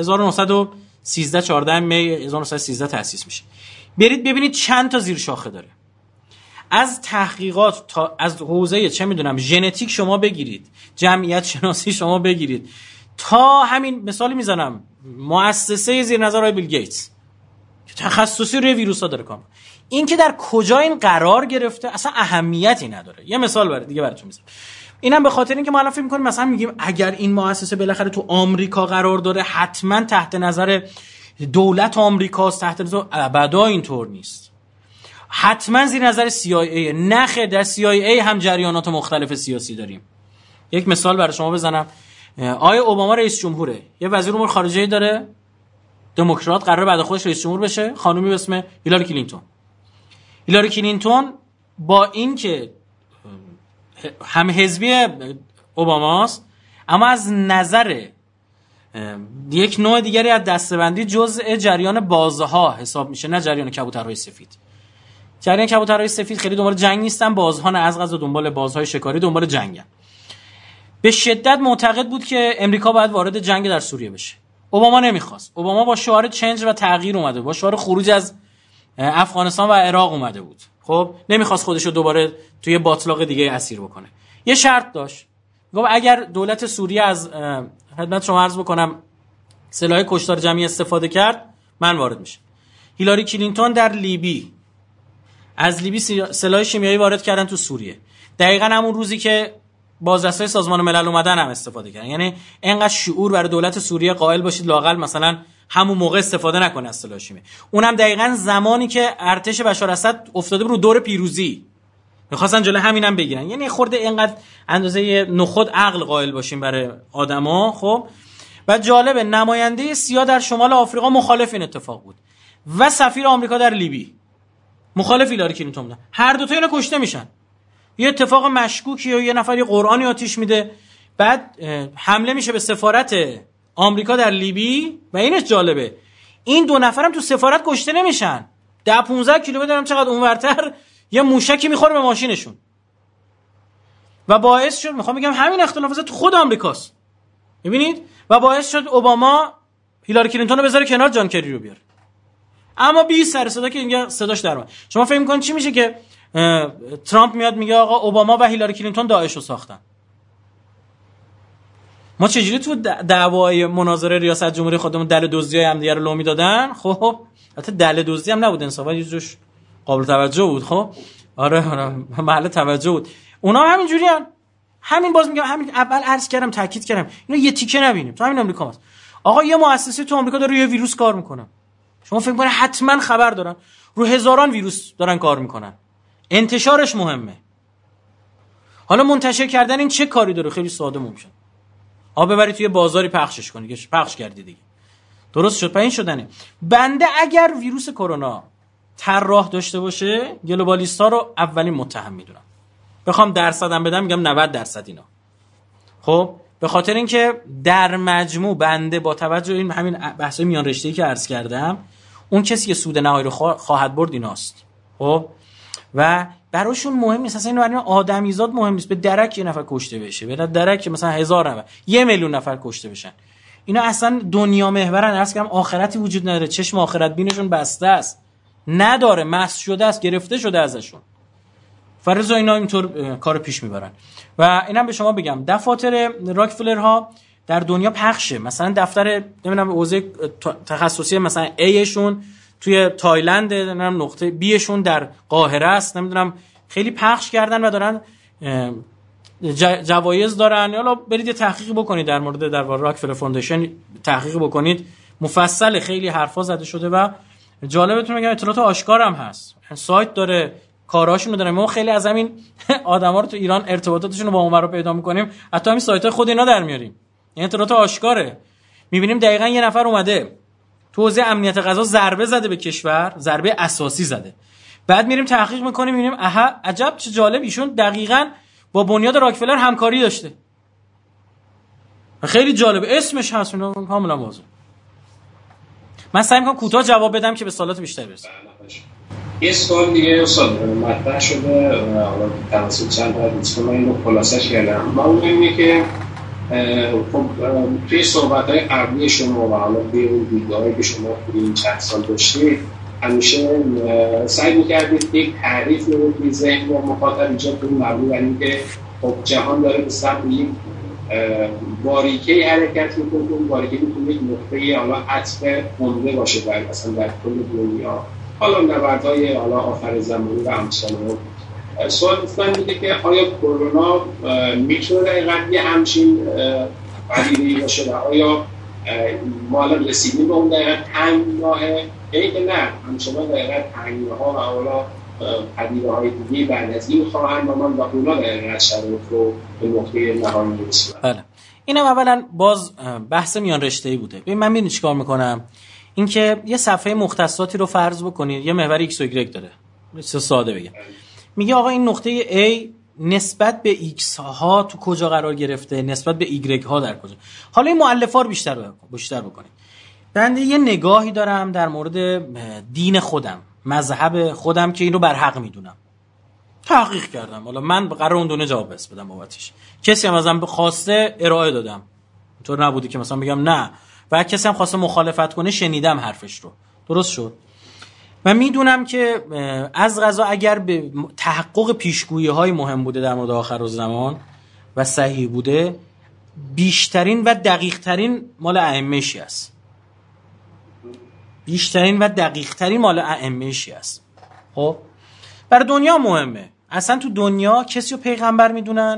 1913 14 می 1913 تأسیس میشه. برید ببینید چند تا زیر شاخه داره. از تحقیقات تا از حوزه چه میدونم ژنتیک شما بگیرید، جمعیت شناسی شما بگیرید، تا همین مثالی میزنم مؤسسه زیر نظر آقای بیل گیتس که تخصصی روی ویروسا داره کار. این که در کجا این قرار گرفته اصلا اهمیتی نداره. یه مثال دیگه براتون میزنم. اینم به خاطر اینکه ما الان فکر می‌کنیم مثلا میگیم اگر این مؤسسه بالاخره تو آمریکا قرار داره حتما تحت نظر دولت آمریکاست، تحت نظر ابدا اینطور نیست. حتما زیر نظر CIA. نخه، در CIA هم جریانات مختلف سیاسی داریم. یک مثال برای شما بزنم. آقای اوباما رئیس جمهوره، یه وزیر امور خارجه داره دموکرات، قراره بعد خودش رئیس جمهور بشه، خانومی به اسم هیلاری کلینتون. هیلاری کلینتون با این که هم حزبی اوباماست، اما از نظر یک نوع دیگری از دسته‌بندی جزء جریان بازها حساب میشه، نه جریان کبوترهای سفید. جریان کبوترهای سفید خیلی دنبال جنگ نیستن، بازها نه، از قضا دنبال بازهای شکاری، دنبال جنگن. به شدت معتقد بود که امریکا باید وارد جنگ در سوریه بشه. اوباما نمیخواست. اوباما با شعار چنج و تغییر اومده، با شعار خروج از افغانستان و عراق اومده بود. خب نمیخواست خودشو دوباره توی باطلاق دیگه اسیر بکنه. یه شرط داشت. گفت اگر دولت سوریه از خدمت شما عرض بکنم سلاح کشتار جمعی استفاده کرد، من وارد میشم. هیلاری کلینتون در لیبی از لیبی سلاح شیمیایی وارد کردن تو سوریه. دقیقاً همون روزی که بازرسای سازمان ملل اومدن هم استفاده کردن. یعنی اینقدر شعور برای دولت سوریه قائل باشید لااقل مثلا همون موقع استفاده نکنه از سلاح شیمیایی. اونم دقیقاً زمانی که ارتش بشار اسد افتاده بود رو دور پیروزی، می‌خواستن جلوی همینم بگیرن. یعنی خورده اینقدر اندازه نخود عقل قائل باشیم برای آدما. خب و جالب، نماینده سیاه در شمال آفریقا مخالف این اتفاق بود و سفیر آمریکا در لیبی مخالف هیلاری کلینتون بودن. هر دو تا اینا کشته میشن. یه اتفاق مشکوکیه و یه نفر یه قرآنی آتیش میده، بعد حمله میشه به سفارت آمریکا در لیبی و اینش جالبه این دو نفرم تو سفارت کشته نمیشن، 10-15 کیلومتر هم چقدر اونورتر یه موشکی میخوره به ماشینشون و باعث شد، میخوام بگم همین اختلافات تو خود آمریکاست، ببینید، و باعث شد اوباما هیلاری کلینتون رو بذاره کنار، جان کری رو بیاره. اما بی سر صدا که اینجا صداش در اومد. شما فکر می‌کنید چی میشه که ترامپ میاد میگه آقا اوباما و هیلاری کلینتون داعش رو ساختن؟ ما چجوری تو دعوای مناظره ریاست جمهوری خودمون دل دزدی هم دیگه رو لو میدادن؟ خب البته دل دزدی هم نبود، انصافا یه جوش قابل توجه بود. خب آره محل توجه بود. اونا همین جوریان. همین باز میگم، همین اول عرض کردم، تاکید کردم اینو یه تیکه نبینیم. تو همین آمریکا هست. آقا یه مؤسسه تو آمریکا داره روی ویروس کار میکنه. شما فکر می‌کنید حتما خبر دارن؟ رو هزاران ویروس دارن کار میکنن. انتشارش مهمه. حالا منتشر کردن این چه کاری داره؟ خیلی ساده ممکن. ببری توی بازاری پخشش کنی که پخش کردی دیگه. درست شد. پایین شدنه. بنده اگر ویروس کرونا طراح داشته باشه، گلوبالیستا رو اولین متهم میدونم. بخوام درصدم بدم میگم 90% اینا. خب به خاطر اینکه در مجموع بنده با توجه این همین بحث میان رشته‌ای که عرض کردم، اون کسی که سود نهایی رو خواهد برد ایناست. خب و براشون مهم نیست اصلا، اینو برای آدمیزاد مهم نیست. به درک یه نفر کشته بشه، به درک مثلا 1000 نفر، 1 میلیون نفر کشته بشن، اینا اصلا دنیا محورن. عرض کردم آخرتی وجود نداره، چشم آخرت بینشون بسته است، نداره، مس شده است، گرفته شده ازشون. فرض اینا اینطور کارو پیش میبرن. و اینم به شما بگم دفاتر راکفلر ها در دنیا پخشه. مثلا دفتر نمیدونم حوزه تخصصی مثلا A شون توی تایلند، نمیدونم نقطه بیشون در قاهره است، نمیدونم خیلی پخش کردن و دارن جوایز دارن. حالا برید یه تحقیق بکنید در مورد در راکفلر فاندیشن، تحقیق بکنید مفصل، خیلی حرفا زده شده و جالبتون میگم اطلاعات آشکار هم هست، سایت داره، کاراشون رو داره. ما خیلی از همین آدما رو تو ایران ارتباطاتشون رو با اونورا پیدا میکنیم، حتی همین سایت‌های خود اینا در میاریم، یعنی اطلاعات آشکاره. میبینیم دقیقاً یه نفر اومده تو حوزه امنیت غذا ضربه زده به کشور، ضربه اساسی زده، بعد میریم تحقیق میکنیم میبینیم اها عجب چه جالب، ایشون دقیقاً با بنیاد راکفلر همکاری داشته. خیلی جالبه، اسمش هست اینا کاملا واضحه. من سعی میکنم کوتاه جواب بدم که به سوالات بیشتر برسیم. یه سوال دیگه استاد مطرح شده، حالا توسط چند تا دوست من اینو خلاصش کردم. من اینه که خب توی صحبت‌های قبلی شما و حالا توی اون دیدگاهی که شما توی این چند سال داشتید، همیشه سعی می‌کردید یک تعریف رو توی ذهن و مخاطب ایجاد کنید مبنی بر اینکه خب جهان داره به سمت یک باریکه‌ای حرکت می‌کنه، اون باریکه می‌تونه یک نقطه حالا عطف عمده باشه برای مثلا در کل دنیا، حالا نبردهای حالا آخر زمانی و همچنان. سوال من میگه که آیا کرونا میتونه دقیقاً یه همچین پدیده‌ای باشه و آیا ما الان رسیدیم به اون دقیقاً تنگناهه، یعنی که نه همچنان دقیقاً تنگناه‌ها و حالا پدیده‌های دیگه بعد از این خواهند و من با اونا دقیقاً شرایط رو به نقطه نهایی می‌رسونم. بله، اینم اولا باز بحث میان رشته‌ای بوده. ببین من میدونی چیکار میکنم، اینکه یه صفحه مختصاتی رو فرض بکنید، یه محور ایکس و ایگرگ داره، مثلا ساده بگم، میگه آقا این نقطه A نسبت به ایکس ها تو کجا قرار گرفته، نسبت به ایگرگ ها در کجا. حالا این مؤلفه رو بیشتر بکنید. بنده یه نگاهی دارم در مورد دین خودم، مذهب خودم که اینو بر حق میدونم، تحقیق کردم، حالا من قرار اون دونه جواب بس بدم بابتش، کسی هم ازم خواسته ارائه دادم، اینطور نبودی که مثلا بگم نه، و کسی هم خواسته مخالفت کنه شنیدم حرفش رو، درست شد. من میدونم که از قضا اگر به تحقق پیشگویی‌های مهم بوده در مورد آخرالزمان و صحیح بوده، بیشترین و دقیق‌ترین مال ائمه شیعه است، بیشترین و دقیق‌ترین مال ائمه شیعه است. خب برای دنیا مهمه، اصلا تو دنیا کسی رو پیغمبر میدونن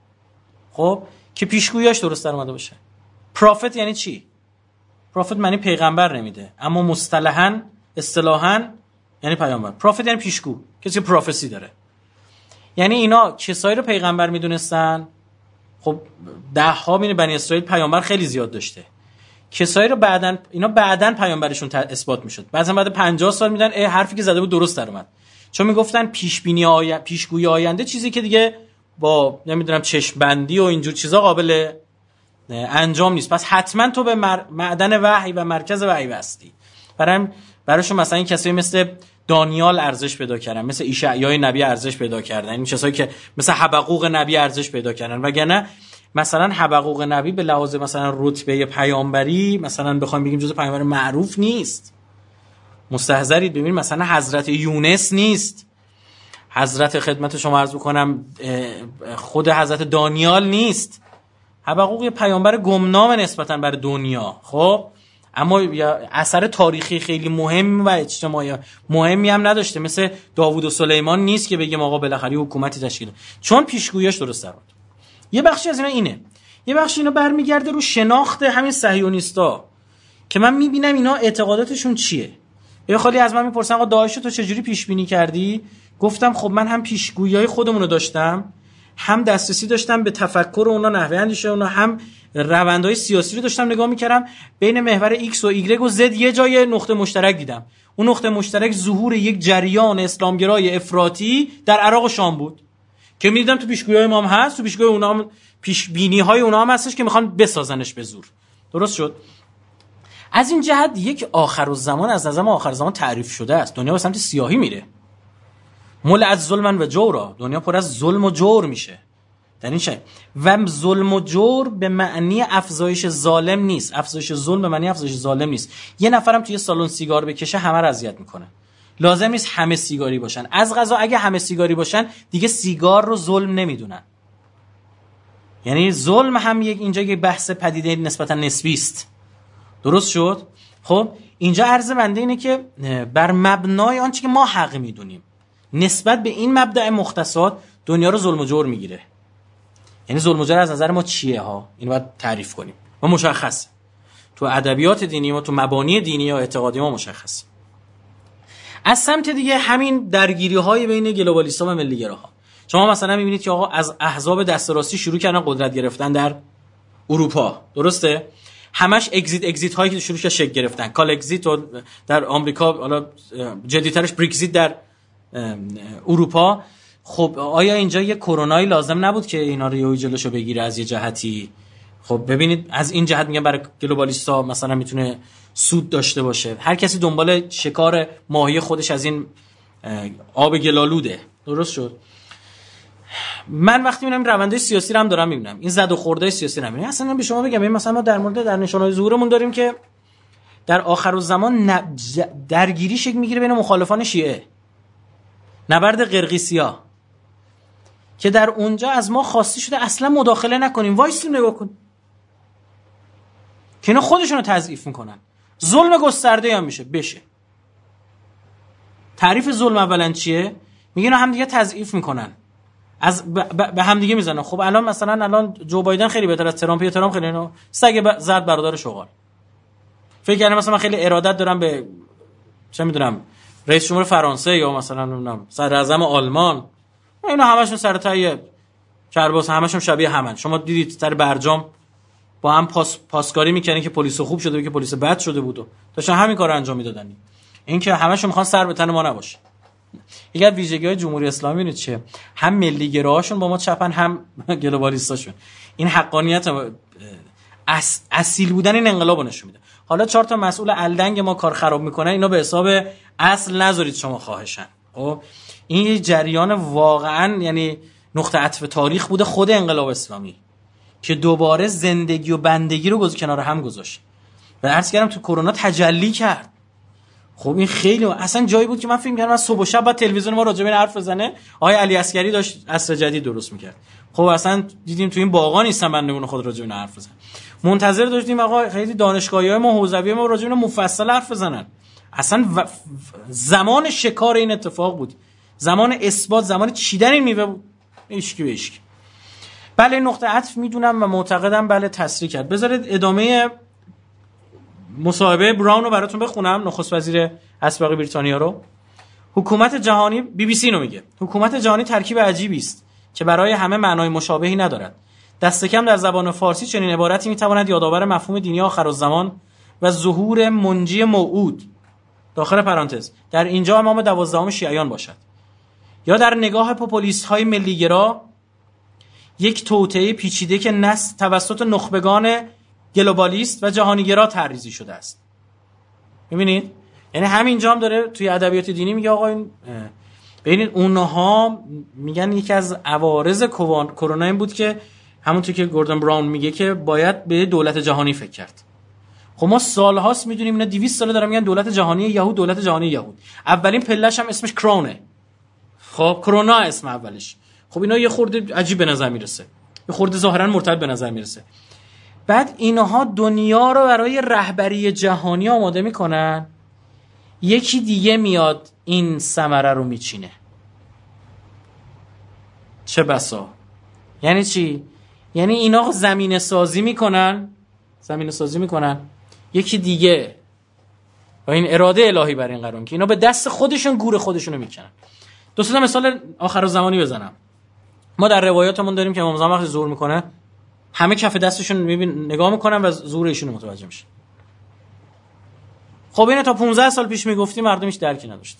خب که پیشگویی‌اش درست در اومده باشه. پروفت یعنی چی؟ پروفت معنی پیغمبر نمیده، اما مصطلحاً اصطلاحاً یعنی پیامبر. پروفت یعنی پیشگو، کسی که پروفسی داره. یعنی اینا کسایی رو پیغمبر میدونستن. خب ده ها من بنی اسرائیل پیامبر خیلی زیاد داشته. کسایی رو بعدن پیامبرشون اثبات میشد. بعضی بعد 50 سال میدن حرفی که زده بود درست در اومد. چون میگفتن پیشگویی آینده چیزی که دیگه با نمیدونم چشم بندی و اینجور چیزا قابل انجام نیست، پس حتما تو به معدن وحی و مرکز وحی هستی. برایشون مثلا این کسایی مثل دانیال ارزش پیدا کردن، مثل اشعیا نبی ارزش پیدا کردن، این کسایی که مثل حبقوق نبی ارزش پیدا کردن. وگرنه مثلا حبقوق نبی به لحاظ مثلا رتبه پیامبری مثلا بخوایم بگیم جزء پیامبر معروف نیست، مستحضرید. ببینید مثلا حضرت یونس نیست، حضرت خدمت شما عرض بکنم خود حضرت دانیال نیست. حبقوق یه پیامبر گمنام نسبتاً بر دنیا، خب اما اثر تاریخی خیلی مهم و اجتماعی مهمی هم نداشته، مثل داوود و سلیمان نیست که بگیم آقا بالاخره حکومتی تشکیل، چون پیشگوییش درست بود. یه بخشی از اینا اینه، یه بخشی اینا برمیگرده رو شناخت همین صهیونیستا که من میبینم اینا اعتقاداتشون چیه. یه خالی از من میپرسن آقا داعش تو چجوری پیش بینی کردی؟ گفتم خب من هم پیشگویی‌های خودمون رو داشتم، هم دسترسی داشتم به تفکر اونا، نحوه اندیشه اونا، هم روندهای سیاسی رو داشتم نگاه میکردم. بین محور ایکس و ایگرگ و زد یه جای نقطه مشترک دیدم. اون نقطه مشترک ظهور یک جریان اسلامگرای افراطی در عراق و شام بود که میدیدم تو پیشگویی‌های ما هم هست، تو پیشگویی اونا هم پیشبینی‌های اونا هم هستش که میخوان بسازنش به زور. درست شد. از این جهت یک آخرالزمان از نظر ما آخرالزمان تعریف شده است. دنیا به سمت سیاهی میره، ملأ ظلما و جورا، دنیا پر از ظلم و جور میشه در این شی. و ظلم و جور به معنی افزایش ظالم نیست، افزایش ظلم به معنی افزایش ظالم نیست. یه نفرم توی سالن سیگار بکشه همه رو اذیت میکنه، لازم نیست همه سیگاری باشن. از قضا اگه همه سیگاری باشن دیگه سیگار رو ظلم نمیدونن. یعنی ظلم هم اینجا یک بحث پدیده نسبتا نسبی است. درست شد. خب اینجا عرض بنده اینه که بر مبنای آنچه که ما حق میدونیم نسبت به این مبدأ مختصات دنیا رو ظلم و جور میگیره. یعنی ظلم و جور از نظر ما چیه ها؟ اینو باید تعریف کنیم. ما مشخصه. تو ادبیات دینی ما، تو مبانی دینی یا اعتقادی ما مشخصه. از سمت دیگه همین درگیری‌های بین گلوبالیست‌ها و ملی‌گراها. شما مثلا می‌بینید که آقا از احزاب دست راستی شروع کردن قدرت گرفتن در اروپا، درسته؟ همش اگزیت هایی که شروع شکل گرفتن. کال اگزیت در آمریکا، حالا جدی‌ترش بریکزیت در اروپا. خب آیا اینجا یه کرونایی لازم نبود که اینا رو یهو جلوشو بگیره از یه جهتی؟ خب ببینید از این جهت میگم برای گلوبالیست‌ها مثلا میتونه سود داشته باشه. هر کسی دنبال شکار ماهی خودش از این آب گلالوده. درست شد؟ من وقتی میبینم روندهای سیاسی رو هم دارم میبینم، این زد و خوردهای سیاسی رو میبینم. اصلا به شما بگم مثلا ما در مورد در نشانه‌های ظهورمون داریم که در آخرالزمان درگیری شکل میگیره بین مخالفان شیعه، نبرد قرقیسیا، که در اونجا از ما خواسته شده اصلا مداخله نکنیم، وایسیم نگاه کنیم که اینا خودشونو تضعیف میکنن. ظلم گسترده هم بشه. تعریف ظلم اولا چیه؟ میگن هم دیگه تضعیف میکنن، از به هم دیگه میزنن. خب الان جو بایدن خیلی بهتر از ترامپ. ترامپ خیلی اینو سگ زد برادر شغال. فکر کنم مثلا من خیلی ارادت دارم به چه میدونم رئیس جمهور فرانسه یا مثلا نمیدونم صدر اعظم آلمان، اینا همشون سر تای کرباس، همشون شبیه همن. شما دیدید سر برجام با هم پاسکاری میکنن که پلیس خوب شده که پلیس بد شده بود و داشتن همین کارو انجام میدادن. این که همشون میخوان سر به تن ما نباشه. یکی از ویژگی‌های جمهوری اسلامی اینه چه؟ هم ملی گراهاشون با ما چپن، هم گلوبالیستاشون. این حقانیت اصیل بودن این انقلابو نشون میده. حالا 4 تا مسئول الدنگ ما کار خراب میکنن، اینا به حساب اصل نذارید شما خواهشن. خب این یه جریان واقعا یعنی نقطه عطف تاریخ بوده خود انقلاب اسلامی که دوباره زندگی و بندگی رو کنار هم گذاشت و عرض کردم تو کرونا تجلی کرد. خب این خیلی اصلا جایی بود که من فکر می‌کردم از صبح و شب بعد تلویزیون ما راجع به این حرف بزنه. آقای علی عسگری داشت عصر جدید درست می‌کرد. خب اصلا دیدیم تو این باغا نیستن بندگون خود راجع به این حرف بزنن. منتظر داشتیم آقا خیلی دانشگاهی‌های ما حوزوی ما راجع به مفصل حرف بزنن. اصلا زمان شکار این اتفاق بود، زمان اثبات، زمان چیدن این میوه بود. اشکی بله نقطه عطف میدونم و معتقدم بله تسریع کرد. بذارید ادامه مصاحبه براون رو براتون بخونم، نخست وزیر اسبق بریتانیا رو. حکومت جهانی، بی بی سی رو میگه، حکومت جهانی ترکیب عجیبی است که برای همه معنای مشابهی ندارد. دست کم در زبان فارسی چنین عبارتی میتواند یادآور مفهوم دینی آخرالزمان و ظهور منجی موعود داخل پرانتز در اینجا امام 12 شیعیان باشد، یا در نگاه پوپولیست های ملیگرا یک توطئه پیچیده که توسط نخبگان گلوبالیست و جهانیگرا طرحریزی شده است. می‌بینید؟ یعنی همینجا هم داره توی ادبیات دینی میگه آقا این ببینید اونها میگن یکی از عوارض کرونا این بود که همونطور که گوردن براون میگه که باید به دولت جهانی فکر کرد. خب ما سال‌هاست میدونیم اینا 200 ساله دارن میگن دولت جهانی یهود، دولت جهانی یهود. اولین پله‌ش هم اسمش کرونه. خب کرونا اسم اولش. خب اینا یه خورده عجیب به نظر میرسه، یه خورده ظاهرا مرتبط به نظر میرسه. بعد اینها دنیا رو برای رهبری جهانی آماده میکنن، یکی دیگه میاد این ثمره رو میچینه. چه بسا. یعنی چی؟ یعنی اینا زمینه سازی میکنن، یکی دیگه و این اراده الهی بر این قرار که اینا به دست خودشون گور خودشونو میکنن. دو سه مثال آخرالزمانی بزنم. ما در روایاتمون داریم که امام زمان وقتی ظهور میکنه همه کف دستشون نگاه میکنن و ظهور ایشون رو متوجه میشن. خب اینو تا 15 سال پیش میگفتی مردمش درکی نداشت.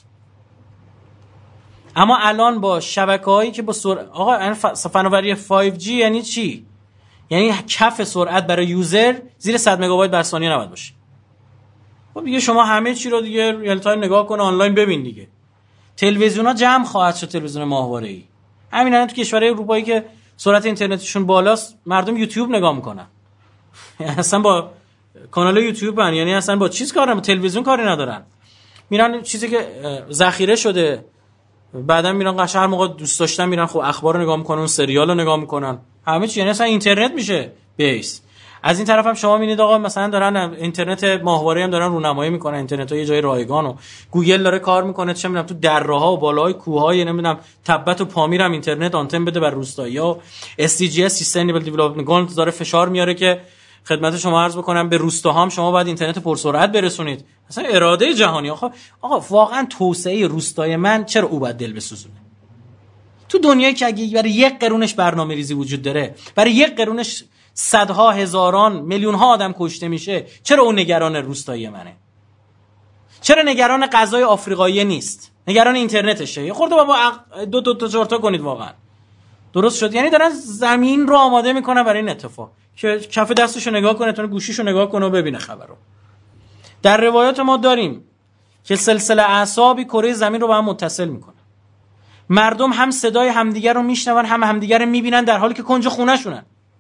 اما الان با شبکه‌هایی که با آقا فناوری 5G یعنی چی؟ یعنی کف سرعت برای یوزر زیر 100 مگابایت بر ثانیه نباید باشه. خب دیگه شما همه چی رو دیگه ریل تایم نگاه کن، آنلاین ببین دیگه. تلویزیون‌ها جمع خواهد شد، تلویزیون ماهواره‌ای. همین الان تو کشورهای اروپایی که سرعت اینترنتشون بالاست مردم یوتیوب نگاه میکنن. اصلا با کانال یوتیوب هن. یعنی اصلا با چیز کار ندارن، تلویزیون کاری ندارن. میرن چیزی که ذخیره شده بعدا میرن قشنگ هر موقع دوست داشتن میرن خب اخبار رو نگاه میکنن، سریال رو نگاه میکنن، همه چی. یعنی اصلا اینترنت میشه بیس. از این طرف هم شما می‌بینید آقا مثلا دارن اینترنت ماهواره هم دارن رونمایی میکنن، اینترنت‌ها یه جای رایگان و گوگل داره کار میکنه چه می‌دونم تو دره‌ها و بالای کوه‌های نمیدونم تبت و پامیر هم اینترنت آنتن بده بر روستایی‌ها. SDGs Sustainable Development Goals داره فشار میاره که خدمت شما عرض بکنم به روستاها هم شما باید اینترنت پرسرعت برسونید. اصلا اراده جهانی. آقا واقعا توسعه روستای من چرا او باید دل بسوزونه؟ تو دنیایی که اگه برای یک قرونش برنامه‌ریزی وجود داره، برای یک قرونش صدها هزاران میلیون ها آدم کشته میشه، چرا اون نگران روستایی منه؟ چرا نگران غذای آفریقایی نیست؟ نگران اینترنتشه. یه خورده بابا دو تا چهار تا کنید واقعا. درست شد؟ یعنی دارن زمین رو آماده میکنن برای این اتفاق که کف دستشو نگاه کنه، تا گوشیشو نگاه کنه و ببینه خبرو. در روایات ما داریم که سلسله اعصابی کره زمین رو با هم متصل میکنه. مردم هم صدای همدیگر رو میشنون، هم همدیگر رو میبینن در حالی که کنج خونه شونن.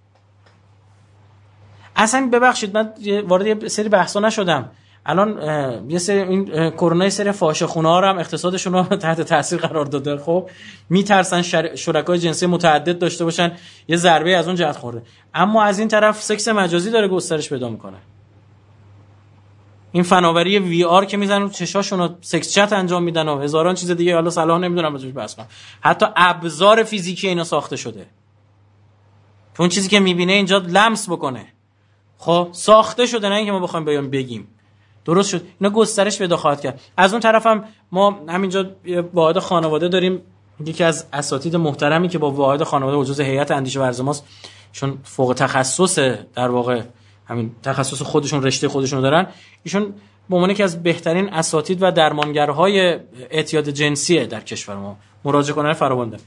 اصلا ببخشید من وارد یه سری بحثا نشدم. الان یه سری این کرونا، یه سری فاحشه خونه ها رو هم اقتصادشون رو تحت تاثیر قرار داده. خب میترسن شرکای جنسی متعدد داشته باشن، یه ضربه از اون جهت خورده. اما از این طرف سکس مجازی داره گسترش پیدا میکنه. این فناوری وی آر که میزنن چشاشون رو سکس چت انجام میدن و هزاران چیز دیگه، حالا صلاح نمیدونم راجعش بحث کنم. حتی ابزار فیزیکی اینا ساخته شده که اون چیزی که میبینه اینجا لمس بکنه. خب ساخته شده، نه اینکه ما بخوایم بگیم. درست شد. اینا گسترش پیدا خواهد کرد. از اون طرف هم ما همینجا واحد خانواده داریم، یکی از اساتید محترمی که با واحد خانواده و جزء هیئت اندیشه ورز ماست، چون فوق تخصص در واقع همین تخصص خودشون، رشته خودشون دارن، ایشون به عنوان یکی از بهترین اساتید و درمانگرهای اعتیاد جنسیه در کشور ما، مراجعه کننده فراوان داره.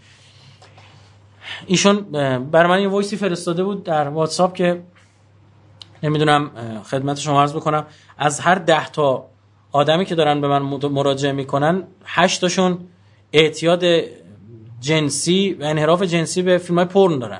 ایشون برای من یه وایسی فرستاده بود در واتساپ که نمیدونم خدمت شما عرض بکنم، از هر 10 تا آدمی که دارن به من مراجعه میکنن 8 تاشون اعتیاد جنسی و انحراف جنسی به فیلم‌های پورن دارن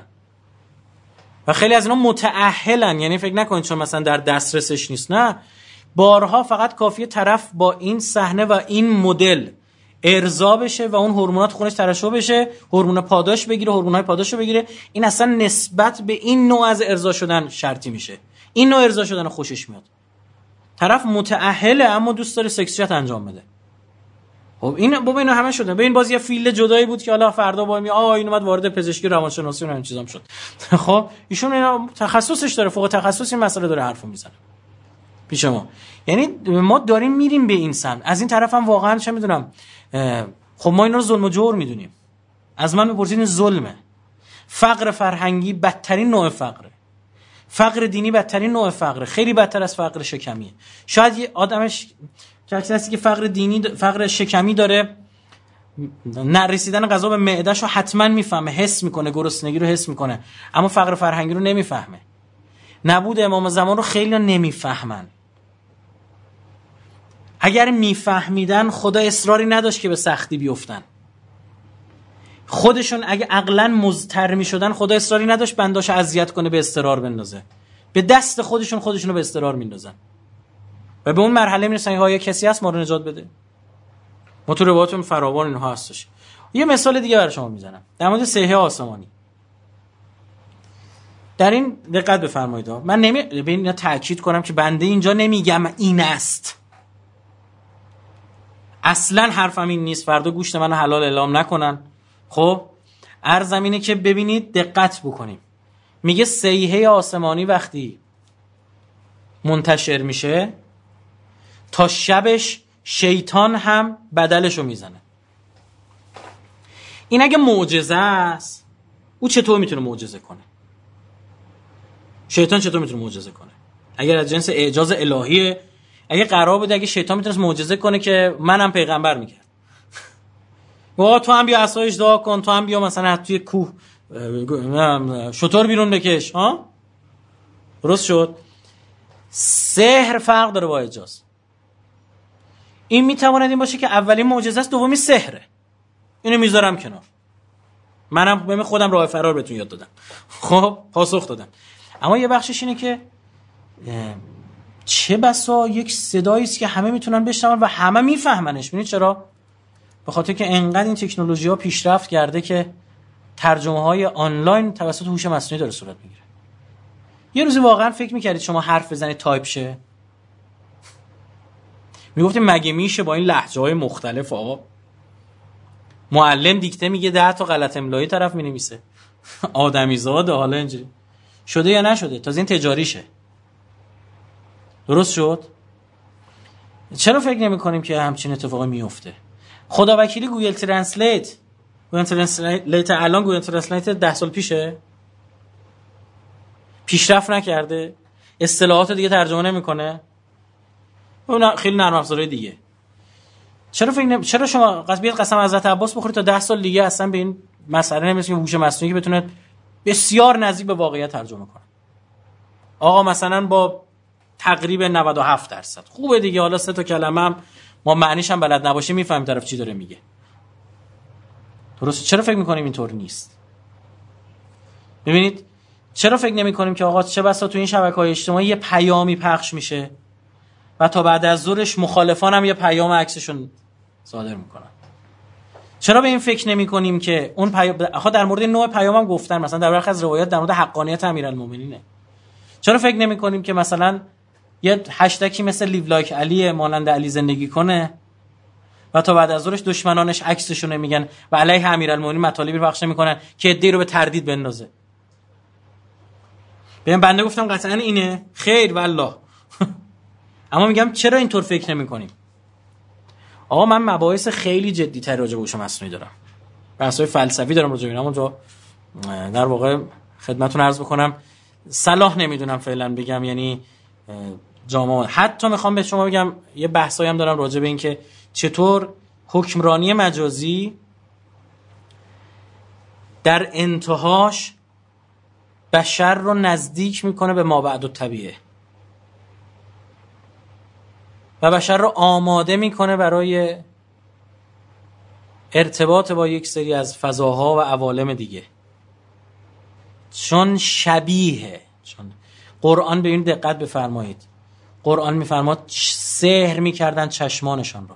و خیلی از اینا متأهلن. یعنی فکر نکنید چون مثلا در دسترسش نیست، نه، بارها فقط کافیه طرف با این صحنه و این مدل ارضا بشه و اون هورمونات خونش ترشح بشه، هورمون پاداش بگیره، هورمونای پاداشو بگیره، این اصلا نسبت به این نوع از ارضا شدن شرطی میشه. این نوع ارضا شدن خوشش میاد. طرف متأهله اما دوست داره سکسیت انجام بده. خب این بابا اینا همه شده. ببین باز یه فیلد جدایی بود که حالا فردا با این اومد وارد پزشکی روانشناسی و این چیزام شد. خب ایشون اینا تخصصش داره، فوق تخصصی این مسئله داره حرفو میزنه پیش ما. یعنی ما داریم میریم به این سمت. از این طرف هم واقعا چه میدونم، خب ما اینا رو ظلم و جور میدونیم. از من میپرسید ظلمه. فقر فرهنگی بدترین نوع فقره. فقر دینی بدترین نوع فقره، خیلی بدتر از فقر شکمیه. شاید یه آدمش کسی که فقر شکمی داره، نرسیدن غذا به معده‌شو حتما میفهمه، حس میکنه، گرسنگی رو حس میکنه، اما فقر فرهنگی رو نمیفهمه. نبود امام زمان رو خیلی نمیفهمن. اگر میفهمیدن خدا اصراری نداشت که به سختی بیفتن. خودشون اگه عقلاً مضطر میشدن خدا اصراری نداشت بنداشو اذیت کنه به اضطرار بندازه. به دست خودشون رو به اضطرار میندازن و به اون مرحله میرسن ها یه کسی هست ما رو نجات بده. ما تو روایاتون فراوان اینها هستش. یه مثال دیگه برای شما میزنم در مورد سیحه آسمانی. در این دقت بفرمایید، من نمی‌بینم تاکید کنم که بنده اینجا نمیگم این است، اصلا حرفم این نیست، فردا گوشت منو حلال اعلام نکنن. خب عرضم اینه که ببینید دقت بکنیم. میگه سیحه آسمانی وقتی منتشر میشه تا شبش شیطان هم بدلشو میزنه. این اگه معجزه است، او چطور میتونه معجزه کنه؟ شیطان چطور میتونه معجزه کنه؟ اگر از جنس اعجاز الهیه، اگه قرار بوده اگه شیطان میتونه معجزه کنه که منم پیغمبر میکرد، واقعا تو هم بیا عصایش دعا کن، تو هم بیا مثلا توی کوه شطور بیرون بکش، ها درست شد. سحر فرق داره با اعجاز. این میتواند این باشه که اولین معجزه است، دومی سحره. اینو میذارم کنار، منم به خودم راه فرار بهتون یاد دادم، خب پاسخ دادم. اما یه بخشش اینه که چه بسا یک صدایی است که همه میتونن بشنون و همه میفهمنش. ببینید چرا؟ به خاطر که انقدر این تکنولوژی ها پیشرفت کرده که ترجمه های آنلاین توسط هوش مصنوعی داره صورت میگیره. یه روزی واقعا فکر میکردید شما حرف بزنید تایپ شه؟ میگفتیم مگه میشه با این لهجه‌های مختلف آقا؟ معلم دیکته میگه 10 تا غلط املایی طرف مینویسه. آدمیزاده. حالا اینجوری شده یا نشده؟ تازه این تجاریشه. درست شد؟ چرا فکر نمی‌کنیم که همچین اتفاقی میفته؟ خدا وکیلی گوگل ترنسلیت الان گوگل ترنسلیت 10 سال پیشه، پیشرفت نکرده، اصطلاحات دیگه ترجمه نمیکنه، اون خیلی نرم افزارهای دیگه. چرا شما بیاد قسم حضرت عباس بخورید تا 10 سال دیگه اصلا به این مسئله نمیرسید که هوش مصنوعی که بتونه بسیار نزدیک به واقعیت ترجمه کنه؟ آقا مثلا با تقریبا 97% خوبه دیگه. حالا 3 تا کلمه هم ما معنیش هم بلد نباشیم میفهمیم طرف چی داره میگه. درسته؟ چرا فکر میکنیم اینطور نیست؟ ببینید چرا فکر نمیکنیم که آقا چه بسا تو این شبکه‌های اجتماعی یه پیامی پخش میشه و تا بعد از ظهرش مخالفان هم یه پیام عکسشون صادر میکنن؟ چرا به این فکر نمیکنیم که اون آخه در مورد نوع پیام هم گفتن، مثلا در برخی از روایات در مورد حقانیت امیرالمومنینه. چرا فکر نمیکنیم که مثلا یه هشتگی مثل لیو لایک علی، مانند علی زندگی کنه، و تا بعد از ظهرش دشمنانش عکسشون میگن و علیه امیرالمومنین مطالبی پخش میکنن که ادعی رو به تردید بندازه؟ بنده گفتم قطعا اینه، خیر والله. اما میگم چرا اینطور فکر نمی‌کنیم؟ آقا من مباحث خیلی جدی‌تر راجع به هوش مصنوعی دارم، بحث‌های فلسفی دارم راجع به اینا. اونجا در واقع خدمتتون عرض بکنم صلاح نمیدونم فعلا بگم، یعنی جامعه. حتی میخوام به شما بگم یه بحثایی هم دارم راجع به این که چطور حکمرانی مجازی در انتهاش بشر رو نزدیک میکنه به مابعد الطبیعه و بشر رو آماده میکنه برای ارتباط با یک سری از فضاها و عوالم دیگه. چون شبیه، چون قرآن به این دقت بفرمایید، قرآن میفرماد سحر میکردن چشمانشان رو.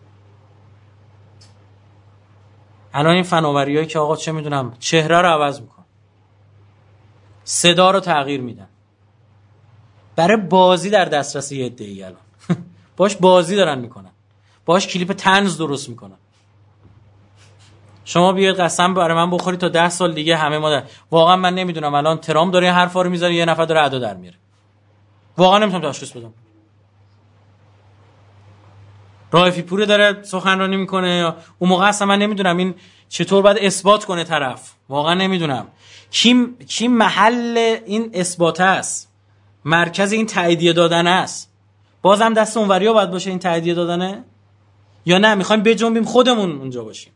الان این فناوریایی که آقا چه میدونم چهره رو عوض میکن، صدا رو تغییر میدن، برای بازی در دسترس یه عده‌ای الان باش بازی دارن میکنن، باش کلیپ طنز درست میکنن. شما بیاید قسم برای من بخورید تا 10 سال دیگه همه ما واقعا من نمیدونم الان ترام داره این حرفا رو میذاره، یه نفر داره ادا در میاره، واقعا نمیتونم تشخیص بدم. رائفی پور داره سخنرانی میکنه، اون موقع اصلا من نمیدونم این چطور باید اثبات کنه طرف، واقعا نمیدونم کی محل این اثبات است، مرکز این تاییدیه دادن است. بازم دست اونوریا باید باشه این تاییدیه دادنه، یا نه میخوایم بجنبیم خودمون اونجا باشیم؟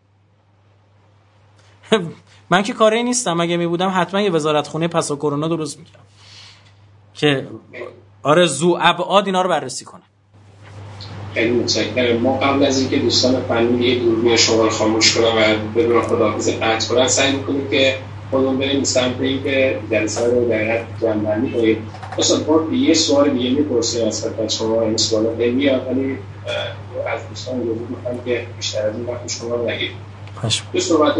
من که کاری نیستم، اگه میبودم حتما یه وزارتخونه پسا کرونا درست میکردم که آره زو ابعاد اینا رو بررسی کنه. خیلی متشکرم. ما قبل از اینکه دوستان فنی یه دوربین شما رو خاموش کنن و بدون خداحافظی قطع کنن، سعی می‌کنیم که خودمون بریم سمت اینکه جلسه رو در حقیقت جمع‌بندی کنیم. مثلا ما یه سوال دیگه می‌پرسیم از خدمت شما، این سوال نمیاد ولی از دوستان اجازه می‌خوام که بیشتر از این وقت شما رو نگیریم. تو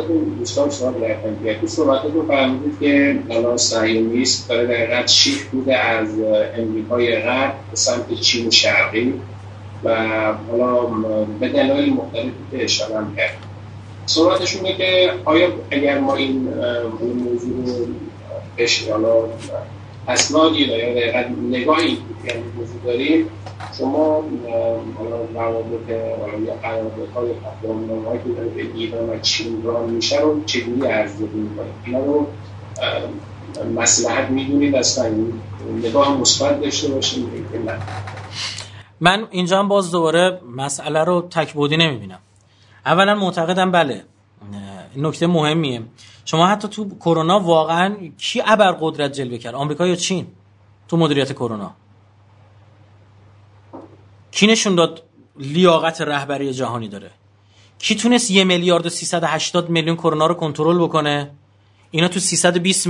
صحبتتون فرمودید که الان صهیونیسم داره در حقیقت شیفت بوده از امریکای غرب به سمت چین شرقی و حالا به دلایل مختلفی که اشاره هم کرد. صحبتشون اینه که آیا اگر ما این موضوع رو بهش حالا اسنادی یا در حقیقت نگاهی که موضوع داریم، شما حالا روابط یا قراردادهای تفاهم‌نامه‌هایی که داره به ایران و چین راه میشه رو چگونه ارزیابی می‌کنید؟ اینا رو مصلحت می‌دونید اصلا نگاه مثبت داشته باشیم که نه؟ من اینجا هم باز دوباره مسئله رو تک‌بعدی نمی‌بینم. اولا معتقدم بله این نکته مهمیه، شما حتی تو کرونا واقعا کی ابرقدرت جلوه کرد، آمریکا یا چین تو مدیریت کرونا؟ کی نشون داد لیاقت رهبری جهانی داره؟ کی تونست 1 میلیارد و 380 میلیون کرونا رو کنترل بکنه؟ اینا تو 320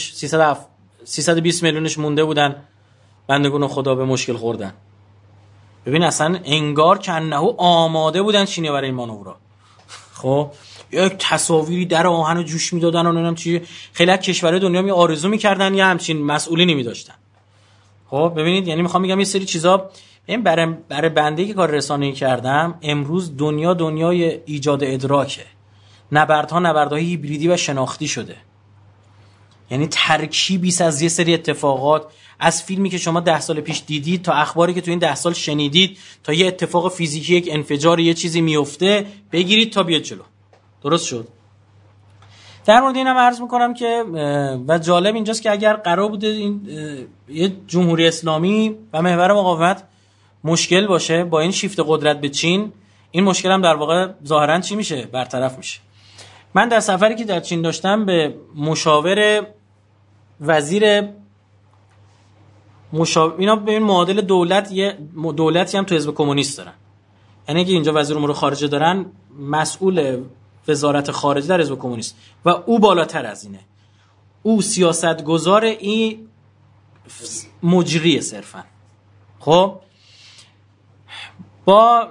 میلیونش مونده بودن، بندگان خدا به مشکل خوردن. ببین اصلا انگار که انه آماده بودن چینی برای این مانورا. خب یک تصاویری در آهن جوش میدادن و نمیدونم چی. خیلی از کشورهای دنیا می آرزو میکردن یه همچین مسئولینی می‌داشتن. خب ببینید، یعنی میخوام بگم یه سری چیزا این برای بنده که کار رسانه‌ای کردم، امروز دنیای ایجاد ادراکه. نبردهای هیبریدی و شناختی شده. یعنی ترکیبی از یه سری اتفاقات، از فیلمی که شما 10 سال پیش دیدید تا اخباری که تو این 10 سال شنیدید تا یه اتفاق فیزیکی، یک انفجار، یه چیزی میفته، بگیرید تا بیاد جلو. درست شد؟ در مورد اینم عرض میکنم که و جالب اینجاست که اگر قرار بوده این یه جمهوری اسلامی و محور مقاومت مشکل باشه با این شیفت قدرت به چین، این مشکل هم در واقع ظاهرا چی میشه؟ برطرف میشه. من در سفری که در چین داشتم به مشاور وزیر اینا به این معادل دولت، یه دولتی هم تو حزب کمونیست دارن، یعنی که اینجا وزیر امور خارجه دارن، مسئول وزارت خارجه در حزب کمونیست و او بالاتر از اینه، او سیاستگزار، این مجریه صرفا. خب با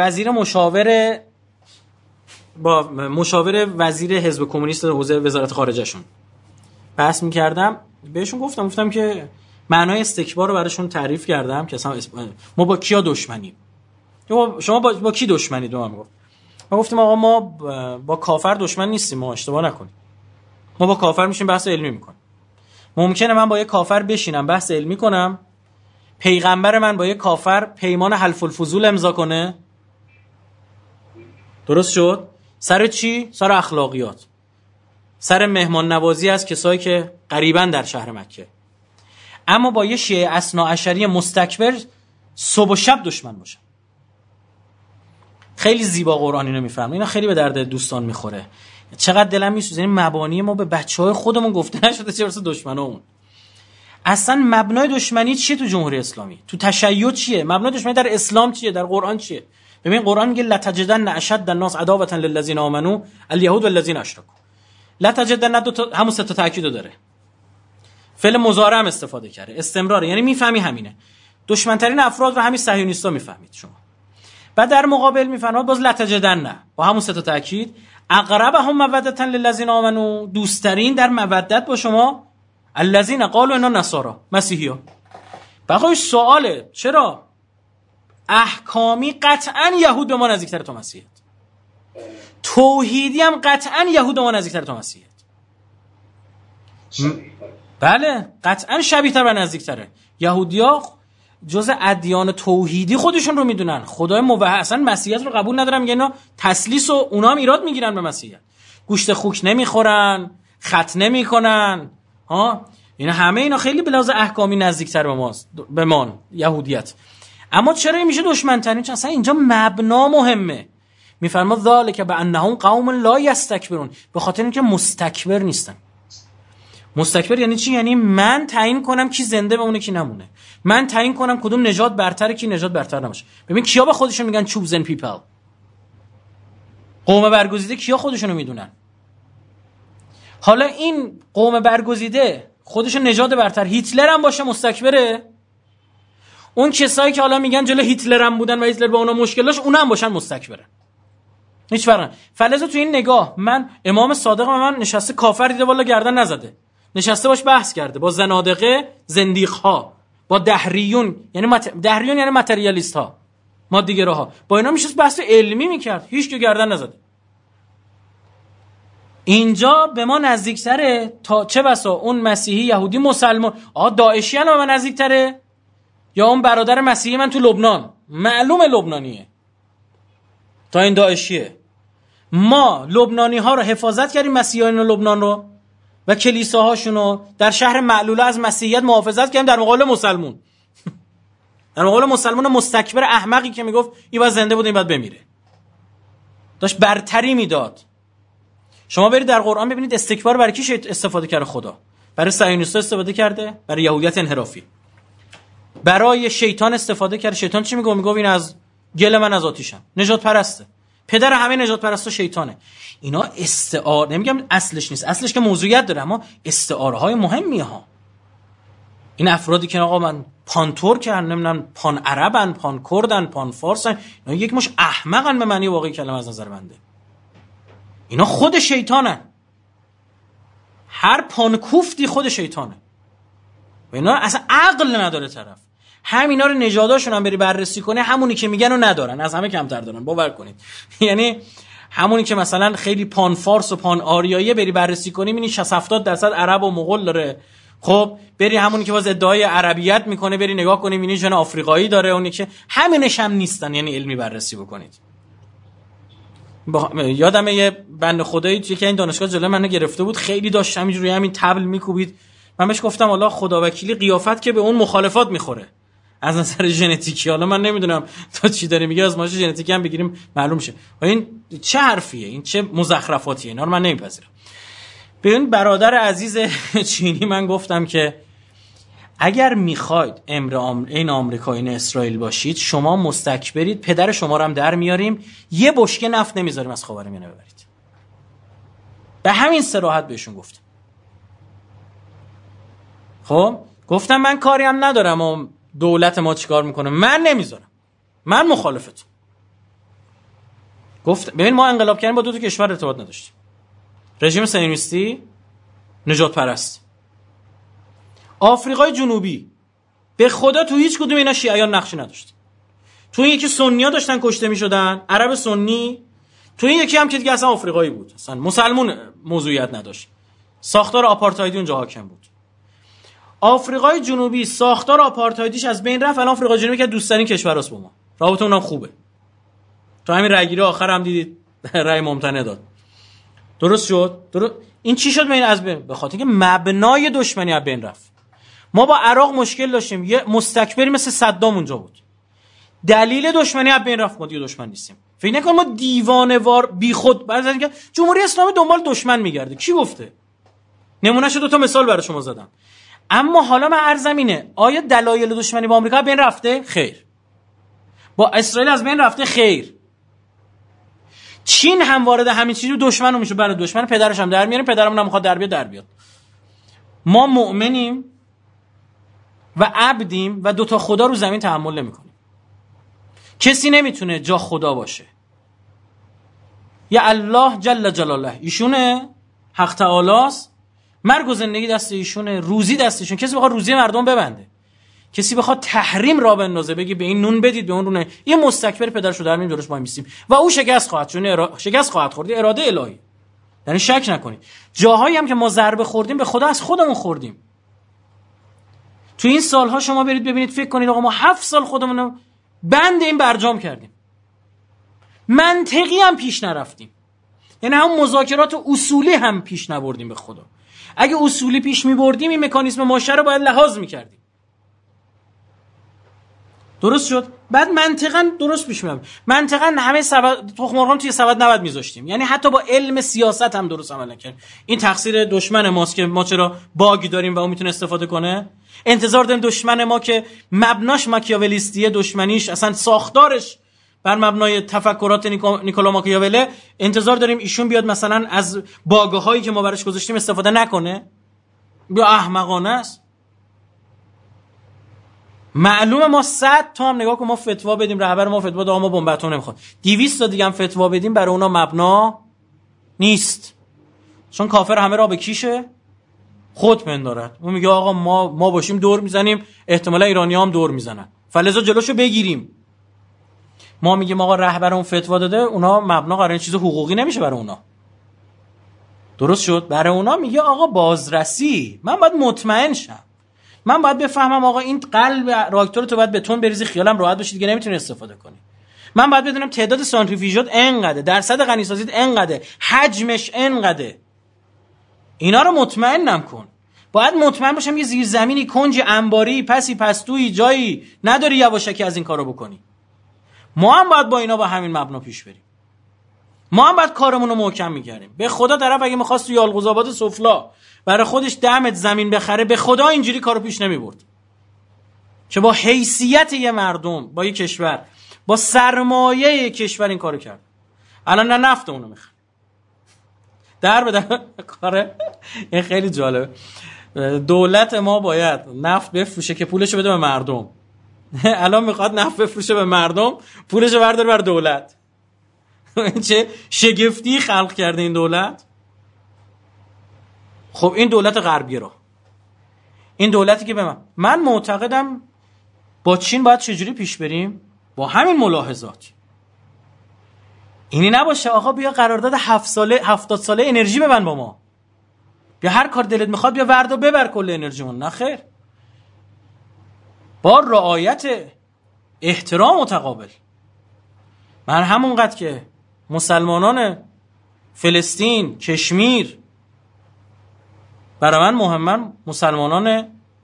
مشاور وزیر حزب کمونیست حوزه وزارت خارجهشون بحث می‌کردم، بهشون گفتم که معنای استکبار رو براشون تعریف کردم که اصلا ما با کیا دشمنیم. شما با کی دشمنید؟ ما گفتیم آقا ما با کافر دشمن نیستیم، ما اشتباه نکنیم. ما با کافر میشیم بحث علمی میکنیم. ممکنه من با یه کافر بشینم بحث علمی کنم، پیغمبر من با یه کافر پیمان حلف الفضول امضا کنه. درست شد؟ سر چی؟ سر اخلاقیات، سر مهمان نوازی از کسایی که قریبن در شهر مکه. اما با یه شیعه اثناعشری مستکبر صبح و شب دشمن باشم. خیلی زیبا قرآن اینو میفهمه. اینا خیلی به درد دوستان میخوره. چقدر دلم میسوزه. این مبانی ما به بچهای خودمون گفته نشده، چه برسه دشمنامون. اصلا مبنای دشمنی چیه تو جمهوری اسلامی؟ تو تشیع چیه؟ مبنای دشمنی در اسلام چیه؟ در قرآن چیه؟ ببین قرآن میگه لتجدن اشد الناس عداوة للذین آمنوا الیهود والذین اشرکوا. لتجدن همون سه تا تاکیدو داره. فعل مضارع هم استفاده کرده، استمرار، یعنی میفهمی همینه. دشمن ترین افراد رو همین صهیونیستا میفهمید شما. بعد در مقابل میفرماد باز لتجدن با همون سه تا تاکید اقربهم مودة للذین آمنوا، دوستترین در مودت با شما الذین قالوا انا نصارا، مسیحی‌ها. بقیش سواله چرا احکامی قطعا یهود به ما نزدیکتر تا مسیحیت، توحیدی هم قطعا یهود به ما نزدیکتر تا مسیحیت. بله قطعا شبیه‌تر و نزدیکتره. یهودی‌ها جز ادیان توحیدی خودشون رو میدونن، خدای موحد، اصلا مسیحیت رو قبول ندارن، میگن اینا تسلیس و اونا هم ایراد میگیرن به مسیحیت. گوشت خوک نمیخورن، خط نمیکنن، ها، اینا همه اینا خیلی به لحاظ احکامی نزدیکتر به ماست، به ما یهودیت. اما چرا این میشه دشمن ترین؟ چون اصلا اینجا مبنا مهمه. میفرما ذالک بانهم قوم لا یستکبرون، به خاطر اینکه مستکبر نیستن. مستکبر یعنی چی؟ یعنی من تعیین کنم کی زنده بمونه کی نمونه، من تعیین کنم کدوم نژاد برتره کی نژاد برتر نباشه. ببین کیا به خودشون میگن chosen people، قوم برگزیده کیا خودشونو میدونن. حالا این قوم برگزیده خودشون نژاد برتر، هیتلر هم باشه مستکبره، اون کسایی که حالا میگن جلو هیتلر هم بودن و هیتلر با اونا مشکل داشت اونا هم باشن مستکبرن، هیچ فرقی. فلزا تو این نگاه من امام صادق من نشسته کافر دیده والا گردن نزده، نشسته باش بحث کرده با زنادقه زندیق ها، با دهریون یعنی ماتریالیست ها، مادیگراها، با اینا میشه بحث علمی میکرد، هیچ که گردن نزده. اینجا به ما نزدیکتره تا چه بسا اون مسیحی یهودی مسلمان داعشی هم به من نزدیکتره، یا اون برادر مسیحی من تو لبنان معلومه لبنانیه تا این داعشیه. ما لبنانی ها رو حفاظت کردیم، مسیحیان لبنان رو و کلیساهاشون رو در شهر معلوله از مسیحیت محافظت کردیم در مقابل مسلمون در مقابل مسلمان مستکبر احمقی که میگفت این باید زنده بود این باید بمیره، داشت برتری میداد. شما برید در قرآن ببینید استکبار برای کی استفاده کرده خدا؟ برای صهیونیست‌ها استفاده کرده، برای یهودیت انحرافی، برای شیطان استفاده کرده. شیطان چی میگه؟ میگه این از گل من از آتیشم، نجات پرسته، پدر همه نجات پرستا شیطانه. اینا استعاره، نمیگم اصلش نیست، اصلش که موضوعیت داره، اما استعاره های مهمیه ها. این افرادی که آقا من پان ترکن، نمیدونم پان عربن، پان کردن، پان فارسن، اینا یک مش احمقن به معنی واقعی کلمه از نظر بنده. اینا خود شیطانن، هر پانکوفتی خود شیطانه و اینا اصلا عقل نداره طرف. همینا رو نژاداشون هم بری بررسی کنه، همونی که میگن رو ندارن، از همه کمتر دارن، باور کنید. یعنی همونی که مثلا خیلی پان فارس و پان آریایی بری بررسی کنی میبینی 60-70% عرب و مغول داره. خب بری همونی که باز ادعای عربیت میکنه بری نگاه کنی میبینی ژن آفریقایی داره، اونی که همینش هم نیستن. یعنی علمی بررسی بکنید. یادم یه بنده خدایی توی که این دانشگاه جلوی منو گرفته بود، خیلی داشت همینجوری همین طبل میکوبید. من بهش گفتم والا خداوکیلی قیافت که به اون مخالفات میخوره از نظر ژنتیکی. حالا من نمیدونم تا چی داره میگه، از ماشه ژنتیکی هم بگیریم معلوم شه. و این چه حرفیه، این چه مزخرفاتیه، اینا رو من نمیپذیرم. به این برادر عزیز چینی من گفتم که اگر میخواید این آمریکا این اسرائیل باشید، شما مستکبرید، پدر شما رو هم در میاریم، یه بشکه نفت نمیذاریم از خاورمیانه ببرید. به همین صراحت بهشون گفتم. خب گفتم من کاری هم ندارم و دولت ما چیکار میکنه، من نمیذارم، من مخالفتم. گفت ببین ما انقلاب کردیم با 2 کشور ارتباط نداشتیم، رژیم صهیونیستی، نجات پرست. آفریقای جنوبی به خدا تو هیچ کدوم اینا شیعیان نقشی نداشت. تو این یکی سنی‌ها داشتن کشته می‌شدن، عرب سنی. تو این یکی هم که دیگه اصلا آفریقایی بود، اصلا مسلمون موضوعیت نداشت. ساختار آپارتایدی اونجا حاکم بود. آفریقای جنوبی ساختار آپارتایدیش از بین رفت، الان آفریقای جنوبی که دوست‌ترین کشوراست با ما. رابطه اونم خوبه. تو همین رأی‌گیری آخر هم دیدید رأی ممتنع داد. درست شد؟ این چی شد ببین از بین؟ به خاطر اینکه مبنای دشمنی از بین رفت. ما با عراق مشکل داشتیم، یه مستکبری مثل صدام اونجا بود، دلیل دشمنی از بین رفت، ما دیگه دشمن نیستیم. فکر نکن ما دیوانه‌وار بیخود بعد از اینکه جمهوری اسلامی دنبال دشمن میگرده. کی گفته؟ نمونهشو 2 تا مثال برای شما زدم. اما حالا من عرضم اینه، آیا دلایل دشمنی با آمریکا بین رفته؟ خیر. با اسرائیل از بین رفته؟ خیر. چین هم وارد همین چیزی دشمنو میشه، برای دشمن پدرش هم در میاریم، پدرمون هم میخواد در بیاد. ما مؤمنیم و عبدیم و 2 تا خدا رو زمین تحمل نمی‌کنیم. کسی نمیتونه جا خدا باشه. یا الله جل جلاله ایشونه، حق تعالی است، مرگ و زندگی دست ایشونه، روزی دست ایشونه. کسی بخواد روزی مردم ببنده، کسی بخواد تحریم را بندازه بگی به این نون بدید به اون نون، یه مستکبر پدرشو در میاریم جلوش ما میسیم و او شکست خواهد خورد. اراده الهی، یعنی شک نکنید. جاهایی هم که ما ضربه خوردیم به خدا از خودمون خوردیم. تو این سالها شما برید ببینید، فکر کنید آقا ما 7 سال خودمون رو بند این برجام کردیم، منطقی هم پیش نرفتیم، یعنی هم مذاکرات اصولی هم پیش نبردیم. به خدا اگه اصولی پیش میبردیم این مکانیزم ماشه رو باید لحاظ میکردیم. درست شد؟ بعد منطقاً درست پیش می‌رفت. منطقاً همه تخم مرغ توی سبد نباید میذاشتیم، یعنی حتی با علم سیاست هم درست عمل نکردیم. این تقصیر دشمن ماست که ما چرا باگ داریم و اون میتونه استفاده کنه. انتظار داریم دشمن ما که مبناش ماکیاولیستیه، دشمنیش اصلا ساختارش بر مبنای تفکرات نیکولا ماکیاوله، انتظار داریم ایشون بیاد مثلا از باگ‌هایی که ما براش گذاشتیم استفاده نکنه؟ بیا احمقانه است. معلومه ما 100 تا هم نگاه کن ما فتوا بدیم، رهبر ما فتوا داد ما بمب اتم نمیخواد، 200 تا دیگه هم فتوا بدیم، برای اونا مبنا نیست، چون کافر همه را به کیشه خود پندارد. اون میگه آقا ما باشیم دور میزنیم، احتمالا ایرانی‌ها هم دور میزنن، فلذا جلوشو بگیریم. ما میگیم آقا رهبر اون فتوا داده، اونا مبنا قراره چیز حقوقی نمیشه برای اونا. درست شد؟ برای اونا میگه آقا بازرسی، من باید مطمئن شم، من باید بفهمم آقا این قلب راکتور تو باید بتون بریزی خیالم راحت بشه دیگه نمیتونی استفاده کنی. من باید بدونم تعداد سانتریفیوژات انقدره، درصد غنی سازیت انقدره، حجمش انقدره. اینا رو مطمئنم کن. باید مطمئن باشم یه زیرزمینی، کنج انباری، پسی پستویی، جایی نداری یواشکی از این کارو بکنی. ما هم باید با اینا با همین مبنا پیش بریم. ما هم باید کارمون رو محکم می‌کردیم. به خدا طرف اگه می‌خواست تو یالقوزآباد سفلا برای خودش دمت زمین بخره، به خدا اینجوری کارو پیش نمی‌برد. که با حیثیت یه مردم، با یه کشور، با سرمایه یه کشور این کارو کرد. الان نه نفت اونو می‌خره. در بده کاره. این خیلی جالبه. دولت ما باید نفت بفروشه که پولشو بده به مردم. الان میخواد نفت بفروشه به مردم، پولشو برداره بر دولت. چه شگفتی خلق کرده این دولت. خب این دولت غربگرا، این دولتی که به من معتقدم با چین باید چجوری پیش بریم؟ با همین ملاحظات. اینی نباشه آقا بیا قرارداد 70 ساله انرژی ببند با ما، بیا هر کار دلت میخواد بیا ورد و ببر کل انرژیمون. نه خیر، با رعایت احترام متقابل. من همونقدر که مسلمانان فلسطین، کشمیر برای من مهمن، مسلمانان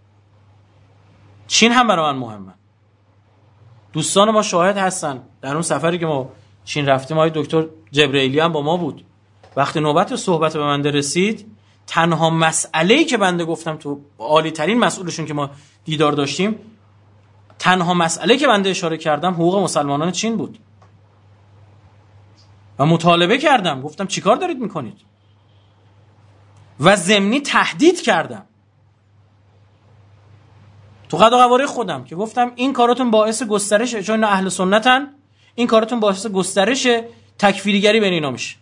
چین هم برای من مهمن. دوستان ما شاهد هستن، در اون سفری که ما چین رفتیم آقای دکتر جبرئیلی هم با ما بود. وقتی نوبت صحبت به بنده رسید، تنها مسئله‌ای که بنده گفتم تو عالی ترین مسئولشون که ما دیدار داشتیم، تنها مسئله که بنده اشاره کردم حقوق مسلمانان چین بود و مطالبه کردم، گفتم چیکار دارید میکنید و ضمنی تهدید کردم تو قد و قواره خودم که گفتم این کاراتون باعث گسترش، چون اینا اهل سنتن، این کاراتون باعث گسترش تکفیریگری بین اینا میشه.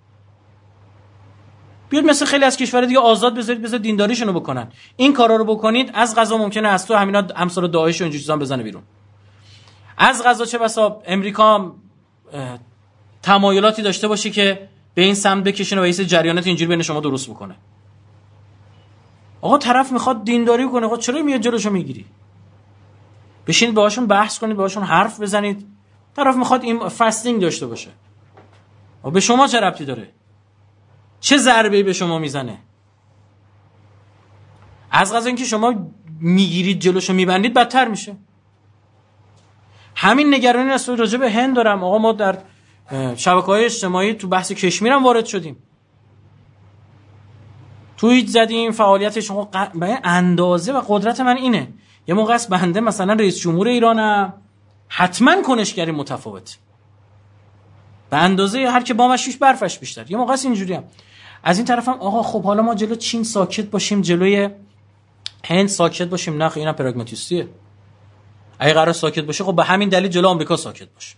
بیاد مثل خیلی از کشورها دیگه آزاد بذارید بذار دینداریشونو بکنن. این کارا رو بکنید از قضا ممکنه از تو همینا امثال داعش و اینجور چیزا بزنه بیرون. از قضا چه بسا امریکا تمایلاتی داشته باشه که به این سمت بکشونه و این جریانات اینجوری بین شما درست بکنه. آقا طرف میخواد دینداری کنه، آقا چرا میاد جلوشو میگیری؟ بشینید باهاشون بحث کنید، باهاشون حرف بزنید. طرف میخواد این فاستینگ داشته باشه، و به شما چه ربطی داره؟ چه ضربه‌ای به شما میزنه؟ از قضا اینکه شما میگیرید جلوشو میبندید بدتر میشه. همین نگرانی است راجع به هند دارم. آقا ما در شبکه‌های اجتماعی تو بحث کشمیر هم وارد شدیم، توییت زدیم، فعالیت شما به اندازه و قدرت من اینه. یه موقع است بنده مثلا رئیس جمهور ایرانم، حتما کنشگری متفاوت به اندازه هر که بامش پیش برفش بیشتر. یه موقع است اینجوری هم. از این طرفم آقا خب حالا ما جلو چین ساکت باشیم، جلوی هند ساکت باشیم؟ نه، اینا پراگماتیستیه. اگه قرار ساکت باشه خب به همین دلیل جلو آمریکا ساکت باشه.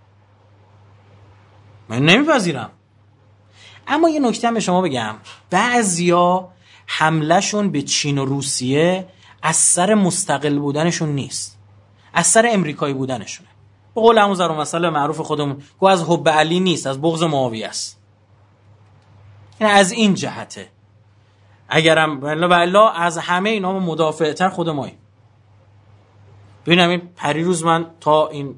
من نمیپذیرم. اما یه نکته هم به شما بگم، بعضیا حملهشون به چین و روسیه از سر مستقل بودنشون نیست، از سر امریکایی بودنشونه. به قول همون ضرب مسئله معروف خودمون، گو از حب علی نیست، از بغض معاویه است. این از این جهته. اگرم والله از همه اینا مدافع تر خود ماییم. ببینم این پریروز من تا این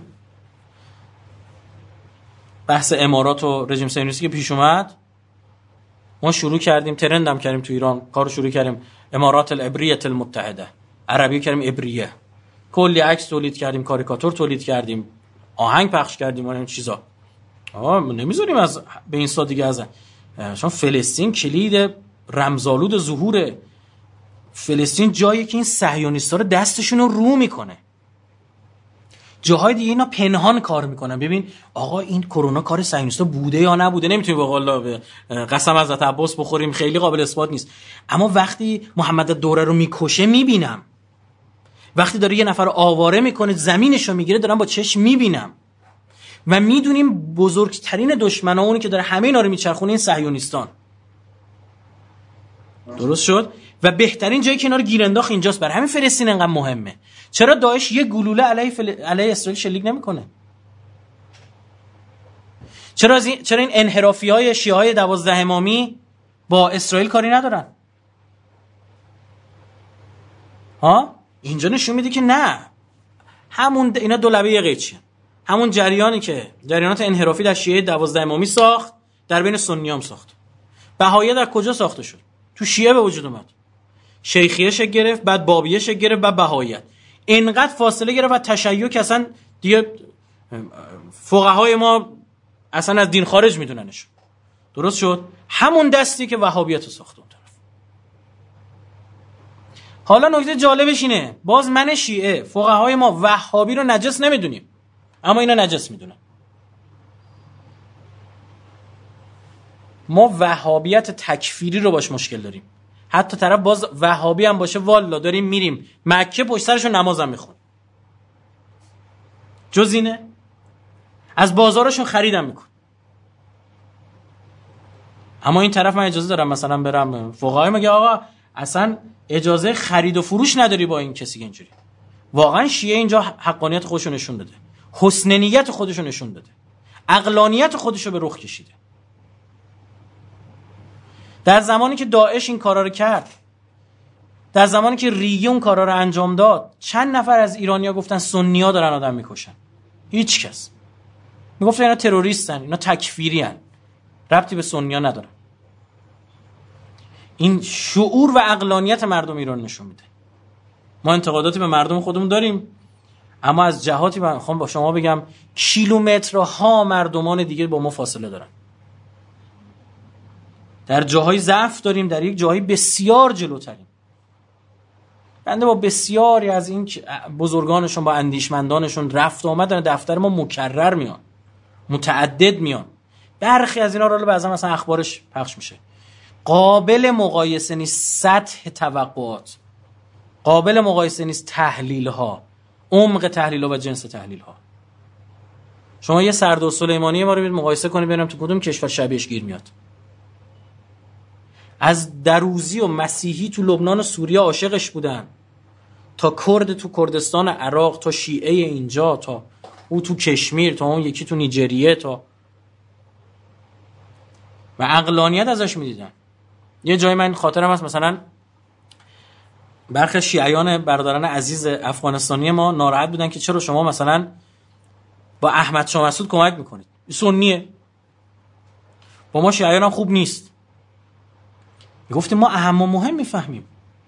بحث امارات و رژیم صهیونیستی که پیش اومد، ما شروع کردیم ترندم کردیم تو ایران، کارو شروع کردیم امارات العبریه المتحده، عربی کردیم عبریه، کلی عکس تولید کردیم، کاریکاتور تولید کردیم، آهنگ پخش کردیم و این چیزا. نمیذاریم از به این سادگی ازن. چون فلسطین کلید رمزآلود ظهور فلسطین، جایی که این صهیونیست‌ها رو دستشون رو میکنه. جاهای دیگه اینا پنهان کار میکنن. ببین آقا این کرونا کار صهیونیست‌ها بوده یا نبوده نمیتونیم به قول قسم حضرت عباس بخوریم، خیلی قابل اثبات نیست. اما وقتی محمد دوره رو میکشه میبینم، وقتی داره یه نفر آواره میکنه زمینش رو میگیره دارم با چشم میبینم و میدونیم بزرگترین دشمنا اونی که داره همه اینا رو میچرخونه این صهیونیستان. درست شد؟ و بهترین جایی که اینا رو گیر انداخت اینجاست. برای همین فلسطین انقدر مهمه. چرا داعش یه گلوله علیه اسرائیل شلیک نمیکنه؟ چرا این انحرافی‌های شیعه‌های 12 امامی با اسرائیل کاری ندارن؟ ها؟ اینجا نشون میده که نه، همون اینا دو لبه قیچی، همون جریانی که جریانات انحرافی در شیعه 12 امامی ساخت در بین سنیام ساخت. بهاییت در کجا ساخته شد؟ تو شیعه به وجود اومد. شیخیه شکل گرفت، بعد بابیه شکل گرفت، بعد بهاییت. اینقدر فاصله گرفت و تشیع که اصلا دیگه فقهای ما اصلا از دین خارج میدوننش. درست شد؟ همون دستی که وهابیت رو ساخت اون طرف. حالا نکته جالبش اینه، باز من شیعه فقهای ما وهابی رو نجس نمیدونیم، اما اینا نجس میدونن. ما وهابیت تکفیری رو باش مشکل داریم. حتی طرف باز وهابی هم باشه والا داریم میریم مکه پشت سرشو نمازم میخون. جز اینه از بازارشون خریدم میکن. اما این طرف من اجازه دارم مثلا برم فقهای میگه آقا اصلا اجازه خرید و فروش نداری با این کسی اینجوری. واقعا شیعه اینجا حقانیت خودشو نشون داده، حسن نیت خودشو نشون داده، عقلانیت خودشو به رخ کشیده. در زمانی که داعش این کارا رو کرد، در زمانی که ریگی اون کارا رو انجام داد، چند نفر از ایرانی‌ها گفتن سنی‌ها دارن آدم میکشن؟ هیچ کس. میگفتن اینا تروریستن، اینا تکفیریان، ربطی به سنی‌ها ندارن. این شعور و عقلانیت مردم ایران نشون میده. ما انتقاداتی به مردم خودمون داریم، اما از جهاتی میخوام با شما بگم کیلومترها مردمان دیگه با ما فاصله دارن. در جاهای ضعف داریم، در یک جاهای بسیار جلوتریم. بنده با بسیاری از این بزرگانشون، با اندیشمندانشون رفت آمد دارن، دفتر ما مکرر میان، متعدد میان. برخی از اینا رو بعضا مثلا اخبارش پخش میشه، قابل مقایسه نیست سطح توقعات، قابل مقایسه نیست تحلیل ها، عمق تحلیل ها و جنس تحلیل ها. شما یه سردار سلیمانی ما رو مقایسه کنید ببینم تو کدوم کشور شبیهش گیر میاد. از دروزی و مسیحی تو لبنان و سوریه عاشقش بودن، تا کرد تو کردستان عراق، تا شیعه اینجا، تا او تو کشمیر، تا اون یکی تو نیجریه، تا و عقلانیت ازش میدیدن. یه جای من خاطرم هست مثلا برخی شیعیان برادران عزیز افغانستانی ما ناراحت بودن که چرا شما مثلا با احمد شاه مسعود کمک میکنید، سنیه، با ما شیعیان هم خوب نیست. گفتیم ما اهم و مهم میفهمیم،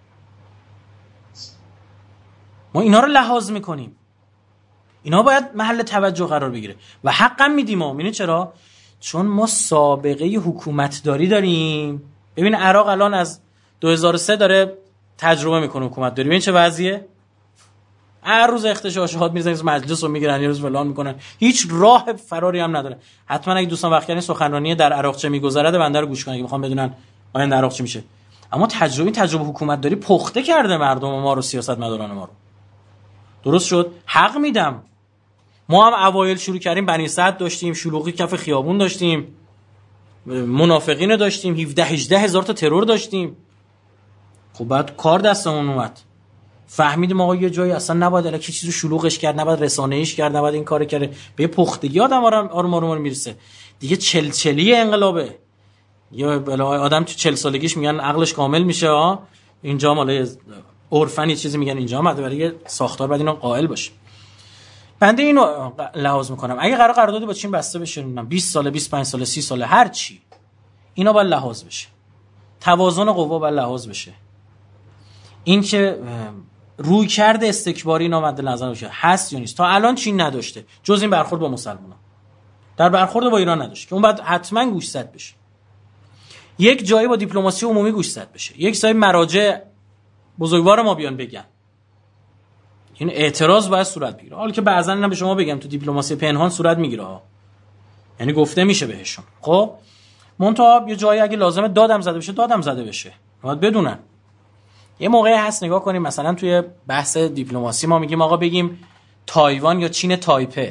ما اینا رو لحاظ میکنیم، اینا باید محل توجه قرار بگیره و حقم میدیم. ما میدونید چرا؟ چون ما سابقه حکومتداری داریم. ببین عراق الان از 2003 داره تجربه میکنه حکومت داری. ببین چه وضعیه. هر روز اختشاشات میزنن، مجلس رو میگیرن، یه روز فلان میکنن، هیچ راه فراری هم نداره. حتما اگه دوستان وقت کردین سخنرانی در عراق چه میگذره بنده رو گوش کنن که میخوام بدونن آینده عراق چی میشه. اما تجربه حکومت داری پخته کرده مردم ما رو، سیاستمداران ما رو. درست شد، حق میدم. ما هم اوایل شروع کردیم بنی سعد داشتیم، شلوغی کف خیابون داشتیم، منافقین داشتیم، 17-18 هزار تا ترور داشتیم. خب بعد کار دستمون اومد، فهمیدیم آقا یه جایی اصلا نباید الکی چیزو شلوغش کرد، نباید رسانه‌ایش کرد، نباید این کارو کرد. به پختگی آدم آروم میرسه دیگه. چلچلی انقلابه. یا آدم تو 40 سالگیش میگن عقلش کامل میشه. اینجا مال عرفن چیزی میگن اینجا اومده، برای ساختار بعد اینا قائل باشه. بنده اینو لحاظ میکنم. اگه قراردادی با چین بسته بشه، من 20 ساله، 25 ساله، 30 ساله، هر چی، اینا باید لحاظ بشه. توازن قوا باید لحاظ بشه. این که روی کرده استکباری اینا مد نظر باشه هست یا نیست. تا الان چین نداشته جز این برخورد با مسلمانان، در برخورد با ایران نداشته که اون بعد حتما گوشزد بشه. یک جایی با دیپلماسی عمومی گوشزد بشه، یک جایی مراجع بزرگوار ما بیان بگن. این اعتراض باید صورت بگیره. حالا که بعضا اینا به شما بگم تو دیپلماسی پنهان صورت میگیره ها، یعنی گفته میشه بهشون. خب منتها یه جایی اگه لازمه دادم زده بشه، دادم زده بشه، باید بدونن. یه موقعی هست نگاه کنیم مثلا توی بحث دیپلماسی ما میگیم آقا بگیم تایوان یا چین تایپه،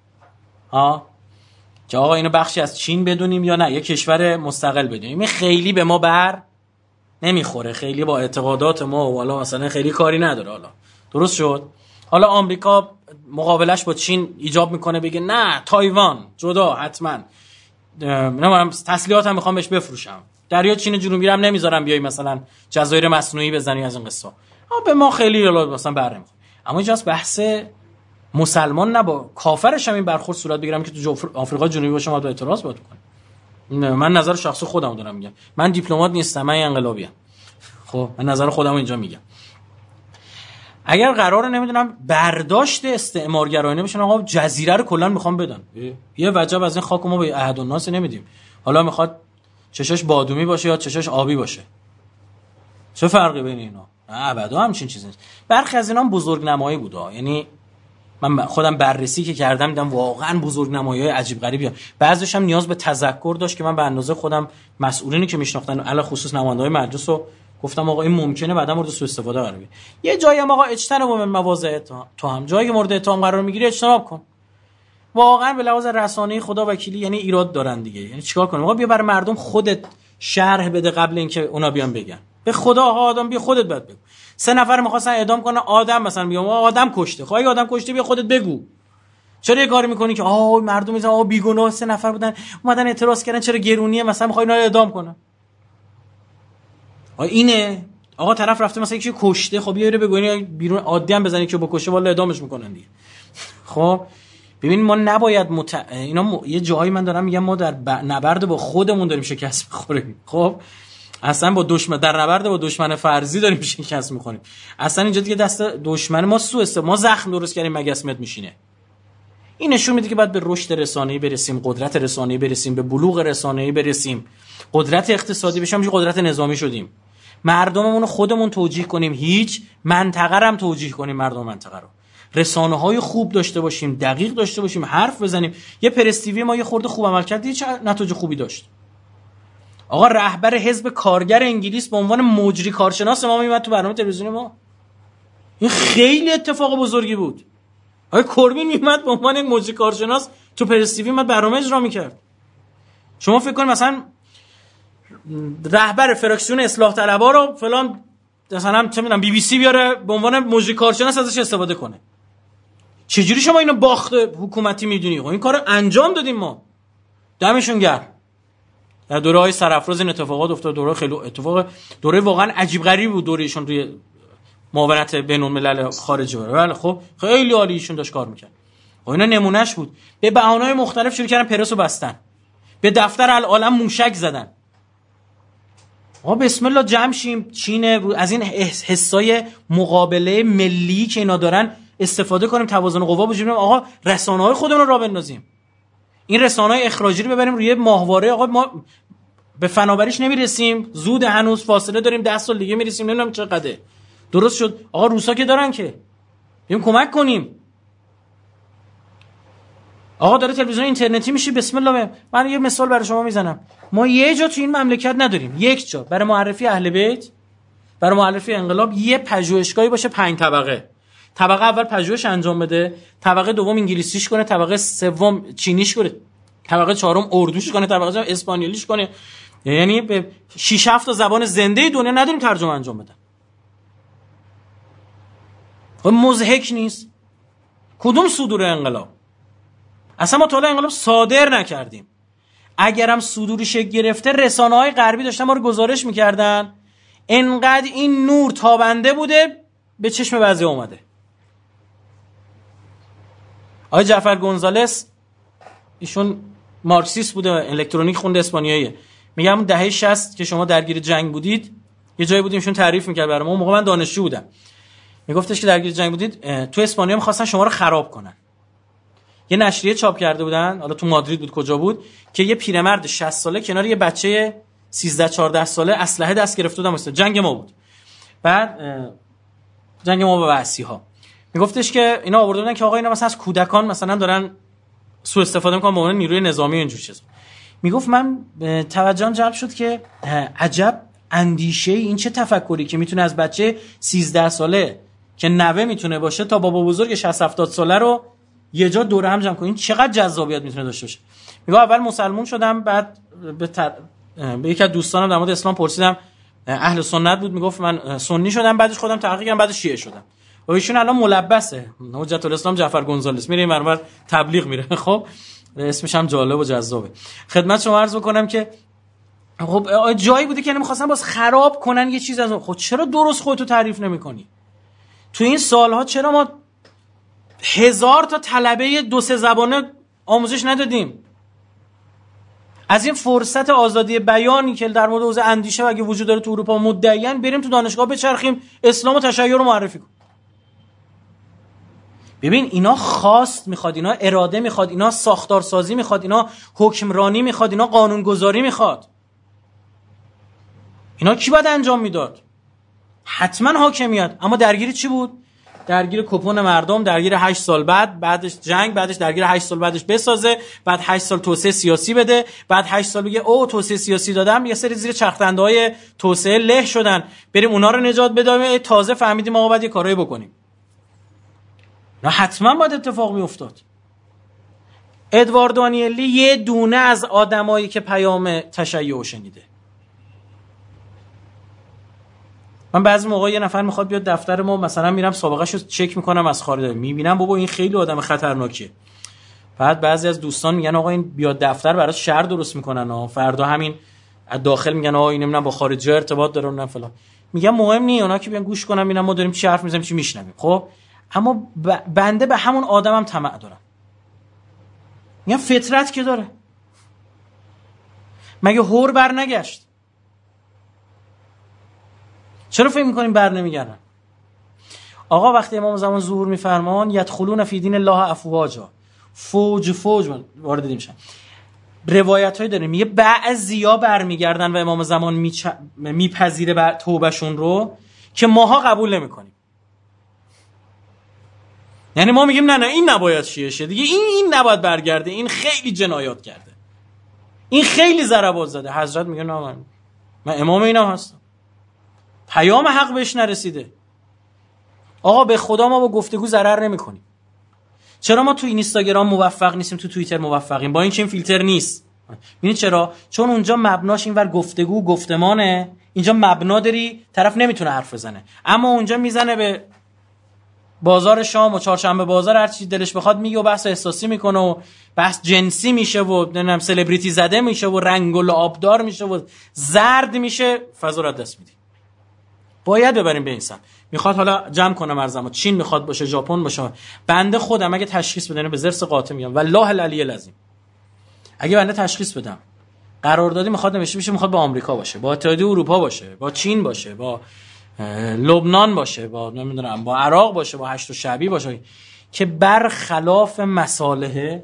که آقا اینو بخشی از چین بدونیم یا نه، یه کشور مستقل بدونیم. این خیلی به ما بر نمیخوره، خیلی با اعتقادات ما و حالا مثلا خیلی کاری نداره. حالا درست شد، حالا آمریکا مقابلش با چین ایجاب میکنه بگه نه تایوان جدا، حتما من تسلیحات هم میخوام بهش بفروشم، دریا چین جنوبی رو هم نمیذارم بیای مثلا جزایر مصنوعی بزنی، از این قصه به ما خیلی مثلا بر نمیخوره. اما اینجاست بحث مسلمان نه با کافرش هم این برخورد صورت بگیرم که تو آفریقا جنوبی باشه ما با اعتراض باید کنیم. من نظر شخصی خودم دارم میگم، من دیپلمات نیستم، من انقلابی ام. خب من نظر خودم اینجا میگم. اگر قراره نمیدونم برداشت استعمارگرایانه بشن، آقا جزیره رو کلا میخوام بدن، یه وجب از این خاک ما به احد الناس نمیدیم، حالا میخواد چشاش بادومی باشه یا چشاش آبی باشه، چه فرقی بین اینا؟ نه ابدا همچین چیزی نیست. برخی از اینا هم بزرگنمایی بوده، یعنی من خودم بررسی که کردم دیدم واقعا بزرگنمایی‌های عجیب غریبی. بعضیش هم نیاز به تذکر داشت که من به اندازه خودم مسئولینی که میشناختن علی خصوص نماینده‌های مجلس رو گفتم آقا این ممکنه بعدا مورد سوء استفاده قرار بگیره. یه جایی هم آقا اجتناب من مواضع تو هم جایی که مورد اتهام قرار میگیره اجتناب کن. واقعا به لحاظ رسانه‌ای خدا وکیلی یعنی ایراد دارن دیگه. یعنی چیکار کنیم؟ آقا بیا برای مردم خودت شرح بده قبل اینکه اونا بیان بگن. به خدا آدم بیا خودت بعد بگو. 3 نفر می‌خواستن اعدام کنن، آدم مثلا بیام آدم کشته. خب اگه آدم کشته بیا خودت بگو. چرا یه کاری می‌کنی که مردم میگن بیگناه 3 نفر بودن اومدن اعتراض کردن چرا گرونیه مثلا می‌خوای اینا رو اعدام کنن؟ اینه آقا طرف رفته مثلا یکی کشته، خب بیا بگو اینا بیرون عادی هم بزنی که بکشه والا اعدامش می‌کنن دیگه. خب ببین ما نباید اینا یه جایی من دارم میگم ما در نبرد با خودمون داریم شکست می‌خوریم. خب اصلا با دشمن در نبرد با دشمن فرضی داریم شکست می‌خوریم. اصلا اینجا دیگه دست دشمن ما ما زخم درست کردیم مگه اسمت میشینه. این نشون میده که باید به رشد رسانه‌ای برسیم، قدرت رسانه‌ای برسیم، به بلوغ رسانه‌ای برسیم، قدرت اقتصادی بشیم، میشه قدرت نظامی شدیم. مردممون رو خودمون توجیه کنیم، هیچ منطقه رو هم توجیه کنیم، مردم منطقه رو. رسانه‌های خوب داشته باشیم، دقیق داشته باشیم، حرف بزنیم. یه پرس تیوی ما یه خورده خوب عمل کرد، چه نتایج خوبی داشت. آقا رهبر حزب کارگر انگلیس به عنوان مجری کارشناس ما میاد تو برنامه تلویزیونی ما. این خیلی اتفاق بزرگی بود. آقا کوربین میاد به عنوان یک مجری کارشناس تو پرس تیوی میاد برنامه اجرا میکرد. شما فکر کن مثلا رهبر فراکسیون اصلاح طلبا رو فلان مثلا چه میدونم BBC بیاره به عنوان مجری کارشناس ازش استفاده کنه. چجوری شما اینو باخت حکومتی میدونی؟ این کارو انجام دادیم ما. دمشون گرم. در دوره‌های سرافراز این اتفاقات افتاد، دوره واقعا عجیب غریب بود دورهشون روی معاونت بین‌الملل خارجی بود. بله خب خیلی عالی ایشون داشت کار میکرد. اینا نمونهش بود. به بهانه‌های مختلف شروع کردن پرسو بستن. به دفتر العالم موشک زدن. آقا بسم الله جمع شیم. چین از این حسای مقابله ملی که اینا دارن استفاده کنیم، توازن قوا بجوریم. آقا رسانه‌های خودمون رو راه بندازیم. این رسانه‌های اخراجی رو ببریم روی ماهواره. آقا ما به فناوریش نمیرسیم، زود هنوز فاصله داریم، 10 سال دیگه میرسیم، نمیدونم چقدره. درست شد. آقا روسا که دارن که بریم کمک کنیم. آقا داره تلویزیون اینترنتی میشه، بسم الله. من یه مثال برای شما میزنم. ما یه جا تو این مملکت نداریم، یک جا برای معرفی اهل بیت، برای معرفی انقلاب یه پژوهشگاهی باشه 5 طبقه. طبقه اول پژوهش انجام بده، طبقه دوم انگلیسیش کنه، طبقه سوم چینیش کنه، طبقه چهارم اردوش کنه، طبقه چهارم اسپانیولیش کنه. یعنی به 6 7 تا زبان زنده دنیا نداریم ترجمه انجام بدن. خب مضحک نیست؟ کدوم صدور انقلاب؟ اصلا ما تا حالا انقلاب صادر نکردیم. اگرم صدوری شکل گرفته رسانه‌های غربی داشتن ما رو گزارش می‌کردن، انقدر این نور تابنده بوده به چشم بعضی اومده. آقای جعفر گونزالس ایشون مارکسیست بوده، الکترونیک خونده، اسپانیاییه. میگم دهه 60 که شما درگیر جنگ بودید، یه جایی بودیم ایشون تعریف می‌کرد برام. اون موقع من دانشجو بودم. میگفتش که درگیر جنگ بودید، تو اسپانیا می‌خواستن شما رو خراب کنن. یه نشریه چاپ کرده بودن، حالا تو مادرید بود کجا بود، که یه پیرمرد 60 ساله کنار یه بچه 13 14 ساله اسلحه دست گرفته بودن. مثلا جنگ ما بود. بعد جنگ ما با وحشی‌ها. میگفتش که اینا آورده بودن که آقا اینا مثلا از کودکان مثلا دارن سوء استفاده می‌کنن به عنوان نیروی نظامی و اینجور چیزا. میگفت من توجهم جلب شد که عجب اندیشه، این چه تفکری که میتونه از بچه 13 ساله که نوه میتونه باشه تا بابا بزرگ 60 70 ساله رو یه جا دور هم جمع کنه. این چقدر جذابیت میتونه داشته باشه. میگه اول مسلمون شدم، بعد به یکی از دوستانم در مورد اسلام پرسیدم، اهل سنت بود، میگفت من سنی شدم، بعدش خودم تحقیق کردم، بعد شیعه شدم. و ایشون الان ملبسه، حجت الاسلام جعفر گونزالس، میره اینور تبلیغ میره. خب اسمش هم جالب و جذابه. خدمت شما عرض بکنم که خب جایی بوده که نمیخواستن باز خراب کنن یه چیز از اون. خب چرا درست خودتو تعریف نمی‌کنی؟ تو این سالها چرا ما 1000 تا طلبه 2-3 زبانه آموزش ندادیم؟ از این فرصت آزادی بیانی که در مورد حوزه اندیشه و اگه وجود داره تو اروپا مدعیان، بریم تو دانشگاه بچرخیم اسلام و تشیع رو معرفی کنیم. ببین اینا خواست میخواد، اینا اراده میخواد، اینا ساختارسازی میخواد، اینا حکمرانی میخواد، اینا قانونگذاری میخواد. اینا کی باید انجام میداد؟ حتما حاکمیت. اما درگیر چی بود؟ درگیر کپون مردم، درگیر 8 سال بعدش جنگ، بعدش درگیر 8 سال بعدش بسازه، بعد 8 سال توسعه سیاسی بده، بعد 8 سال بگه او توسعه سیاسی دادم، یه سری زیر چرخدنده‌های توسعه له شدن، بریم اونا رو نجات بدیم، تازه فهمیدیم آقا باید یه کارایی بکنیم. نه حتما باید اتفاق میافتاد. ادوارد دانیلی یه دونه از آدمایی که پیام تشیع شنیده، من بعضی موقع یه نفر میخواد بیاد دفتر ما، مثلا میرم سابقه‌شو چک میکنم از خارج، میبینم بابا این خیلی آدم خطرناکیه. بعد بعضی از دوستان میگن آقا این بیاد دفتر برات شر درست میکنن ها، فردا همین از داخل میگن آقا این نمیدونم با خارجی ارتباط داره اونم فلان. میگم مهم نی، اونا که بیان گوش کنم ببینم ما داریم چی حرف میزنیم چی میشنویم. خب اما بنده به همون آدمم طمع دارم. میگم فطرت که داره، مگه هور بر نگشت؟ چرا فکر میکنیم بر نمیگردن؟ آقا وقتی امام زمان ظهور میفرمان یدخلون فی دین الله افواجا، فوج وارد دین میشن. روایتایی داره میگه بعضیا برمیگردن و امام زمان میپذیره بر توبهشون رو که ماها قبول نمیکنیم. یعنی ما میگیم نه این نباید شیعه شه دیگه، این نباید برگرده، این خیلی جنایات کرده، این خیلی ضربات زده. حضرت میگه نه من امام اینم هستم، پیام حق بهش نرسیده. آقا به خدا ما با گفتگو ضرر نمیکنیم. چرا ما تو اینستاگرام موفق نیستیم، تو توییتر موفقیم؟ با اینکه این فیلتر نیست. ببینید چرا؟ چون اونجا مبناش اینور گفتگو گفتمانه، اینجا مبنا داری، طرف نمیتونه حرف بزنه. اما اونجا میزنه به بازار شام و چهارشنبه بازار، هر چی دلش بخواد میگه و بحث احساسی میکنه و بحث جنسی میشه و نمیدونم سلبریتی زده میشه و رنگ و لعابدار میشه و زرد میشه. فضا را دست میدی. باید ببریم به این سمت. میخواد حالا جمع کنم ارزمو، چین میخواد باشه، ژاپن باشه. بنده خودم اگه تشخیص بدم به زرس قاطع میگم والله العلی العظیم، اگه بنده تشخیص بدم قراردادی میخواد نوشته بشه، میخواد با آمریکا باشه، با اتحادیه اروپا باشه، با چین باشه، با لبنان باشه، با نمیدونم با عراق باشه، با هشت شعبی باشه که برخلاف مصالحه،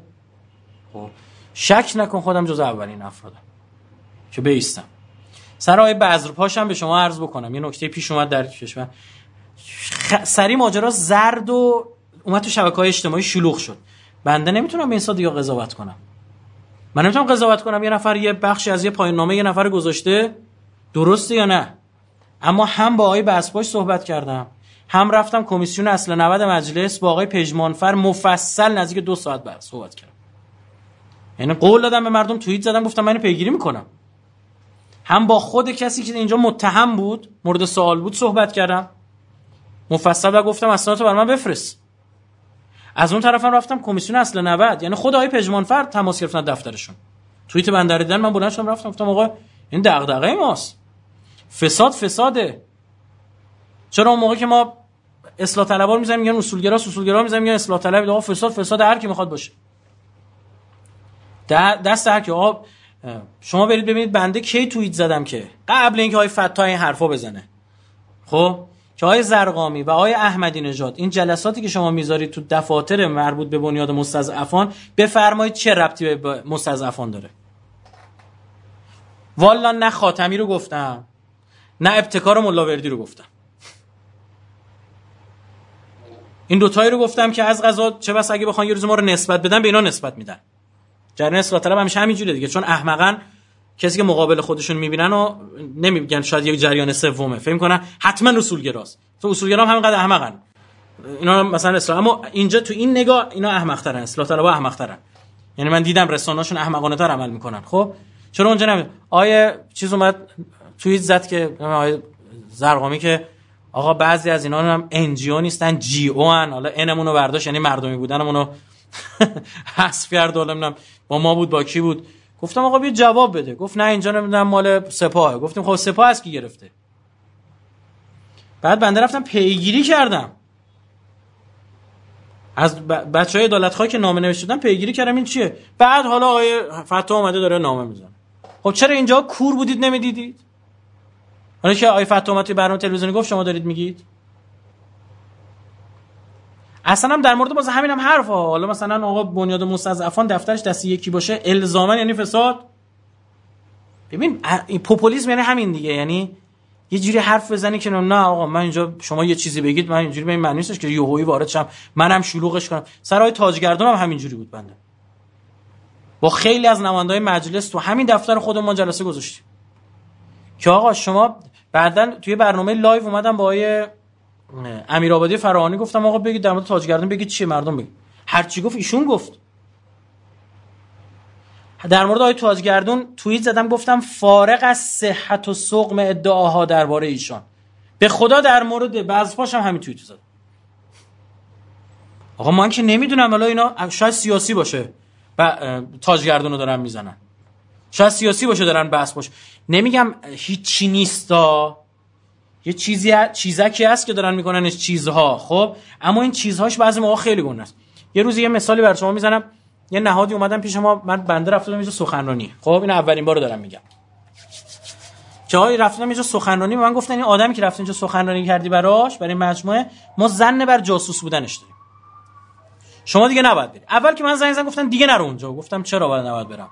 شک نکن خودم جز اولین افرادم که بیستم. سر آیه بذرپاشم به شما عرض بکنم. یه نکته پیش اومد در کشور، سری ماجرا زرد و اومد تو شبکه‌های اجتماعی شلوغ شد. بنده نمیتونم به این سادگی قضاوت کنم. من نمیتونم قضاوت کنم یه نفر یه بخشی از یه پایان نامه یه نفر گذاشته درسته یا نه. اما هم با آقای بسپاش صحبت کردم، هم رفتم کمیسیون اصل 90 مجلس با آقای پژمانفر مفصل نزدیک 2 ساعت بعد صحبت کردم. یعنی قول دادم به مردم، توییت زدم، گفتم من اینو پیگیری میکنم. هم با خود کسی که اینجا متهم بود، مورد سوال بود، صحبت کردم مفصل و گفتم اسنادتو برام بفرست. از اون طرفم رفتم کمیسیون اصل 90، یعنی خود آقای پژمانفر تماس گرفتن دفترشون. توییت بنده دیدن، من بلند شدم رفتم گفتم آقا این دغدغه ماست، فساده. چرا اون موقع که ما اصلاح طلبا میذاریم میگن اصولگرا میذاریم میگن اصلاح طلب، آقا فساد هر کی میخواد باشه، دست هر کی. آقا شما برید ببینید بنده کی توییت زدم که قبل اینکه آقای فتاحی این حرفا بزنه، خب که آقای زرقامی و آقای احمدی نژاد این جلساتی که شما میذارید تو دفاتر مربوط به بنیاد مستضعفان، بفرمایید چه ربطی به مستضعفان داره؟ والا نه خاتمی رو گفتم نه ابتکار ملاوردی رو گفتم. این دوتایی رو گفتم که از قضا چه بس اگه بخوان یه روز ما رو نسبت بدن به اینا نسبت میدن. جریان اصلاح طلب همیشه همینجوریه دیگه، چون احمقن کسی که مقابل خودشون میبینن و نمیگن شاید یک جریان سومه، فکر میکنن حتما اصولگراست. تو اصولگرا هم همینقدر احمقن اینا مثلا اصلاح، اما اینجا تو این نگاه اینا احمق‌ترن، اصلاح طلبها احمق‌ترن. یعنی من دیدم رسانه‌شون احمقانه‌تر عمل میکنن. خب چرا اونجا نمیاد؟ آیه چیز اومد توییت زد که آیه زرقامی که آقا بعضی از اینا هم ان جی او نیستن، جی او ان، حالا انمون رو برداشت یعنی مردمی بودنمون رو حذف کرد، نمیدونم با ما بود با کی بود. گفتم آقا بیا جواب بده. گفت نه اینجا نمیدونم مال سپاهه. گفتیم خب سپاه از کی گرفته؟ بعد بنده رفتم پیگیری کردم از بچهای عدالت‌خواه که نامه نوشتن، پیگیری کردم این چیه. بعد حالا آقای فتاح اومده داره نامه میزنه. خب چرا اینجا کور بودید نمیدیدید؟ حالا که آقای فتاح اومد توی برنامه تلویزیونی گفت شما دارید میگید. اصلا هم در مورد باز همین هم حرف ها. حالا مثلا آقا بنیاد مستضعفان دفترش دستی یکی باشه الزاما یعنی فساد. ببین این پوپولیسم یعنی همین دیگه، یعنی یه جوری حرف بزنی که نه آقا من اینجا شما یه چیزی بگید من اینجوری به این معنی نیستش که یهویی وارد شم منم شلوغش کنم. سرای تاجگردون هم همینجوری بود. بنده با خیلی از نمایندگان مجلس تو همین دفتر خودمون جلسه گذاشتیم که آقا شما بعدن توی برنامه لایو اومدم با آقای امیرآبادی فراهانی گفتم آقا بگید در مورد تاجگردون بگید چیه، مردم بگید. هر چی گفت ایشون گفت. در مورد آقای تاجگردون توییت زدم گفتم فارغ از صحت و سقم ادعاها درباره ایشان به خدا در مورد بعضفاش هم همین توییت زدم. آقا من که نمیدونم، والا اینا شاید سیاسی باشه تاجگردونو دارن میزنن، شاید سیاسی باشه دارن بحث باشه، نمیگم هیچی نیستا، یه چیزکی هست که دارن میکننش چیزها. خب اما این چیزهاش بعضی موقع خیلی گونه است. یه روز یه مثالی برای شما میزنم. یه نهادی اومدن پیش ما، من بنده رفتم اینجا سخنرانی. خب این اولین بارو دارم میگم که آقای رفتم اینجا سخنرانی، به من گفتن این آدمی که رفت اینجا سخنرانی کردی براش، برای مجموعه ما زن بر جاسوس بودنش داریم، شما دیگه نباید بری. اول که من زنگ زدم گفتن دیگه نرو اونجا. گفتم چرا باید نباید برم؟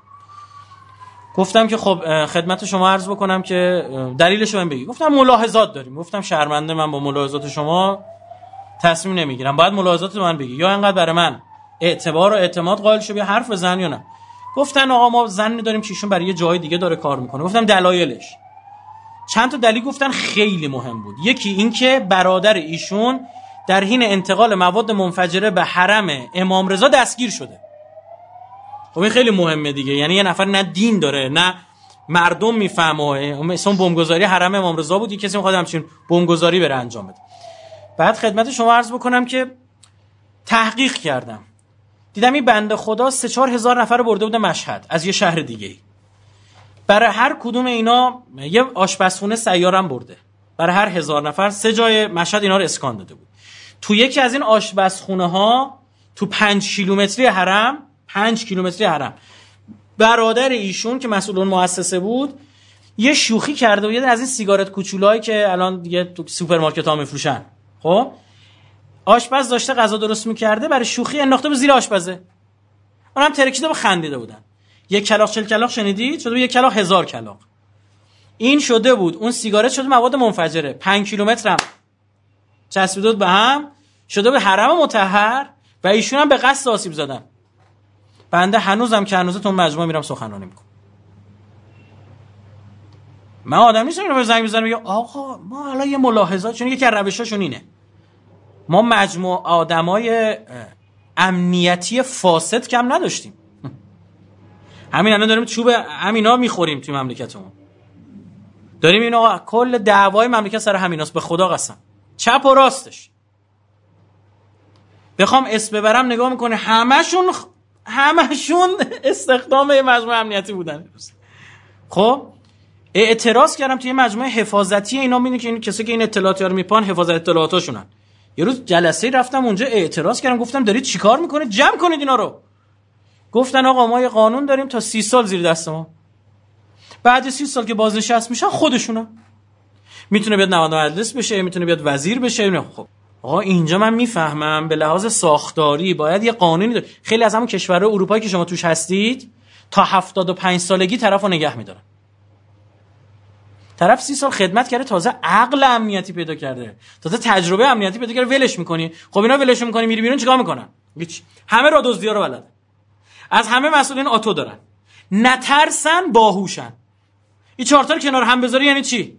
گفتم که خب خدمت شما عرض بکنم که دلیلش رو بگی. گفتم ملاحظات داریم. گفتم شرمنده، من با ملاحظات شما تصمیم نمیگیرم، باید ملاحظات من بگی، یا انقدر برای من اعتبار و اعتماد قائل شو بیا حرف بزن یا نه. گفتن آقا ما زن داریم که ایشون برای یه جای دیگه داره کار میکنه. گفتم دلایلش چند تا دلیل گفتن خیلی مهم بود. یکی این که برادر ایشون در حین انتقال مواد منفجره به حرم امام رضا دستگیر شده. خب این خیلی مهمه دیگه، یعنی یه نفر نه دین داره نه مردم میفهمه، مثلا بمبگذاری حرم امام رضا بود، کسی میخواد همچین بمبگذاری بره انجام بده. بعد خدمت شما عرض بکنم که تحقیق کردم، دیدم این بنده خدا 3-4 هزار نفر برده بوده مشهد از یه شهر دیگه. برای هر کدوم اینا یه آشپزخونه سیارم برده، برای هر 1000 نفر 3 جای مشهد اینا رو اسکان داده بود. تو یکی از این آشپزخونه ها تو 5 کیلومتری حرم، 5 کیلومتری حرم، برادر ایشون که مسئول اون مؤسسه بود یه شوخی کرده و یه از این سیگارت کوچولایی که الان دیگه تو سوپرمارکت‌ها میفروشن، خب آشپز داشته غذا درست میکرده، برای شوخی انداخته به زیر آشپزه، اونم ترکیده و خندیده بودن. 1 کلاغ 40 کلاغ شنیدید؟ شده بود 1 کلاغ 1000 کلاغ. این شده بود اون سیگارت شده مواد منفجره، 5 کیلومتر هم چسبیده بود به هم، شده بود حرم مطهر و ایشون هم به قصد آسیب زدن. بنده هنوزم که هنوزه تو مجموعه میرم سخنرانی میکنم. من آدم نیستم اینو به زنگ بزنم بگم آقا ما حالا یه ملاحظات، چون یکی از روشاشون اینه، ما مجموعه آدمای امنیتی فاسد کم نداشتیم. همین الان داریم چوب همینا میخوریم توی مملکتمون، داریم اینو کل دعوای مملکت سر همیناست، به خدا قسم، چپ و راستش. بخوام اسم ببرم نگاه میکنه همشون استخدام مجموعه امنیتی بودن. خب اعتراض کردم توی مجموعه حفاظتی اینا، میدونی که این کسی که این اطلاعاتی رو میپان حفاظت اطلاعاتاشونن. یه روز جلسه رفتم اونجا اعتراض کردم، گفتم دارید چیکار میکنید؟ جمع کنید اینا رو. گفتن آقا ما یه قانون داریم تا 30 سال زیر دست ما، بعد 30 سال که بازنشست میشن خودشونا، میتونه بیاد نماینده مجلس بشه، میتونه بیاد وزیر بشه. خب آقا اینجا من میفهمم به لحاظ ساختاری باید یه قانونی داره. خیلی از همون کشورهای اروپایی که شما توش هستید تا 75 سالگی طرفو نگه میدارن. طرف 30 سال خدمت کرده، تازه عقل امنیتی پیدا کرده، تازه تجربه امنیتی پیدا کرده، ولش میکنی. خب اینا ولش میکنی میری بیرون چیکار میکنن؟ هیچ. همه را دزدی‌ها رو بلد، از همه مسئولین آتو دارن، نترسن، باهوشن. این 4 تا کنار هم بذاری یعنی چی؟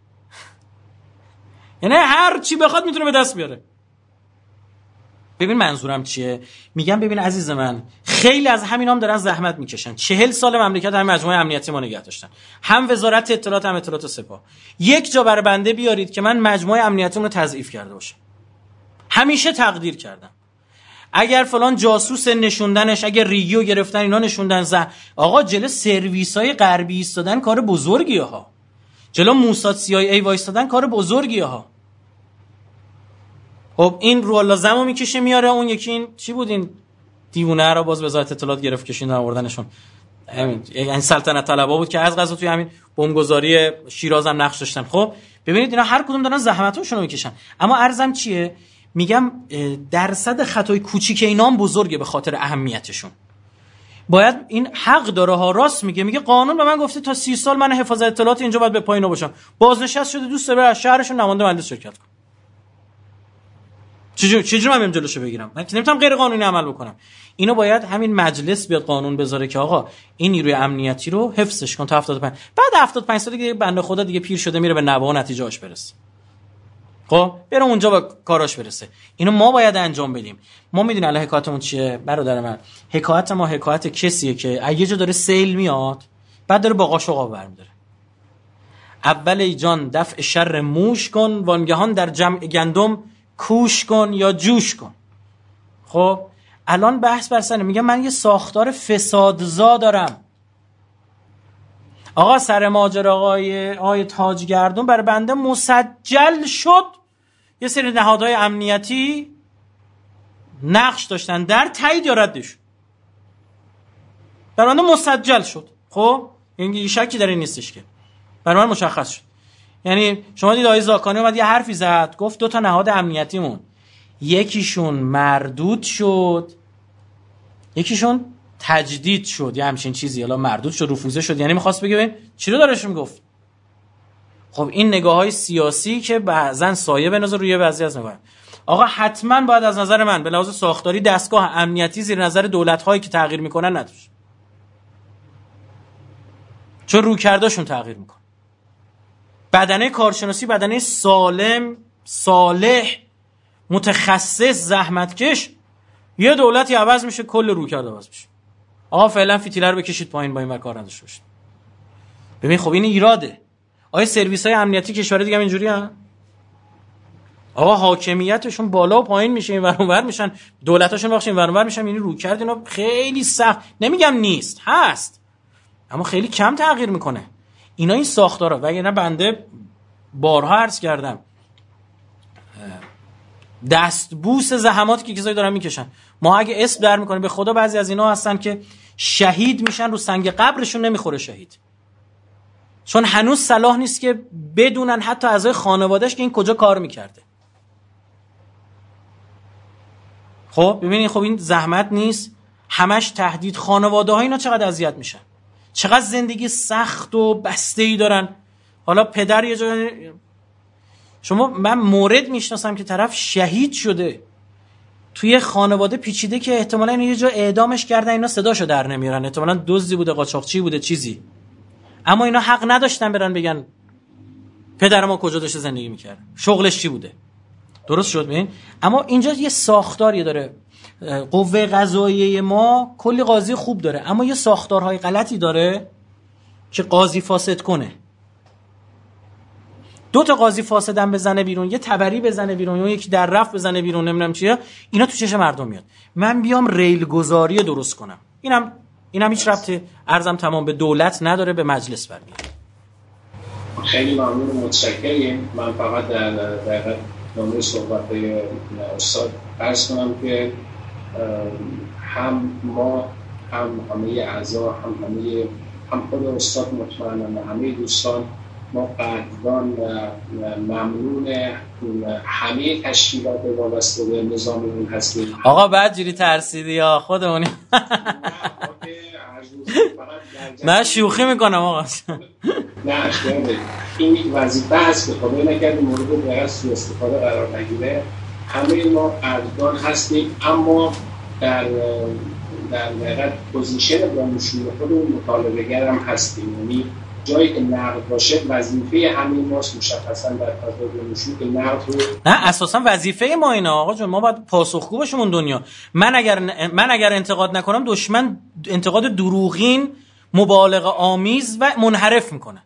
یعنی هر چی بخواد میتونه به دست بیاره. ببین منظورم چیه؟ میگم ببین عزیز من، خیلی از همینام دارن زحمت میکشن. 40 سال مملکت هم مجموعه امنیتی ما نگه داشتن، هم وزارت اطلاعات هم اطلاعات سپاه. یک جا برای بنده بیارید که من مجموعه امنیتیمون رو تضعیف کرده باشم. همیشه تقدیر کردم اگر فلان جاسوس نشوندنش، اگر ریگیو گرفتن اینا نشوندن، آقا جلو سرویسای غربی ایستادن کار بزرگیه ها، جلو موساد CIA وایستادن کار بزرگیه ها. خب این رو الله زمو میکشه میاره، اون یکی این چی بود، این دیوونه رو باز وزارت اطلاعات گرفت کشیدن آوردنشون. همین یعنی سلطنت طلبا بود که از قضا توی همین بمبگذاری شیراز هم نقش داشتن. خب ببینید اینا هر کدوم دارن زحمتاشون رو میکشن، اما عرضم چیه؟ میگم درصد خطای کوچیک اینا هم بزرگه به خاطر اهمیتشون. باید این حق داره ها، راست میگه قانون به من گفته تا 30 سال من حفاظت اطلاعات اینجا باید به پایینا باشم، بازنشست شده دوست داره از شهرشون نماینده مجلس شرکت کنه. چجوری من جلوشو بگیرم؟ من که نمیتونم غیر قانونی عمل بکنم. اینو باید همین مجلس بیاد قانون بذاره که آقا این نیروی امنیتی رو حفظش کن تا 75. بعد 75 سال دیگه بنده خدا دیگه پیر شده میره به نوا و نتیجه‌اش برسه. خب بره اونجا با کاراش برسه. اینو ما باید انجام بدیم. ما میدونیم الان حکایتمون چیه برادر من؟ حکایت ما حکایت کسیه که یه جا داره سیل میاد، بعد داره با قاشق آب برمی‌داره. اول ای جان دفع شر موش کن، وانگهان در جمع گندم کوش کن یا جوش کن. خب الان بحث بر سره، میگم من یه ساختار فسادزا دارم. آقا سر ماجرا آقای تاجگردون برای بنده مسجل شد، یه سری نهادهای امنیتی نقش داشتن در تایید یا ردش، برای بنده مسجل شد. خب این شکی در این نیستش که برای من مشخص شد. یعنی شما دید آقای زاکانی اومد یه حرفی زد، گفت 2 تا نهاد امنیتیمون یکیشون مردود شد، یکیشون تجدید شد، یه همچین چیزی، حالا مردود شد رفوزه شد، یعنی می‌خواست بگه ببین چی رو دارش میگفت. خب این نگاه‌های سیاسی که بعضن سایه بنازه روی بعضی از نگاه. آقا حتما باید از نظر من به لحاظ ساختاری دستگاه امنیتی زیر نظر دولت‌هایی که تغییر میکنن نداشت، چون رویکرداشون تغییر میکنه. بدنه کارشناسی بدنه سالم، صالح، متخصص، زحمتکش، یه دولتی عوض میشه کل رویکرد عوض میشه. آقا فعلا فتیله رو بکشید پایین، با این ور کار نداشته باشید. ببین خب این ایراده. آیا سرویس‌های امنیتی کشور دیگه هم اینجوری هستن؟ آقا حاکمیتشون بالا و پایین میشه، این ور اون ور میشن، دولتاشون بخش این ور اون ور میشن، یعنی رویکرد اینا خیلی سخت، نمیگم نیست، هست، اما خیلی کم تغییر میکنه. اینا این ساختارا، وگرنه بنده بارها عرض کردم دستبوس زحماتی که کسایی دارن میکشن. ما اگه اسم در میکنیم به خدا بعضی از اینا هستن که شهید میشن رو سنگ قبرشون نمیخوره شهید، چون هنوز صلاح نیست که بدونن حتی اعضای خانوادهش که این کجا کار میکرده. خب ببینید خب این زحمت نیست، همش تهدید. خانواده ها اینا چقدر اذیت میشن، چقدر زندگی سخت و بسته‌ای دارن. حالا پدر یه جا، من مورد میشناسم که طرف شهید شده توی خانواده پیچیده که احتمالاً یه جا اعدامش کردن، اینا صداشو در نمیارن، احتمالاً دزدی بوده، قاچاقچی بوده، چیزی، اما اینا حق نداشتن برن بگن پدر ما کجا داشته زندگی میکرد، شغلش چی بوده. درست شد ببین. اما اینجا یه ساختاری داره، قوه قضاییه ما کلی قاضی خوب داره، اما یه ساختارهای غلطی داره که قاضی فاسد کنه. 2 تا قاضی فاسدن بزنه بیرون، یه تبری بزنه بیرون، یا یکی در رفت بزنه بیرون، نمیدونم چیه، اینا تو چشم مردم میاد. من بیام ریل گذاری درست کنم، اینم هیچ ربطی ارزم تمام به دولت نداره، به مجلس برمیاد. خیلی ممنون و متشکرم. من فقط در نامه صحبت‌های استاد عرض کنم که هم ما، هم همه اعضا، هم خود استاد مطمئنم و همه دوستان، ما قدردان و ممنون همه تشکیلات وابسته به نظاممون هستیم. آقا بعد جوری ترسیدی یا خودمونی؟ نه شوخی میکنم آقا. نه اختیار داریم، این یک وظیفه هست که خدای نکرده مورد به سوء استفاده قرار نگیره. همه ما قدردان هستیم، اما در حقیقت پوزیشن دانشجوی خودمون مطالبه‌گر هم هستیم. یعنی جایی که نقد باشه وظیفه همین ماست مشخصا در فضای دانشجو که نقد رو، نه اساسا وظیفه ما اینه آقا جون، ما باید پاسخگو باشیم اون دنیا. من اگر انتقاد نکنم دشمن انتقاد دروغین، مبالغه آمیز و منحرف میکنه.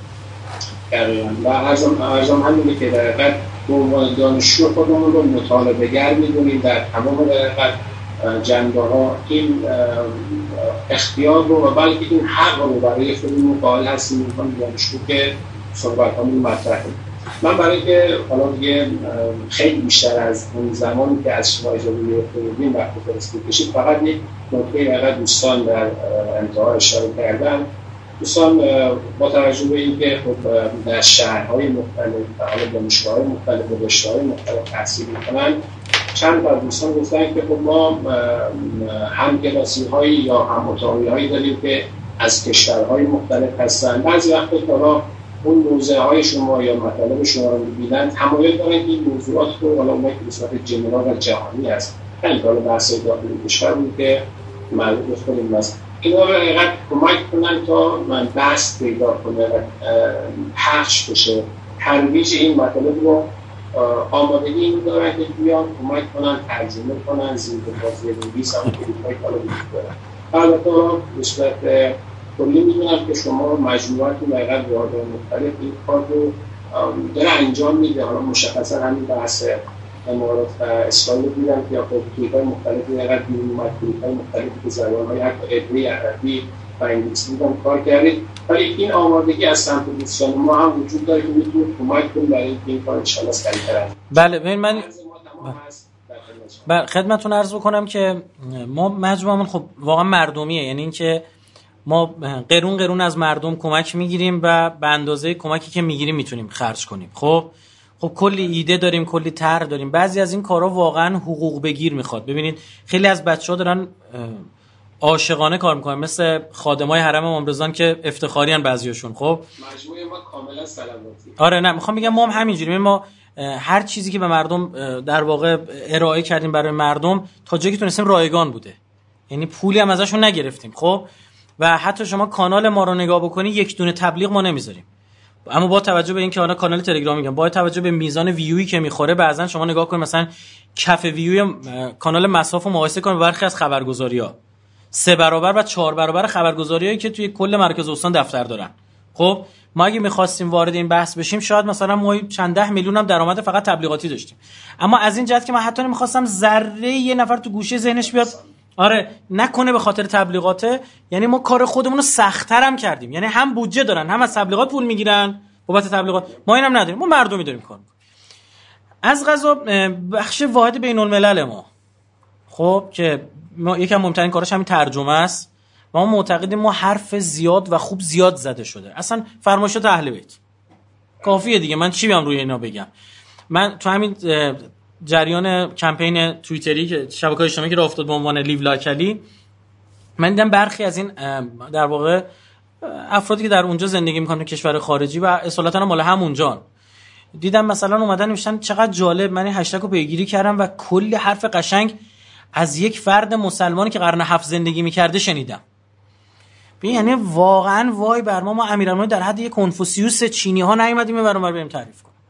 و ارزم همینه که در حقیقت دانشجو خودمون رو مطالبه‌گر می‌دونیم در تمام در حقیقت جنبه‌ها. این اختیار رو و بلکه این حق رو برای خودمون قائل هستیم می‌کنیم دانشجو که صحبت‌هامون مطرح کنیم. من برای که حالا دیگه خیلی بیشتر از اون زمانی که از شما اجازه گرفتیم وقت فرصت بکشید، فقط یک نکته حقیقت دوستان در انتها اشاره کردن. دوستان با توجه به اینکه خب در شهرهای مختلف و دانشگاه‌های مختلف و رشته‌های مختلف تحصیل می‌کنن، چند تا دوستان گفتن که خب ما همکلاسی‌هایی یا هم‌اتاقی‌هایی داریم که از کشورهای مختلف هستن. بعضی وقتا حالا اون موضوعهای شما یا مطالب شما رو می‌بینن، تمایل دارن این موضوعات رو حالا اونایی که به صورت جنرال و جهانی هست، خیلی حالا بحث‌های داخلی کشور بود که مربوط به خودمون است، اینا رو حقیقت کمک کنن تا من بحث پیدا کنه و پخش بشه. ترویج این مطالب رو آمادگی این دارن که بیان کمک کنن، ترجمه کنن، زیربازی نویس هم کلیدهای کالا وجود دارن. البته به صورت کلی میدونم که شما مجموعاتی دقیقا واردهای مختلف این کار رو داره انجام میده. حالا مشخصا همین بحث امارات و اسرائیل رو دیدم که خب کلیپ‌های مختلفی دقیقا بیرون اومد، کلیپ‌های مختلفی که زبان‌های حتی عبری، عربی و انگلیسی هم کار کردید، ولی این آمادگی از سمت دوستان ما هم وجود داره که میتونه کمک کنه برای اینکه این کار ان شاءالله سریع‌تر انجام بشه. بله من خدمتتون عرض بکنم که ما مجموعمون خب واقعا مردمیه، یعنی اینکه ما قرون از مردم کمک میگیریم و به اندازه کمکی که میگیریم میتونیم خرج کنیم. خب کلی ایده داریم، کلی طرح داریم. بعضی از این کارا واقعا حقوق بگیر میخواد. ببینید خیلی از بچه‌ها دارن عاشقانه کار میکنن، مثل خادمای حرم امام رضا که افتخاری ان بعضیاشون. خب مجموعه ما کاملا سلامتی. آره نه میخوام بگم ما هم همینجوری، ما هر چیزی که به مردم در واقع ارائه کردیم برای مردم تا جایی که تونستیم رایگان بوده، یعنی پولی هم ازشون نگرفتیم. خب و حتی شما کانال ما رو نگاه بکنی یک دونه تبلیغ ما نمیذاریم، اما با توجه به اینکه حالا کانال تلگرام میگم، با توجه به میزان ویویی که میخوره بعضن شما نگاه کنید مثلا کف ویوی کانال مصاف رو مقایسه کنید برخی از خبرگزاری‌ها 3 برابر و 4 برابر خبرگزاریایی که توی کل مرکز استان دفتر دارن. خب ما اگه می‌خواستیم وارد این بحث بشیم شاید مثلا ما چند ده میلیون هم درآمد فقط تبلیغاتی داشتیم، اما از این جهت که من حتی نمی‌خواستم ذره یه نفر تو گوشه ذهنش بیاد آره نکنه به خاطر تبلیغاته، یعنی ما کار خودمون رو سخت‌تر هم کردیم، یعنی هم بودجه دارن هم از تبلیغات پول میگیرن بابت تبلیغات، ما اینم نداریم، ما مردمی داریم کار می‌کنیم. از قضا بخش واحد بین‌الملل ما خب که ما یکم مهمترین کارش همین ترجمه است و ما معتقدیم ما حرف زیاد و خوب زیاد زده شده، اصلا فرمایشات اهل بیت کافیه دیگه، من چی بیام روی اینا بگم. من تو همین جریان کمپین توییتری که شبکه‌های اجتماعی که راه افتاد به عنوان لیو لاکلی، من دیدم برخی از این در واقع افرادی که در اونجا زندگی میکنن کشور خارجی و اصالتا مال همونجان، دیدم مثلا اومدن نوشتن چقدر جالب، من این هشتگ رو پیگیری کردم و کلی حرف قشنگ از یک فرد مسلمانی که قرن 7 زندگی میکرده شنیدم. یعنی واقعا وای بر ما امیرالمومنین در حد یک کنفوسیوس چینی ها نیومدیم برامون بریم تعریف کنیم،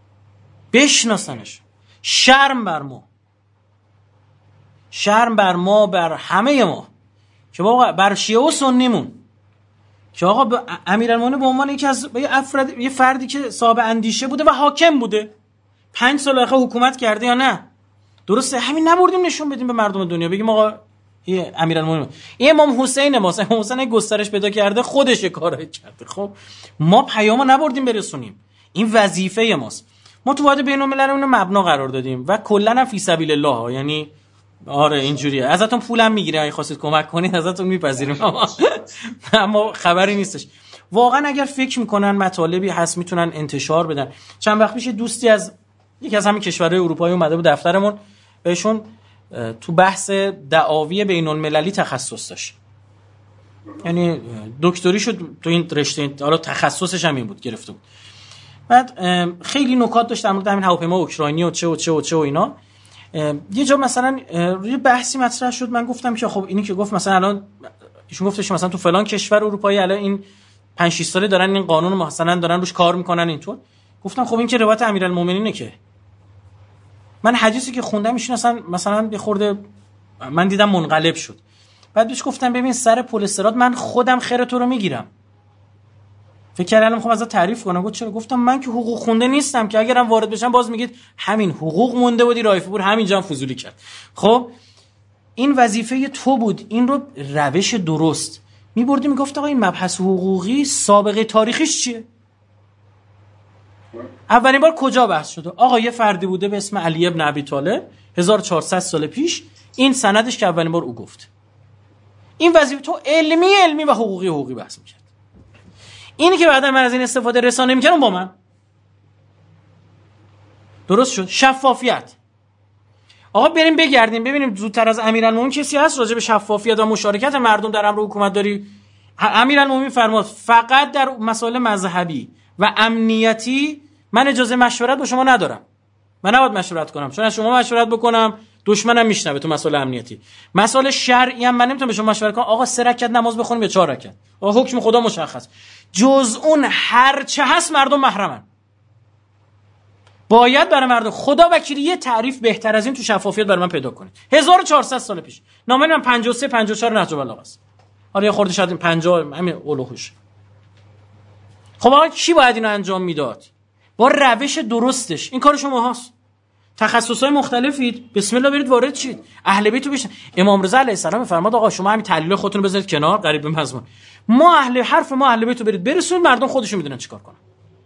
بشناسنش. شرم بر ما، شرم بر ما، بر همه ما که واقعا بر شیعه و سنیمون که آقا امیرالمومنین به عنوان یکی از یه فردی که صاحب اندیشه بوده و حاکم بوده 5 سال آخه حکومت کرده یا نه، درسته همین نبردیم نشون بدیم به مردم دنیا بگیم آقا این امیرالمومنین، این امام حسین ما، امام حسین گسترش پیدا کرده خودش کارای کرده. خب ما پیامو نبردیم برسونیم، این وظیفه ماست. ما تو واحد بین‌المللی مبنا قرار دادیم و کلا هم فی سبیل الله، یعنی آره اینجوریه، ازتون پولم میگیریم اگه خواستید کمک کنید ازتون میپذیریم اما خبری نیستش. واقعا اگر فکر میکنن مطالبی هست میتونن انتشار بدن. چند وقت پیش دوستی از یکی از همین کشورهای اروپایی اومده بود دفترمون، بهشون تو بحث دعاوی بین‌المللی تخصص داشت، یعنی دکتری شد تو این رشته، حالا تخصصش هم این بود گرفته بود. بعد خیلی نکات داشت در مورد همین هواپیما اوکراینی و چه و اینا. یه جا مثلا روی بحثی مطرح شد، من گفتم که خب اینی که گفت مثلا الان ایشون گفتش مثلا تو فلان کشور اروپایی الان این 5-6 ساله دارن این قانون مثلا دارن روش کار میکنن اینطور. گفتم خب این که روایت امیرالمومنینه که من حدیثی که خوندم ایشون مثلا یه خورده من دیدم منقلب شد. بعد بهش گفتم ببین سر پل صراط من خودم خیر تو رو میگیرم. فکر کردم میخوام ازت تعریف کنم. گفت چرا؟ گفتم من که حقوق خونده نیستم که اگرم وارد بشم باز میگید همین حقوق مونده بودی رایفی پور همینجا هم فضولی کرد. خب این وظیفه تو بود، این رو روش درست میبردی میگفت آقا این مبحث حقوقی سابقه تاریخیش چیه؟ اولین بار کجا بحث شده؟ آقا یه فردی بوده به اسم علی ابن ابی طالب 1400 سال پیش، این سندش که اولین بار او گفت. این وظیفه تو علمی و حقوقی بحث میکرد. اینی که بعدا من از این استفاده رسانه میکردم با من درست شد. شفافیت. آقا بریم بگردیم ببینیم زودتر از امیرالمومنین کسی هست راجع به شفافیت و مشارکت مردم در امر حکومت داری؟ امیرالمومنین فرمود فقط در مسائل مذهبی و امنیتی من اجازه مشورت با شما ندارم. من نباید مشورت کنم، چون از شما مشورت بکنم دشمنم میشنوه. تو مسائل امنیتی، مسائل شرعی هم من نمیتونم به شما مشورت کنم آقا 3 رکعت نماز بخونیم یا 4 رکعت. آقا حکم خدا مشخص. جز اون هر چه هست مردم محرمن. باید برای مردم خدا وکیلی یه تعریف بهتر از این تو شفافیت برای من پیدا کنید. 1400 سال پیش نامه من 53 54 نهج البلاغه است. حالا یه خورده شاید 50 همین اولوهوش. خب آقا کی باید اینو انجام میداد؟ با روش درستش. این کار شماهاست. تخصصهای مختلفید، بسم الله برید وارد شید. اهل بیت رو بشن. امام رضا علیه السلام فرمود آقا شما همین تحلیل خودتون رو بذارید کنار، قریب به مضمون. ما اهل بیت رو برید برسونید، مردم خودشون میدونن چیکار کنن.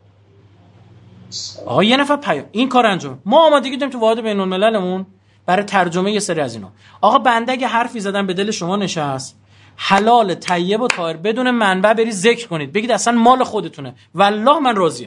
آقا یه نفر پیام این کار انجام. ما آمادگی داریم تو واحد بین المللمون برای ترجمه یه سری از اینا. آقا بنده اگه حرفی زدن به دل شما نشست، حلال طیب و طاهر بدون منبع برید ذکر کنید، بگید اصلا مال خودتونه، والله من راضیم.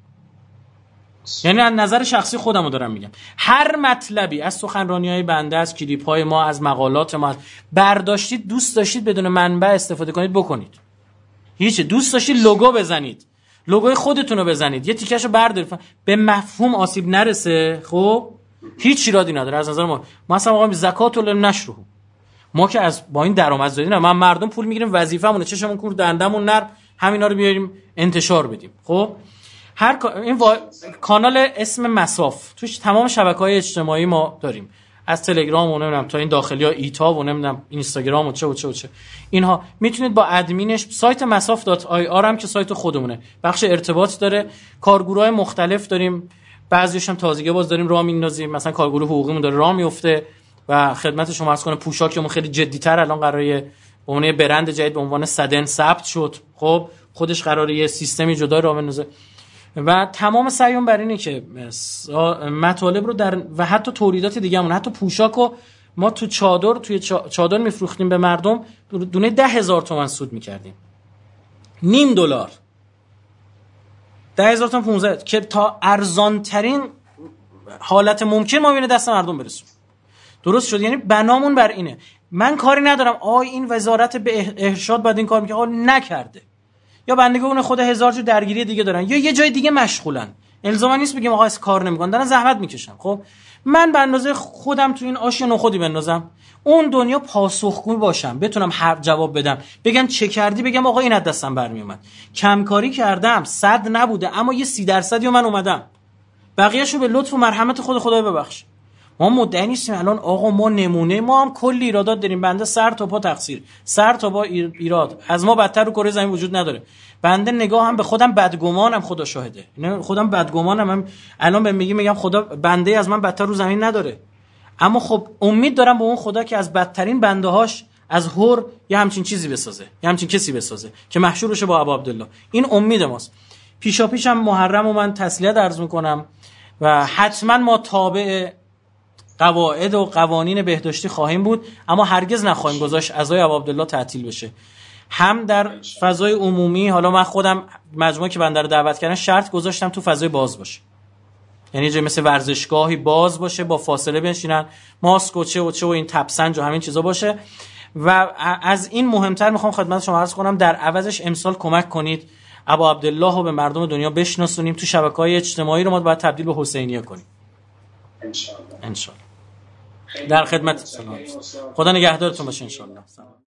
یعنی از نظر شخصی خودمو دارم میگم، هر مطلبی از سخنرانی‌های بنده، از کلیپ‌های ما، از مقالات ما برداشتید، دوست داشتید بدون منبع استفاده کنید بکنید. هیچ دوست داشتید لوگو بزنید، لوگوی خودتون رو بزنید، یه تیکشو بردارید، به مفهوم آسیب نرسه، خب هیچ ایرادی نداره از نظر ما. ما اصلا آقا زکات ولم نشره، ما که از با این درآمدزایی نه، ما مردم پول میگیریم، وظیفه‌مونه چشمون کور دندمون نرم همینا رو بیاریم انتشار بدیم. خب هر این کانال اسم مساف توش تمام شبکه‌های اجتماعی ما داریم، از تلگرام و نمیدونم تا این داخلی ها ایتا و نمیدونم اینستاگرام و چه اینها. میتونید با ادمینش سایت masaf.ir هم که سایت خودمونه، بخش ارتباط داره، کارگروهای مختلف داریم، بعضیش هم تازگی باز داریم راه میندازیم، مثلا کارگروه حقوقیمون داره راه میفته و خدمت شما عرض کنم پوشاکمون خیلی جدی‌تر الان قراره به عنوان برند جدید به عنوان صدن ثبت شد. خب خودش قراره یه سیستمی جدا راه بندازه و تمام سعیون بر اینه که مطالب رو در و حتی تولیدات دیگه‌مون، حتی پوشاکو ما تو چادر میفروختیم به مردم، دونه 10,000 تومان سود می‌کردیم، $0.5 10,000 تومان 15 که تا ارزان ترین حالت ممکن ما بین دست مردم برسیم. درست شد؟ یعنی بنامون بر اینه. من کاری ندارم این وزارت به ارشاد بعد این کار میکنه، نکرده، یا بندگان خود هزار جو درگیری دیگه دارن یا یه جای دیگه مشغولن، الزاما نیست بگیم آقا کار نمیکنن، دارن زحمت میکشن. خب من به اندازه خودم تو این آش نخودی بندازم، اون دنیا پاسخگو باشم، بتونم حرف جواب بدم، بگن چه کردی، بگم آقا این از دستم برمی اومد، کم کاری کردم، 100 نبوده اما یه 30% من اومدم، بقیه‌شو به لطف و مرحمت خدای ببخش. ما مدعی نیستیم الان آقا ما نمونه، ما هم کلی ایرادات داریم، بنده سر تا پا تقصیر، سر تا پا ایراد، از ما بدتر رو کره زمین وجود نداره. بنده نگاه هم به خودم بدگمانم، خدا شاهده، نه خودم بدگمانم، هم الان بهم میگم خدا بنده از من بدتر رو زمین نداره، اما خب امید دارم به اون خدا که از بدترین بنده هاش از هور یه همچین چیزی بسازه، یه همچین کسی بسازه که محشور بشه با ابا عبدالله. این امید ماست. پیشاپیش هم محرم و من تسلیت عرض میکنم و حتما ما تابع قواعد و قوانین بهداشتی خواهیم بود، اما هرگز نخواهیم گذاشت عزای ابا عبدالله تعطیل بشه، هم در فضای عمومی. حالا من خودم مجموعه که بنده رو دعوت کردن شرط گذاشتم تو فضای باز باشه، یعنی جای مثل ورزشگاهی باز باشه، با فاصله بنشینن، ماسک و چه و این تپسنج و همین چیزا باشه. و از این مهمتر میخوام خدمت شما عرض کنم، در عوضش امسال کمک کنید ابا عبدالله رو به مردم دنیا بشناسونیم، تو شبکه‌های اجتماعی رو ما باید تبدیل به حسینیه کنیم ان شاء الله. در خدمت. خدا نگهدارتون باشه ان شاء الله.